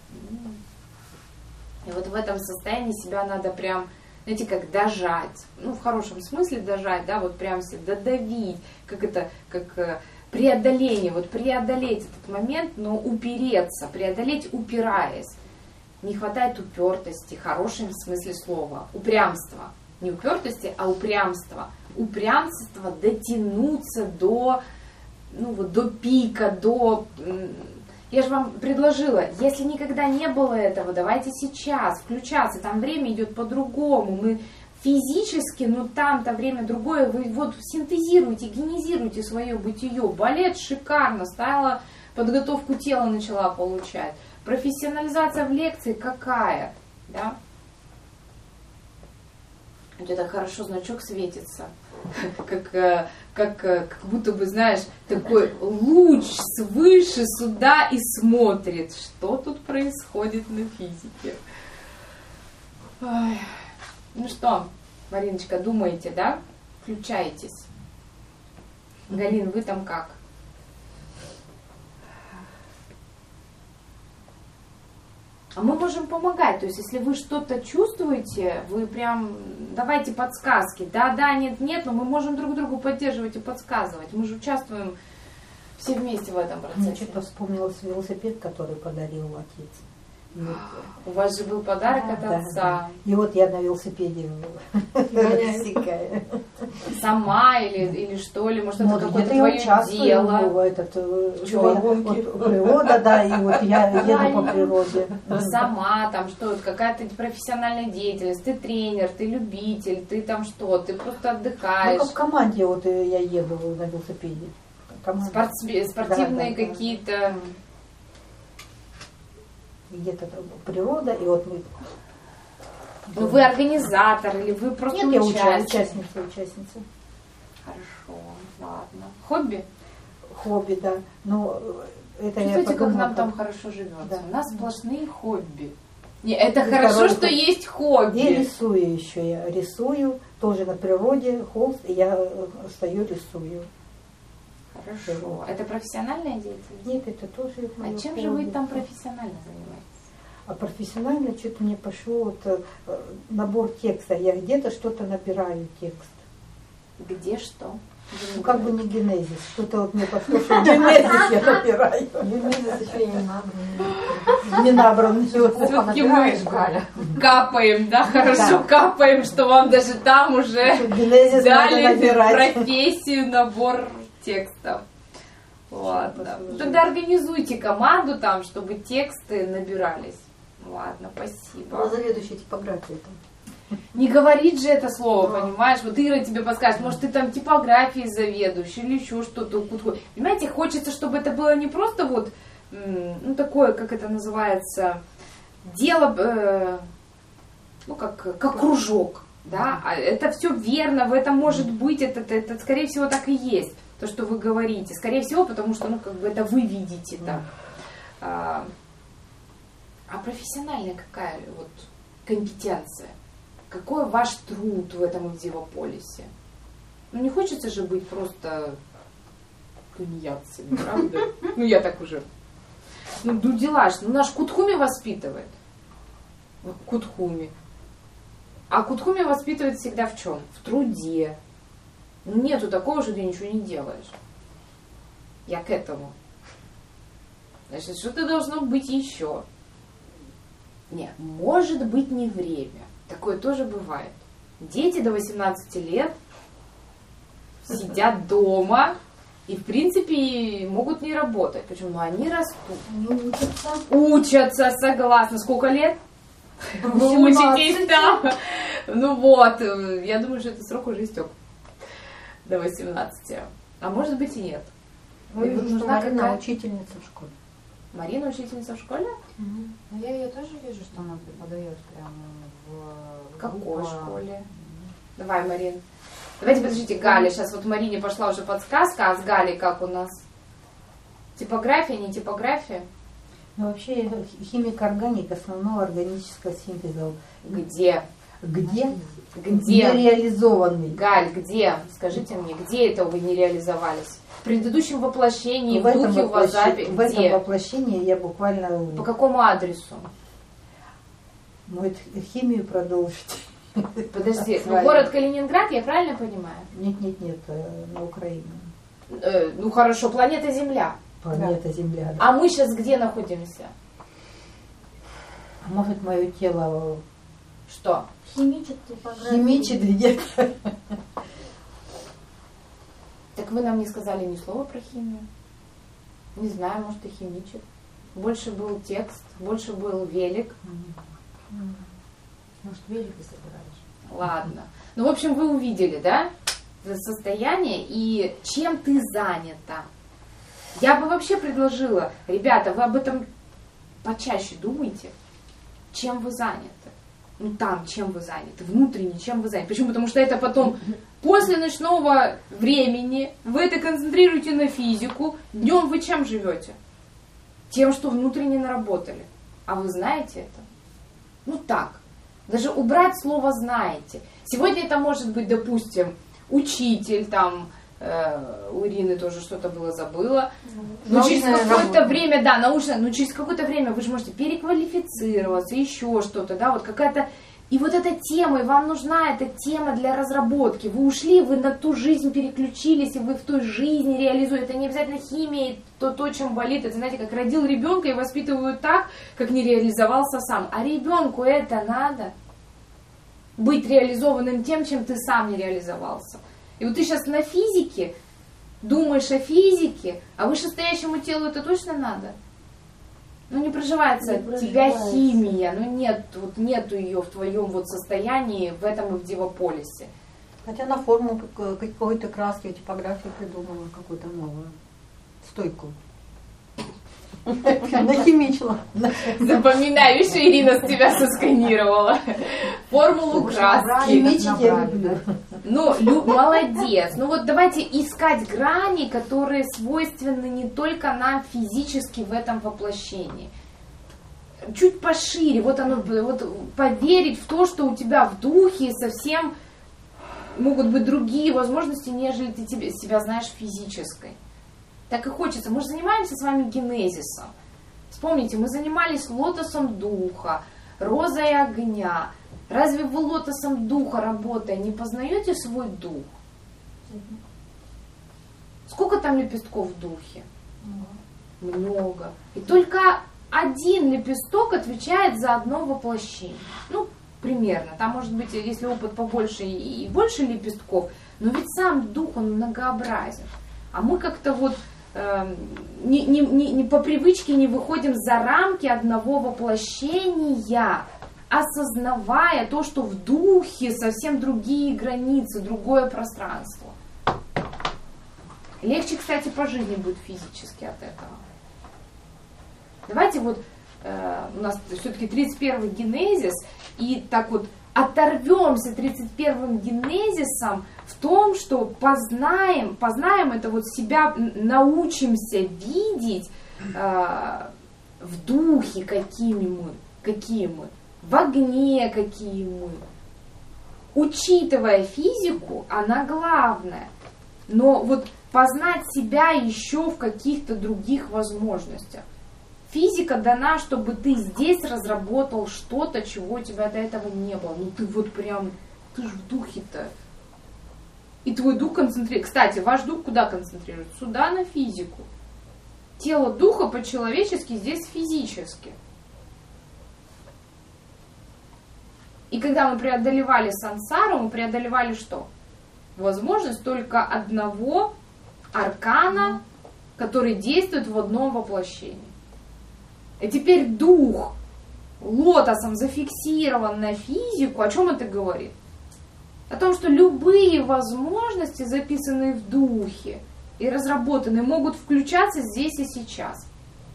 И в этом состоянии себя надо прям, знаете, как дожать. В хорошем смысле дожать, да, прям себя додавить, как преодоление, преодолеть этот момент, но упереться, преодолеть упираясь. Не хватает упертости, в хорошем смысле слова, упрямства. Не упертости, а упрямства. Упрямство дотянуться до пика, Я же вам предложила, если никогда не было этого, давайте сейчас включаться, там время идет по-другому, мы физически, там-то время другое, вы синтезируете, генезируете свое бытие. Балет шикарно, стала подготовку тела начала получать. Профессионализация в лекции какая, да? У тебя так хорошо значок светится, как будто бы, знаешь, такой луч свыше сюда и смотрит, что тут происходит на физике. Ой. Ну что, Мариночка, думаете, да? Включаетесь. Галин, вы там как? А мы можем помогать, то есть если вы что-то чувствуете, вы прям давайте подсказки. Да, нет, но мы можем друг другу поддерживать и подсказывать. Мы же участвуем все вместе в этом процессе. Мне что-то вспомнилось велосипед, который подарил отец. У вас же был подарок от отца. Да. И я на велосипеде рассекаю. Сама или что ли? Может, это какое-то твое дело? Природа, да, и я еду по природе. Сама там что-то, какая-то профессиональная деятельность, ты тренер, ты любитель, ты там что, ты просто отдыхаешь. В команде я еду на велосипеде. Спортивные какие-то... Где-то природа, и мы... вы организатор или вы просто участница. Хорошо, ладно. Хобби? Хобби, да. Но это чувствуете, как нам там хорошо живется? Да. У нас сплошные хобби. Это хорошо, что есть хобби. И рисую еще. Я рисую тоже на природе, холст, и я стою, рисую. Хорошо. Это профессиональная деятельность? Нет, это тоже... А чем же вы там профессионально занимаетесь? А профессионально что-то мне пошел набор текста. Я где-то что-то набираю текст. Где что? Как бы не генезис. Что-то мне пошло, что генезис я набираю. Генезис еще не набран. Не набран. Все-таки мы капаем, да? Хорошо капаем, что вам даже там уже дали профессию, набор текстов. Ладно. Тогда организуйте команду там, чтобы тексты набирались. Ладно, спасибо. А заведующая типографией там. Не говорит же это слово, понимаешь? Ира тебе подскажет, может, ты там типографией заведуешь или еще что-то. Понимаете, хочется, чтобы это было не просто такое, как это называется, дело, как кружок, да? А это все верно, в этом может быть, это скорее всего так и есть. То, что вы говорите. Скорее всего, потому что, это вы видите там. А профессиональная какая компетенция? Какой ваш труд в этом идзива-полисе? Не хочется же быть просто тунеядцами, правда? Я так уже. Дела ж, наш Кутхуми воспитывает. Кутхуми. А Кутхуми воспитывает всегда в чем? В труде. Нету такого, что ты ничего не делаешь. Я к этому. Значит, что-то должно быть еще. Нет, может быть не время. Такое тоже бывает. Дети до 18 лет сидят дома и, в принципе, могут не работать. Почему? Ну, они растут. Учатся, согласна. Сколько лет? Вы учитесь там. Ну вот, я думаю, что этот срок уже истек. До 18. А может быть и нет. Я вижу, что Марина учительница в школе. Марина учительница в школе? Ну, я ее тоже вижу, что она преподает прямо в какой школе? Давай, Марин. Давайте, подождите, Галя. Сейчас вот Марине пошла уже подсказка, а с Галей как у нас? Типография, не типография? Ну, вообще, химик-органик основного органического синтеза. Где? Где? Где? Нереализованный. Галь, где? Скажите мне, где это вы не реализовались? В предыдущем воплощении, в духе, в вазапе, в этом воплощении я буквально... По какому адресу? Ну, это химию продолжить. Подожди, ну, город Калининград, я правильно понимаю? Нет, на Украине. Ну хорошо, планета Земля. Планета Земля. Да. А мы сейчас где находимся? А может, мое тело... Что? Химичит типография. Химичит где-то. Так вы нам не сказали ни слова про химию. Не знаю, может и химичит. Больше был текст, больше был велик. Может, велик и собираешь. Ладно. Ну, в общем, вы увидели, да, состояние и чем ты занята. Я бы вообще предложила, ребята, вы об этом почаще думайте, чем вы заняты. Ну, там, чем вы заняты, внутренне, чем вы заняты. Почему? Потому что это потом, после ночного времени, вы это концентрируете на физику, днем вы чем живете? Тем, что внутренне наработали. А вы знаете это? Ну, так. Даже убрать слово «знаете». Сегодня это может быть, допустим, учитель, там, у Ирины тоже что-то было, забыла. Но через какое-то время, да, научное, но через какое-то время вы же можете переквалифицироваться, еще что-то, да, вот какая-то... И вот эта тема, и вам нужна эта тема для разработки. Вы ушли, вы на ту жизнь переключились, и вы в той жизни реализуете. Это не обязательно химия, то, чем болит. Это, знаете, как родил ребенка и воспитывают так, как не реализовался сам. А ребенку это надо. Быть реализованным тем, чем ты сам не реализовался. И вот ты сейчас на физике думаешь о физике, а вышестоящему телу это точно надо? Ну не проживается тебя химия, ну нет, вот нету ее в твоем вот состоянии, в этом и в Дивополисе. Хотя на форму какой-то краски типографии придумала какую-то новую стойку. Нахимичила. Запоминаю, что Ирина с тебя сосканировала. Формулу краски. Ну, молодец. Ну вот давайте искать грани, которые свойственны не только нам физически в этом воплощении. Чуть пошире. Вот оно, вот поверить в то, что у тебя в духе совсем могут быть другие возможности, нежели ты себя знаешь физической. Так и хочется. Мы же занимаемся с вами генезисом. Вспомните, мы занимались лотосом духа, розой огня. Разве вы лотосом духа, работая, не познаете свой дух? Сколько там лепестков в духе? Много. И только один лепесток отвечает за одно воплощение. Ну, примерно. Там может быть, если опыт побольше и больше лепестков, но ведь сам дух, он многообразен. А мы как-то вот не по привычке не выходим за рамки одного воплощения, осознавая то, что в духе совсем другие границы, другое пространство. Легче, кстати, по жизни будет физически от этого. Давайте вот, у нас все-таки 31-й генезис, и так вот оторвемся 31-м генезисом в том, что познаем это вот себя, научимся видеть в духе, какие мы, в огне какие мы. Учитывая физику, она главная, но вот познать себя еще в каких-то других возможностях. Физика дана, чтобы ты здесь разработал что-то, чего у тебя до этого не было. Ну ты вот прям, ты ж в духе-то. И твой дух концентрируется. Кстати, ваш дух куда концентрируется? Сюда, на физику. Тело духа по-человечески здесь физически. И когда мы преодолевали сансару, мы преодолевали что? Возможность только одного аркана, который действует в одном воплощении. И теперь дух лотосом зафиксирован на физику. О чем это говорит? О том, что любые возможности, записанные в духе и разработанные, могут включаться здесь и сейчас.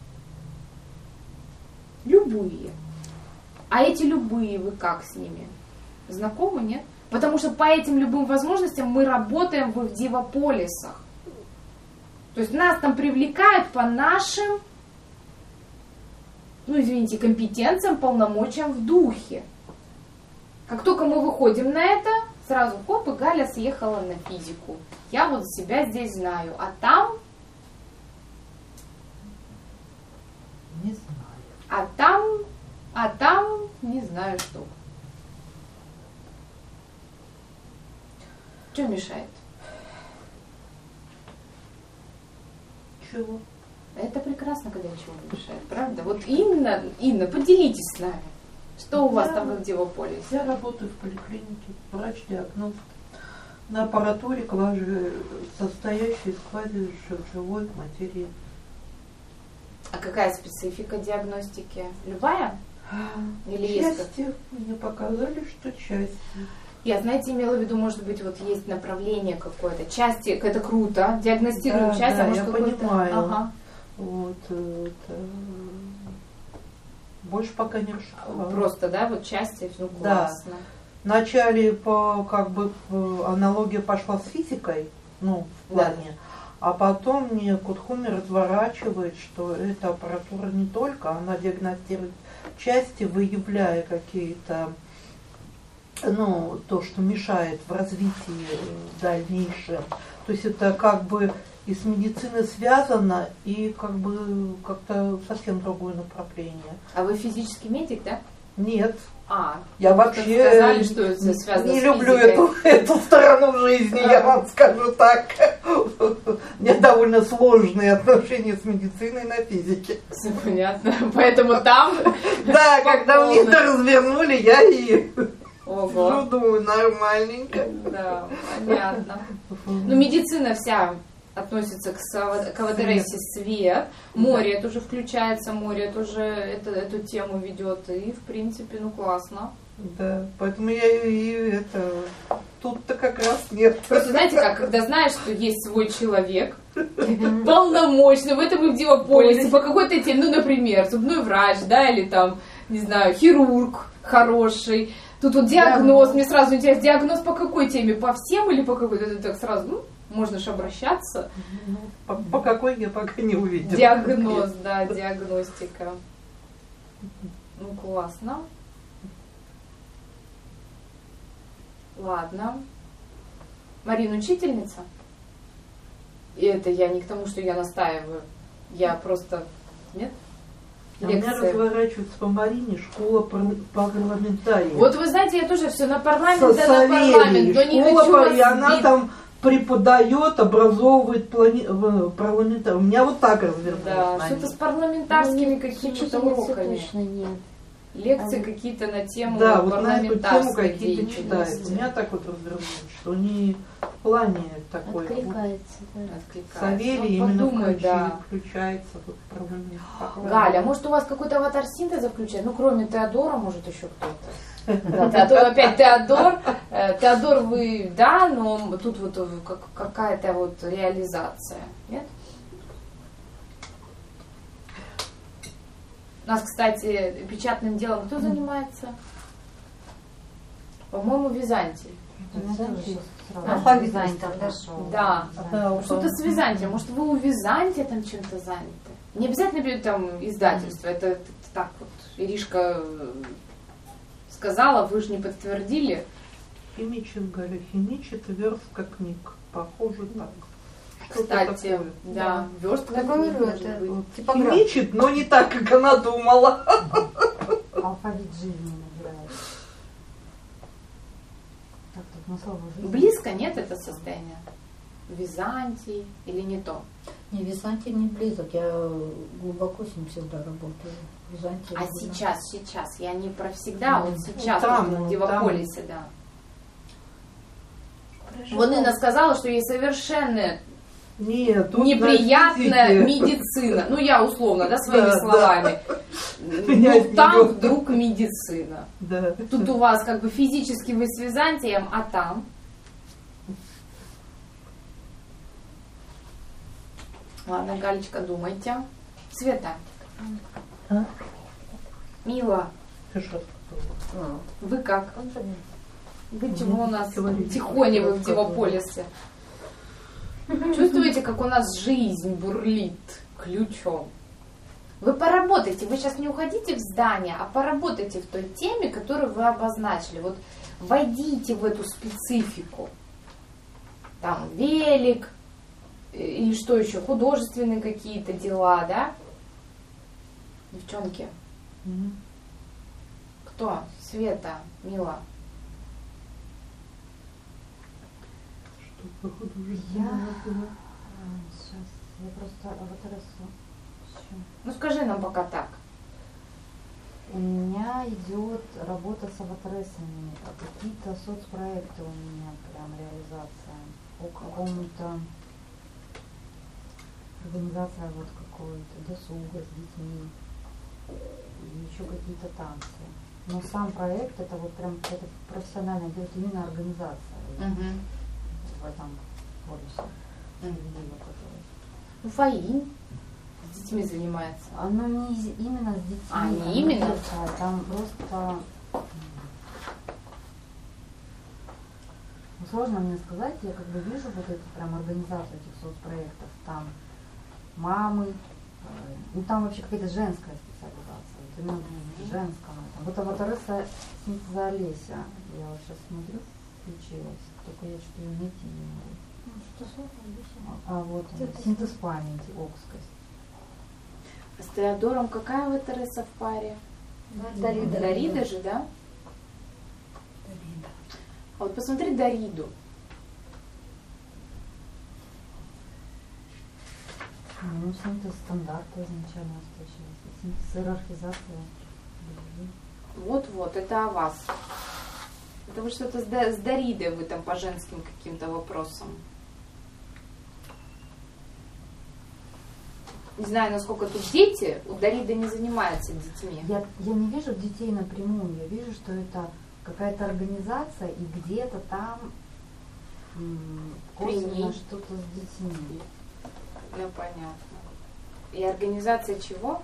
Любые. А эти любые, вы как с ними? Знакомы, нет? Потому что по этим любым возможностям мы работаем в дивополисах. То есть нас там привлекают по нашим, компетенциям, полномочиям в духе. Как только мы выходим на это, сразу хоп, и Галя съехала на физику. Я вот себя здесь знаю. А там... Не знаю. А там не знаю что. Что мешает? Чего? Это прекрасно, когда ничего не мешает, правда? Вот Инна, поделитесь с нами. Что у вас там в Дивополисе? Я работаю в поликлинике, врач-диагност. На аппаратуре, состоящей из квазиживой материи. А какая специфика диагностики? Любая? Или есть части. Мне показали, что части. Я, знаете, имела в виду, может быть, вот есть направление какое-то. Части, это круто, диагностируем часть, да, а может я какой-то... понимаю. Ага. Вот, больше пока не расшифровала. Просто, да, вот части, ну классно. Да. Вначале аналогия пошла с физикой, в плане, а потом мне Кутхуми разворачивает, что эта аппаратура не только, она диагностирует части, выявляя какие-то, то, что мешает в развитии дальнейшем. То есть это как бы и с медициной связано, и как бы как-то совсем другое направление. А вы физический медик, да? Нет. Я вообще сказали, что это связано не с люблю физикой. эту сторону жизни, я вам скажу так. У меня довольно сложные отношения с медициной на физике. Все понятно. Поэтому там... Да, когда мне это развернули, я и Ого. жду нормальненько. Да, понятно. Ну, медицина вся относится к Авадаресе свет. Море тоже включается, море тоже эту тему ведет. И, в принципе, классно. Да, поэтому я и тут-то как раз нет. Просто знаете как, когда знаешь, что есть свой человек, полномочный, в этом и в Дивополисе, по какой-то теме, например, зубной врач, да, или там, не знаю, хирург хороший, тут вот диагноз, мне сразу интересно, диагноз по какой теме, по всем или по какой-то, так сразу, можно же обращаться. По какой я пока не увидела. Диагноз, да, диагностика. Классно. Ладно. Марина учительница? И это я не к тому, что я настаиваю. Я просто... Нет? У меня разворачивается по Марине школа парламентариев. Вот вы знаете, я тоже все на парламент, на парламент, но не хочу вас и она там преподает, образовывает парламентариев. У меня вот так развернулось. Да, что-то с парламентарскими какими-то уроками. Точно нет. Лекции какие-то на тему да, вот на эту тему какие-то деятельности. читают. У меня так вот развернулось, что они в плане такой откликается, вот, да. Савелий именно включается в парламент. Галя, может у вас какой-то аватар синтеза включает? Кроме Теодора, может еще кто-то. Опять Теодор. Теодор вы, да, но тут вот какая-то вот реализация. Нет? У нас, кстати, печатным делом кто занимается? По-моему, Византий. Византий, хорошо. Да. Что-то с Византием. Может, вы у Византия там чем-то заняты? Не обязательно там издательство. Это так вот Иришка сказала, вы же не подтвердили. Химичит, Галя, химичит, верстка книг. Похоже так. Кстати, да, верстка книг может быть. Химичит, но не так, как она думала. Алфавит жизни набирает. Так, тут на слово жизнь. Близко, нет, это состояние? Византий или не то? Не, Византий не близок, я глубоко с ним всегда работаю. Византий А близок. сейчас, я не про всегда, а вот сейчас, Там, в ну, Дивополисе, да. Вот Инна сказала, что ей совершенно Нет, тут неприятная видите, медицина. Ну, я условно, да, своими Да, словами. Меня Ну, там неё- вдруг медицина. Да. Тут у вас как бы физически вы с Византием, а там? Ладно, Галечка, думайте. Света. А? Мила, Ты что сказала? вы как? Вы чего у нас Говорите, тихоня вы в рассказывай. Дивополисе? Чувствуете, как у нас жизнь бурлит ключом? Вы поработайте, вы сейчас не уходите в здание, а поработайте в той теме, которую вы обозначили. Вот войдите в эту специфику. Там велик, или что еще, художественные какие-то дела, да? Девчонки, Мгм. кто? Света, Мила. Что по художественному Я- делу? Сейчас, я просто аватаресу ищу. Ну скажи нам пока так. У меня идет работа с аватаресами, какие-то соцпроекты у меня прям реализация. По какому-то организация вот какой-то досуга с детьми. И еще какие-то танцы. Но сам проект это вот прям это профессионально идет именно организация в этом полюсе. Видео, которое. Ну, Фаин с детьми занимается. Оно не именно с детьми. А, не оно именно? детское, там просто сложно мне сказать, я как бы вижу вот эти прям организацию этих соцпроектов, там мамы, ну там вообще какая-то женская специализация, вот именно в женском этом. Вот аватареса синтеза Олеся, я вот сейчас смотрю, включилась, только я что-то ее найти не могу. А вот она, синтез памяти, окскость. А с Теодором какая вы, Тереса, в паре? Дарида. Дарида же, да? А вот посмотри Дариду. Ну, синтез стандарта изначально встречался, синтез иерархизация. Вот-вот, это о вас. Это вы что-то с Даридой вы там по женским каким-то вопросам. Не знаю, насколько тут дети, у Дариды не занимаются детьми. Я не вижу детей напрямую, я вижу, что это какая-то организация, и где-то там косвенно ней. что-то с детьми. Ну, понятно. И организация чего?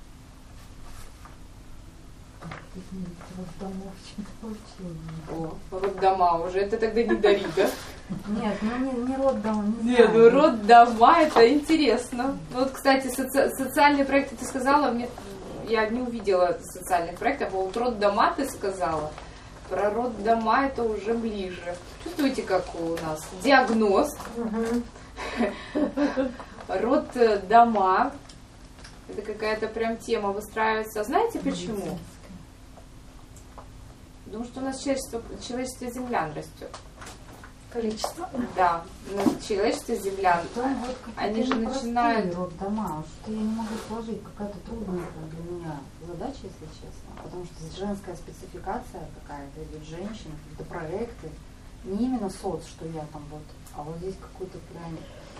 О, роддома уже, это тогда не Дарида. Нет, ну не роддом, не Нет, ну знаю. роддома, это интересно. Ну, вот, кстати, социальные проекты ты сказала, мне я не увидела социальных проектов, а вот роддома ты сказала. Про роддома это уже ближе. Чувствуете, как у нас диагноз, роддома. Это какая-то прям тема выстраивается. Знаете почему? Потому что у нас человечество землян растет. Количество. Да, человечество землян. Там вот Они же какие-то начинают... непростые роддома, что я не могу сложить, какая-то трудная для меня задача, если честно, потому что здесь женская спецификация какая-то, идет женщина, какие-то проекты, не именно соц, что я там вот, а вот здесь какой-то прям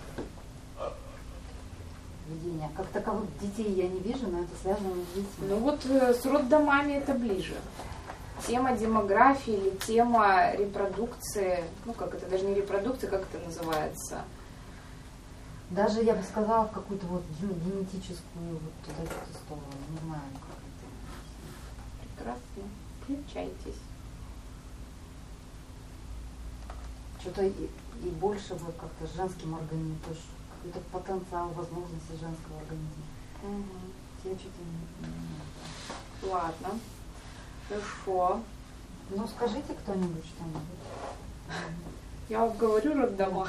видение. Как таковых детей я не вижу, но это связано с детьми. Ну вот с роддомами это ближе. Тема демографии или тема репродукции, ну как это, даже не репродукция, как это называется? Даже я бы сказала в какую-то вот генетическую вот туда сторону, не знаю, как это. Прекрасно. Включайтесь. Что-то и больше вот как-то с женским организмом, то есть какой-то потенциал возможности женского организма. Я что-то не Ладно. Хорошо. Ну скажите кто-нибудь что-нибудь. Я вам говорю роддома.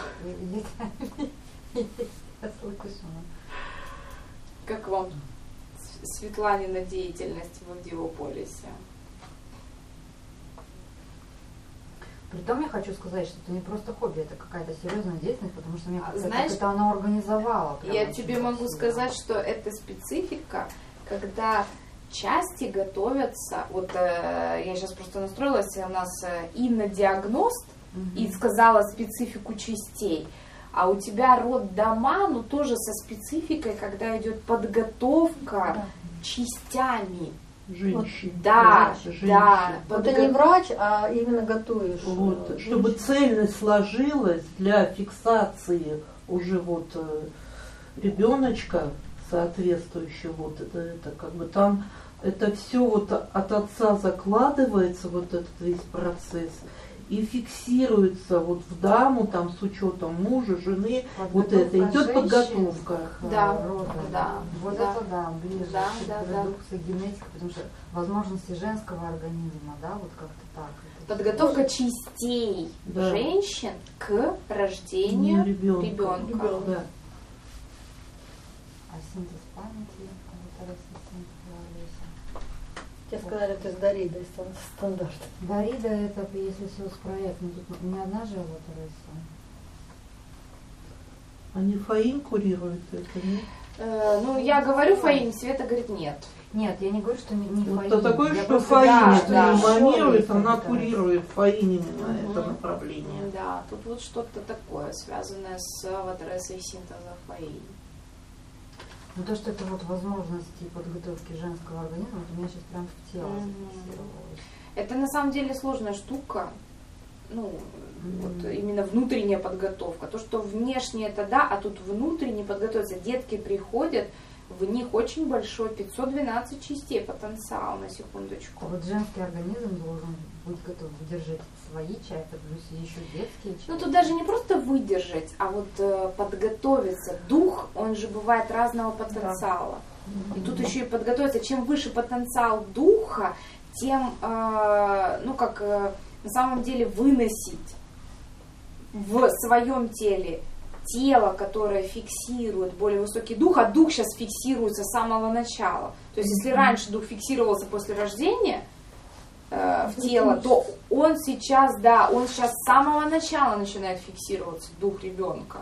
Я слышу. Как вам Светланина деятельность в Дивополисе? Притом я хочу сказать, что это не просто хобби, это какая-то серьезная деятельность, потому что мне кажется, Знаешь, как это она организовала. Я прям тебе очень могу красиво. сказать, что это специфика, когда части готовятся, вот я сейчас просто настроилась, у нас Инна диагност и сказала специфику частей, а у тебя роддома, ну тоже со спецификой, когда идет подготовка частями. Женщин. Да, женщин. да. Вот ты не врач, а именно готовишь. Вот, чтобы цельность сложилась для фиксации уже вот ребеночка соответствующего, вот это как бы там это все вот от отца закладывается, вот этот весь процесс, и фиксируется вот в даму там с учетом мужа, жены, вот это идет подготовка. Да, рода. да, Вот да. это да, ближе Да, к да, репродукции, генетика, потому что возможности женского организма, да, вот как-то так. Это Подготовка частей Да. женщин к рождению Ребенка. ребенка. Да. А синтез памяти, это Тебе сказали, ты с Даридой стандарт. Дарида это, если соцпроект, ну тут не одна же вот рыса. Они Фаин курируют это, нет? Ну, я говорю Фаине, Света говорит нет. Нет, я не говорю, что не Вот Фаин. то такое, Я что просто Фаин да, это да. иманирует, Шоу она есть, курирует Фаин именно Мгм. это направление. Да, тут вот что-то такое, связанное с ватересой синтеза Фаини. Ну то, что это вот возможности подготовки женского организма, вот у меня сейчас прям в тело Мгм. зафиксировалось. Это на самом деле сложная штука, ну, вот именно внутренняя подготовка. То, что внешне это да, а тут внутренне подготовиться. Детки приходят, в них очень большой 512 частей потенциал, на секундочку. Вот женский организм должен быть готов выдержать свои части, плюс еще детские части. Ну, тут даже не просто выдержать, а вот подготовиться. Дух, он же бывает разного потенциала. И тут еще и подготовиться. Чем выше потенциал духа, тем, на самом деле выносить в своем теле тело, которое фиксирует более высокий дух, а дух сейчас фиксируется с самого начала. То есть, если раньше дух фиксировался после рождения в тело, то он сейчас с самого начала начинает фиксироваться, дух ребенка.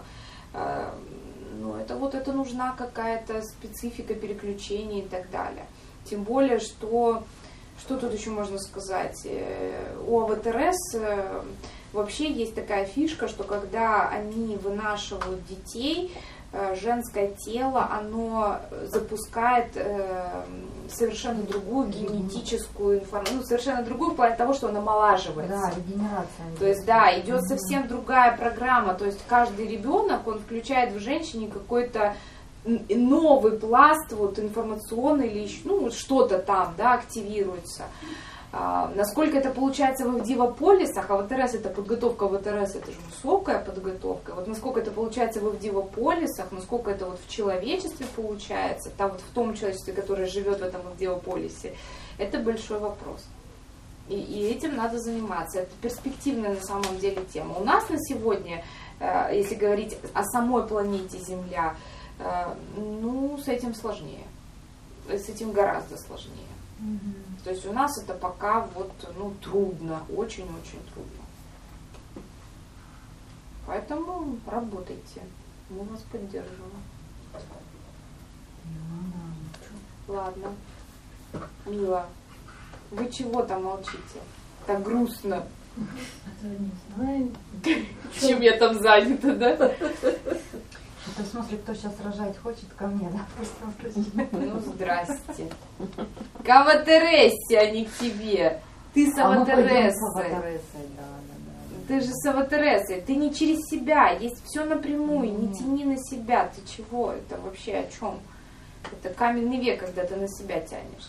Это нужна какая-то специфика переключения и так далее. Тем более, что тут еще можно сказать? У АВТРС вообще есть такая фишка, что когда они вынашивают детей, женское тело, оно запускает совершенно другую генетическую информацию, совершенно другую в плане того, что она омолаживается. Да, регенерация. То есть, да, идет совсем другая программа. То есть каждый ребенок, он включает в женщине какой-то новый пласт вот, информационный или что-то там, да, активируется. Насколько это получается в Авдивополисах, а ВТРС это подготовка, ВТРС это же высокая подготовка, вот насколько это получается в Авдивополисах, насколько это вот в человечестве получается, там вот в том человечестве, которое живет в этом Авдивополисе, это большой вопрос. И этим надо заниматься. Это перспективная на самом деле тема. У нас на сегодня, если говорить о самой планете Земля, с этим сложнее. С этим гораздо сложнее. То есть у нас это пока трудно, очень-очень трудно. Поэтому работайте, мы вас поддержим. Ладно. Мила, вы чего там молчите? Так грустно. Не знаю. Чем я там занята, да? Это в смысле, кто сейчас рожать хочет, ко мне, да? Ну, здрасте. К АВТРСе, а не к тебе. Ты с АВТРСой. Ты же с АВТРСой. Ты не через себя. Есть все напрямую. Не тяни на себя. Ты чего? Это вообще о чем? Это каменный век, когда ты на себя тянешь.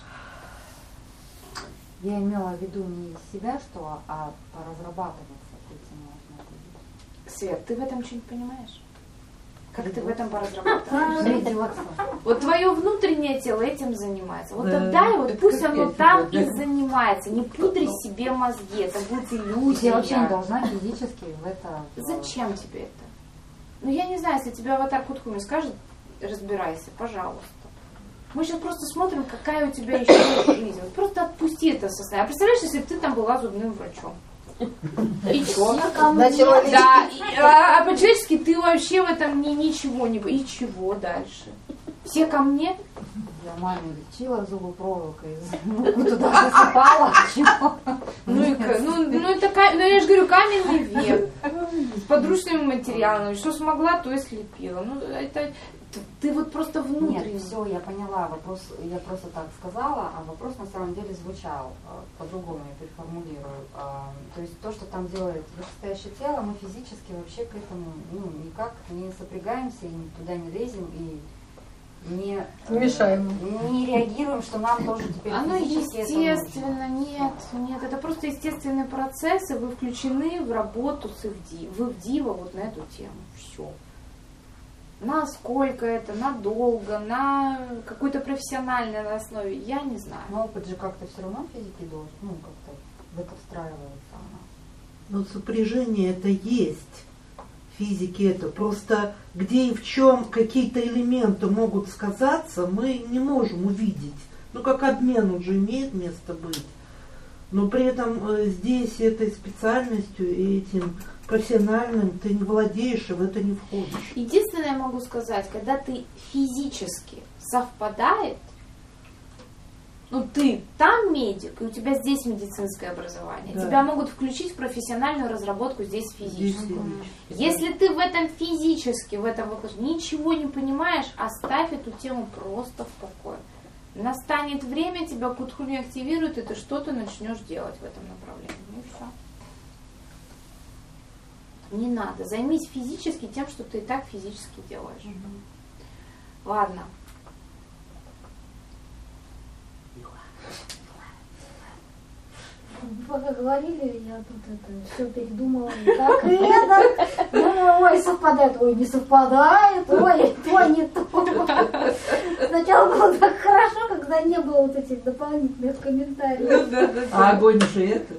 Я имела в виду не из себя, а поразрабатываться этим можно будет. Свет, ты в этом что-нибудь понимаешь? Как ты в этом поразрабатываешь? Придется. Вот твое внутреннее тело этим занимается. Вот Да, отдай, вот это пусть как оно я там тебя, и да. занимается. Не пудри себе мозги. Это будет иллюзия. Я вообще не должна физически в это... Зачем тебе это? Ну, я не знаю, если тебе аватар Кутхуми скажет, разбирайся, пожалуйста. Мы сейчас просто смотрим, какая у тебя еще жизнь. Вот просто отпусти это состояние. А представляешь, если бы ты там была зубным врачом? И что? Начала лечить. Да, а по-человечески ты вообще в этом ничего не... И чего дальше? Все ко мне? Я маме лечила зубы проволокой, муку туда засыпала, чего? Ну, я же говорю, каменный век, с подручными материалами, что смогла, то и слепила. Ну, это ты вот просто внутренне. Нет, все, я поняла, вопрос, я просто так сказала, а вопрос на самом деле звучал, по-другому я переформулирую. То есть то, что там делает вышестоящее тело, мы физически вообще к этому никак не сопрягаемся и туда не лезем, и не мешаем. Не реагируем, что нам тоже теперь оно естественно, это нет, это просто естественные процессы, вы включены в работу с Ивдива вот на эту тему, все. Насколько это, надолго, на какой-то профессиональной основе, я не знаю. Но опыт же как-то все равно физики должен, как-то в это встраивается она. Но сопряжение это есть. Физики это просто где и в чем какие-то элементы могут сказаться, мы не можем увидеть. Ну как обмен уже имеет место быть. Но при этом здесь этой специальностью и этим профессиональным ты не владеешь и в это не входишь. Единственное, я могу сказать, когда ты физически совпадает, ты там медик, и у тебя здесь медицинское образование. Да. Тебя могут включить в профессиональную разработку здесь физическую. Если ты в этом физически, в этом вопросе ничего не понимаешь, оставь эту тему просто в покое. Настанет время, тебя Кутхуми активирует, и ты что-то начнешь делать в этом направлении. И все. Не надо. Займись физически тем, что ты и так физически делаешь. Ладно. Пока говорили, я тут все передумала, как и это. Думаю, ой, совпадает, ой, не совпадает, ой, то не то. Сначала было так хорошо, когда не было вот этих дополнительных комментариев. А огонь же этот.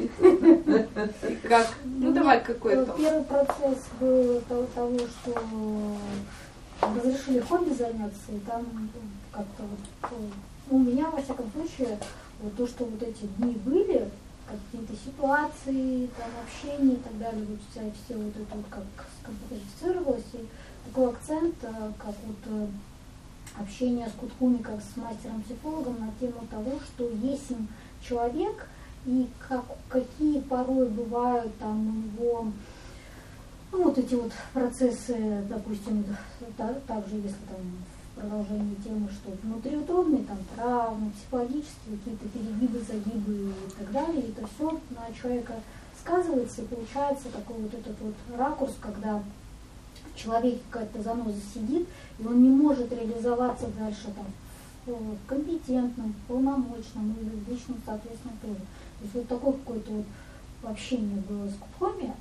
Как? Давай какой-то. Первый процесс был того, что разрешили хобби заняться, и там как-то у меня, во всяком случае, вот то, что вот эти дни были, какие-то ситуации, там, общение и так далее, вот все вот это вот как скомпозицировалось, и такой акцент, как вот общение с Кутхуми, как с мастером-психологом на тему того, что есть человек, и какие порой бывают там у него, вот эти вот процессы, допустим, также если там продолжение темы, что внутриутробные там травмы, психологические какие-то перегибы, загибы и так далее, и это все на человека сказывается, и получается такой вот этот вот ракурс, когда в человеке какая-то заноза сидит, и он не может реализоваться дальше там в компетентном, полномочном и в личном, соответственно, тоже. То есть вот такое какое-то вот общение было с Кутхуми,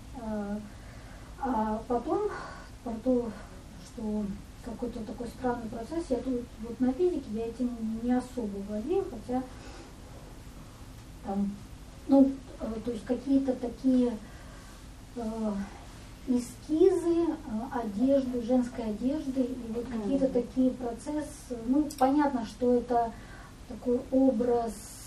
а потом про то, что какой-то такой странный процесс. Я тут вот на физике я этим не особо владею, хотя там, то есть какие-то такие эскизы одежды, женской одежды, и вот какие-то такие процессы. Понятно, что это такой образ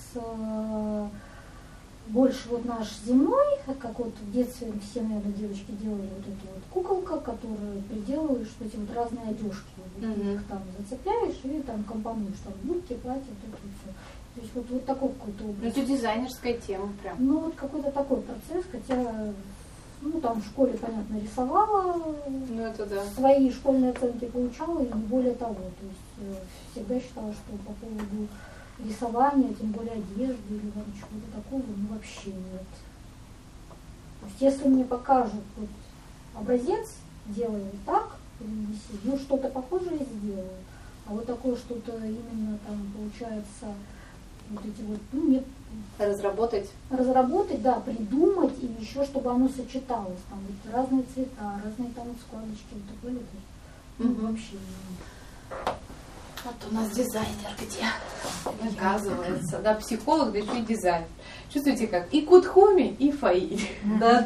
больше вот наш земной, как вот в детстве все, наверное, девочки делали вот эту вот куколка, которую приделываешь, вот эти вот разные одежки. Их там зацепляешь и там компонуешь, там юбки, платья, вот это все. То есть вот такой какой-то образ. Это дизайнерская тема прям. Вот какой-то такой процесс, хотя там в школе, понятно, рисовала, это да. Свои школьные оценки получала, и не более того. То есть всегда считала, что по поводу рисования, тем более одежды или там чего-то такого, вообще нет. То есть если мне покажут вот образец, делаю так, что-то похожее сделаю, а вот такое что-то именно там получается вот эти вот, мне разработать, да, придумать, и еще чтобы оно сочеталось, там вот разные цвета, разные там вот складочки, вот такое, вообще нет. Вот у нас дизайнер где? Оказывается, да, психолог, да еще и дизайнер. Чувствуете как? И Кутхуми, и Фаиль. Да.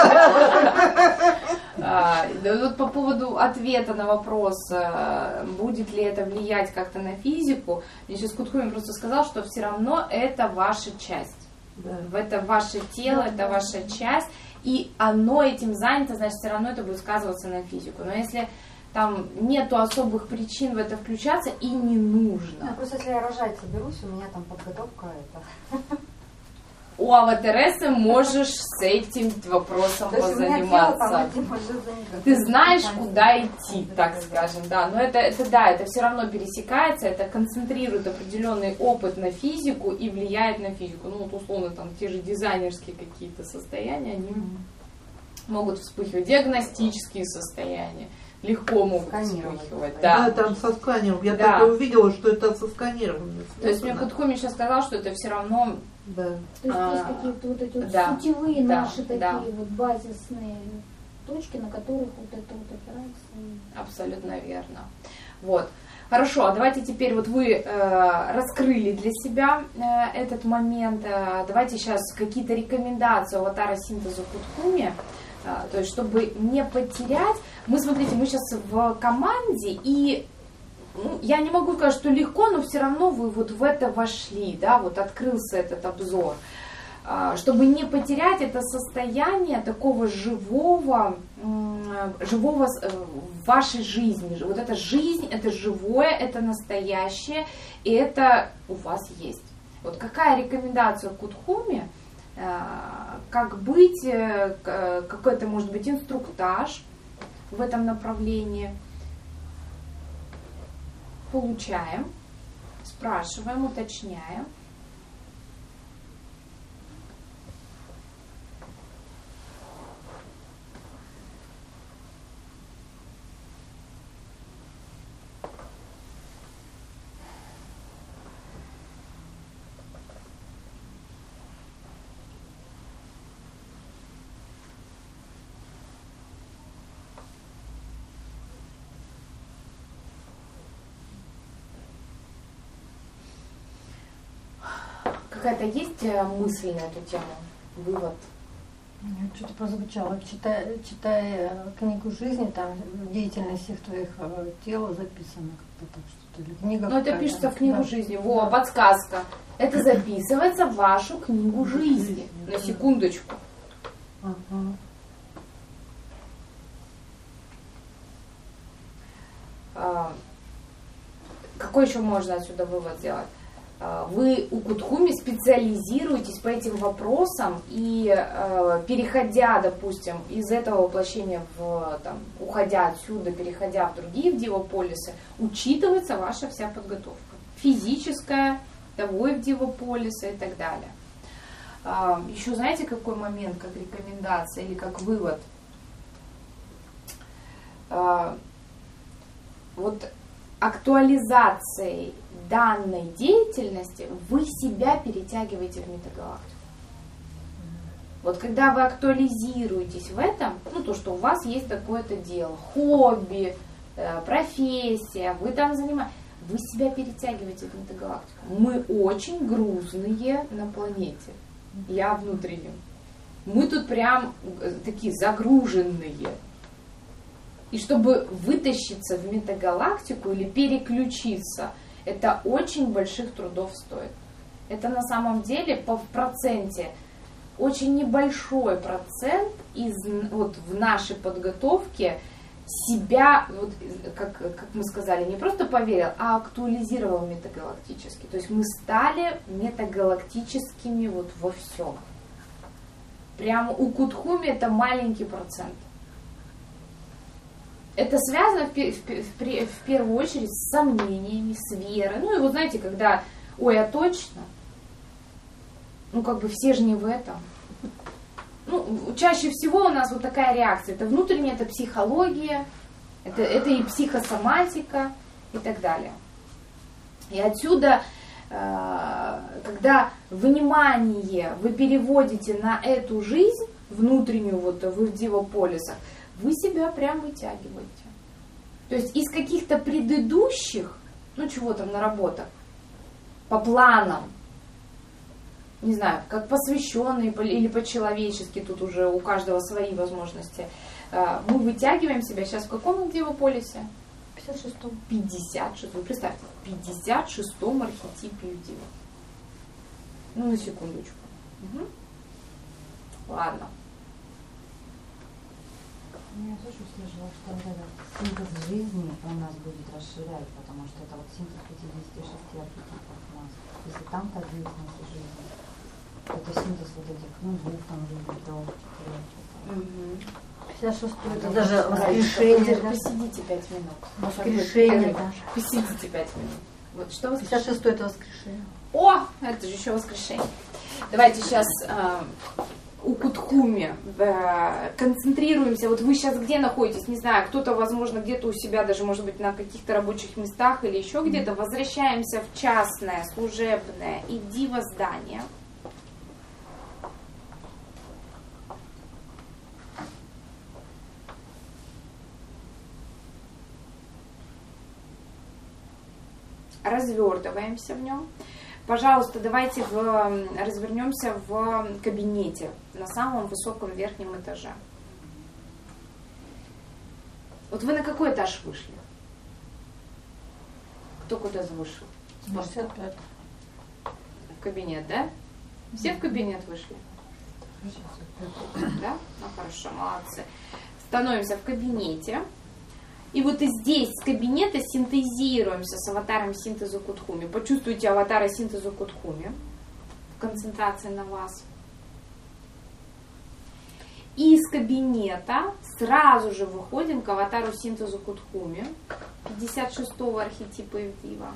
Вот по поводу ответа на вопрос, будет ли это влиять как-то на физику, мне сейчас Кутхуми просто сказал, что все равно это ваша часть. Да. Это ваше тело, это ваша часть, и оно этим занято, значит, все равно это будет сказываться на физику. Но если там нету особых причин в это включаться, и не нужно. Просто если я рожать соберусь, у меня там подготовка это. У аватарессы можешь с этим вопросом позаниматься. Ты знаешь, куда идти, так скажем, да. Но это все равно пересекается, это концентрирует определенный опыт на физику и влияет на физику. Ну, вот условно, там, те же дизайнерские какие-то состояния, они могут вспыхивать. Диагностические состояния легко могут вспыхивать. Да, там со сканером. Я так и увидела, что это со сканированием. То есть мне Кудхуми сейчас сказал, что это все равно... Да. То есть есть какие-то вот эти вот сутевые наши такие вот базисные точки, на которых вот это вот опирается. Абсолютно верно. Вот. Хорошо, а давайте теперь, вот вы раскрыли для себя этот момент, давайте сейчас какие-то рекомендации аватара синтеза Кудхуми, то есть чтобы не потерять. Мы, смотрите, мы сейчас в команде, и я не могу сказать, что легко, но все равно вы вот в это вошли, да, вот открылся этот обзор. Чтобы не потерять это состояние такого живого в вашей жизни. Вот эта жизнь, это живое, это настоящее, и это у вас есть. Вот какая рекомендация Кудхуми, как быть, какой-то, может быть, инструктаж в этом направлении. Получаем, спрашиваем, уточняем. Какая-то есть мысль на эту тему? Вывод? Что-то прозвучало. Читая книгу жизни, там в деятельности твоих тела записано как-то так что-то. Или книга. Ну, это пишется в книгу жизни. Во, подсказка. Это записывается в вашу книгу жизни. На секундочку. Какой еще можно отсюда вывод сделать? Вы у Кудхуми специализируетесь по этим вопросам, и переходя, допустим, из этого воплощения, уходя отсюда, переходя в другие дивополисы, учитывается ваша вся подготовка. Физическая, того и в дивополисы и так далее. Еще знаете, какой момент, как рекомендация или как вывод? Вот актуализацией данной деятельности вы себя перетягиваете в метагалактику. Вот когда вы актуализируетесь в этом, то, что у вас есть такое-то дело, хобби, профессия, вы там занимаетесь, вы себя перетягиваете в метагалактику. Мы очень грузные на планете. Я внутренне. Мы тут прям такие загруженные. И чтобы вытащиться в метагалактику или переключиться, это очень больших трудов стоит. Это на самом деле в проценте очень небольшой процент в нашей подготовке себя, как мы сказали, не просто поверил, а актуализировал метагалактически. То есть мы стали метагалактическими во всем. Прямо у Кудхуми это маленький процент. Это связано в первую очередь с сомнениями, с верой. И знаете, когда, а точно? Все же не в этом. Чаще всего у нас такая реакция. Это внутренняя, это психология, это и психосоматика и так далее. И отсюда, когда внимание вы переводите на эту жизнь внутреннюю, вы в дивополисах, вы себя прям вытягиваете. То есть из каких-то предыдущих, чего там наработок, по планам, не знаю, как посвященные или по-человечески, тут уже у каждого свои возможности, мы вытягиваем себя сейчас в каком дивополисе? 56-м. 56. Вы представьте, в 56-м архетипе Дива. На секундочку. Угу. Ладно. Я тоже услышала, что вот этот синтез жизни у нас будет расширять, потому что это вот синтез 56 архетипов у нас. Если там-то деятельность и жизнь, это синтез вот этих, двух там жизней, 3, 4. 56 это даже воскрешение. Посидите 5 минут. Воскрешение даже. Посидите 5 минут. Вот что 56 это воскрешение. О, это же еще воскрешение. Давайте сейчас у Кутхуми концентрируемся. Вот вы сейчас где находитесь? Не знаю, кто-то, возможно, где-то у себя, даже, может быть, на каких-то рабочих местах или еще где-то. Возвращаемся в частное, служебное и дива здание. Развертываемся в нем. Пожалуйста, давайте развернемся в кабинете на самом высоком верхнем этаже. Вот вы на какой этаж вышли? Кто куда вышел? 65. В кабинет, да? Все в кабинет вышли? Да? Ну хорошо, молодцы. Становимся в кабинете. И вот и здесь с кабинета синтезируемся с аватаром синтеза Кутхуми. Почувствуйте аватара синтеза Кутхуми в концентрации на вас. И из кабинета сразу же выходим к аватару синтеза Кутхуми, 56-го архетипа Ивдива.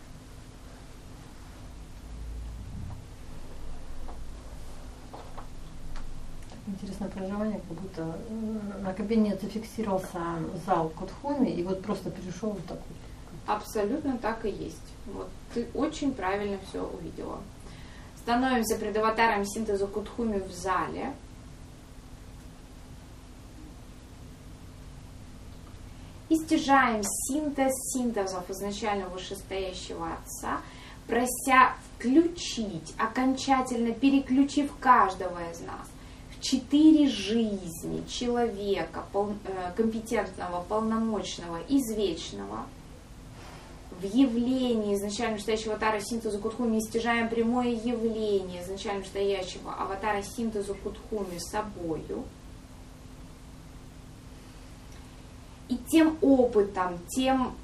Интересное проживание, как будто на кабинет зафиксировался зал Кутхуми и вот просто перешел в такой. Абсолютно так и есть. Вот ты очень правильно все увидела. Становимся пред аватаром синтеза Кутхуми в зале. И стяжаем синтез синтезов изначально вышестоящего Отца, прося включить, окончательно переключив каждого из нас в 4 жизни человека, компетентного, полномочного, извечного, в явлении изначально стоящего аватара синтеза Кутхуми стяжаем прямое явление изначально стоящего аватара синтеза Кутхуми собою. И тем опытом, тем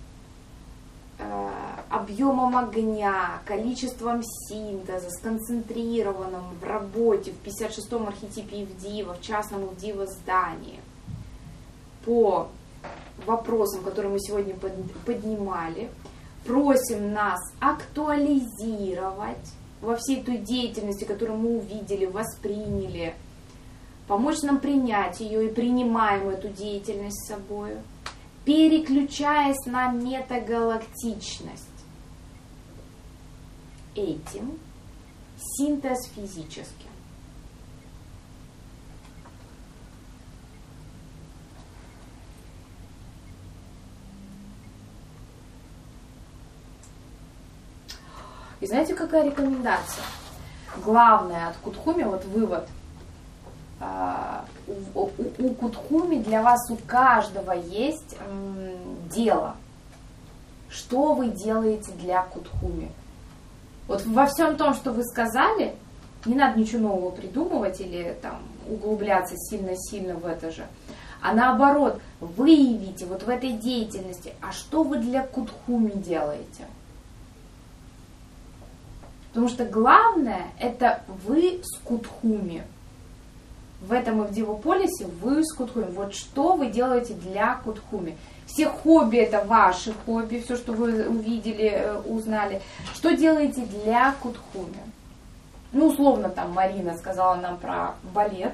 объемом огня, количеством синтеза, сконцентрированным в работе в 56-м архетипе Ивдива, в частном Ивдива здании, по вопросам, которые мы сегодня поднимали, просим нас актуализировать во всей той деятельности, которую мы увидели, восприняли, помочь нам принять ее и принимаем эту деятельность с собой, переключаясь на метагалактичность. Этим синтез физически. И знаете, какая рекомендация? Главное от Кутхуми, вот вывод. У Кутхуми для вас у каждого есть дело. Что вы делаете для Кутхуми? Вот во всем том, что вы сказали, не надо ничего нового придумывать или там углубляться сильно-сильно в это же. А наоборот, выявите вот в этой деятельности, а что вы для Кутхуми делаете? Потому что главное, это вы с Кутхуми. В этом Ивдивополисе вы с Кутхуми. Вот что вы делаете для Кутхуми. Все хобби это ваши хобби, все, что вы увидели, узнали. Что делаете для Кутхуми? Ну, условно, там Марина сказала нам про балет.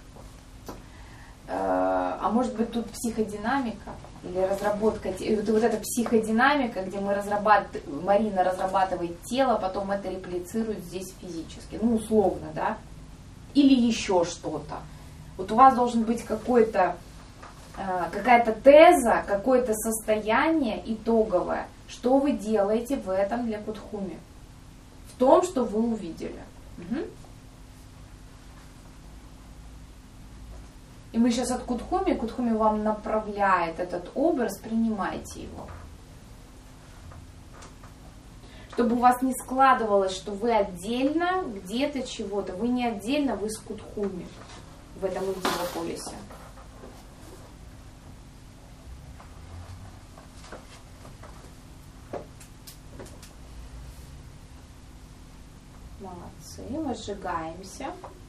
А может быть, тут психодинамика или разработка, вот эта психодинамика, где Марина разрабатывает тело, потом это реплицирует здесь физически. Ну, условно, да? Или еще что-то. Вот у вас должен быть какая-то теза, какое-то состояние итоговое. Что вы делаете в этом для Кутхуми? В том, что вы увидели. Угу. И мы сейчас от Кутхуми вам направляет этот образ, принимайте его. Чтобы у вас не складывалось, что вы отдельно где-то чего-то. Вы не отдельно, вы с Кутхуми в этом Удива-полисе. Молодцы, возжигаемся.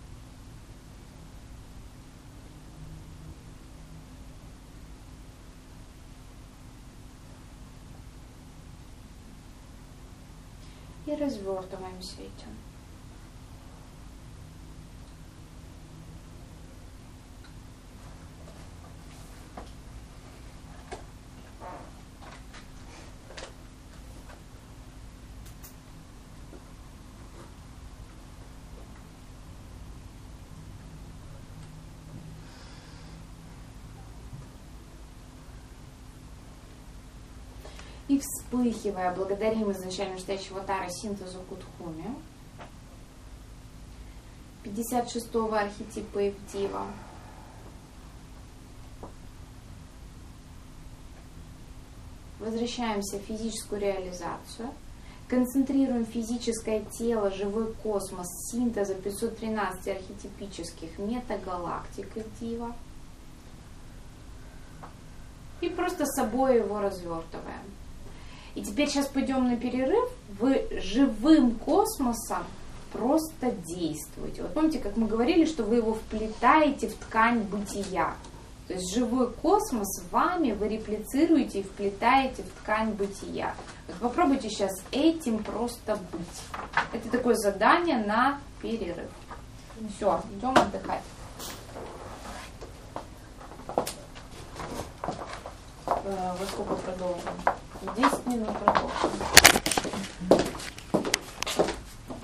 И развертываемся этим. И вспыхивая, благодарим изначально настоящего Тара синтезу Кутхуми, 56-го архетипа Ивдива. Возвращаемся в физическую реализацию. Концентрируем физическое тело, живой космос, синтеза 513 архетипических метагалактик Ивдива. И просто с собой его развертываем. И теперь сейчас пойдем на перерыв. Вы живым космосом просто действуете. Вот помните, как мы говорили, что вы его вплетаете в ткань бытия. То есть живой космос вами вы реплицируете и вплетаете в ткань бытия. Вот попробуйте сейчас этим просто быть. Это такое задание на перерыв. Все, идем отдыхать. Во сколько продолжим? 10 минут продолжим.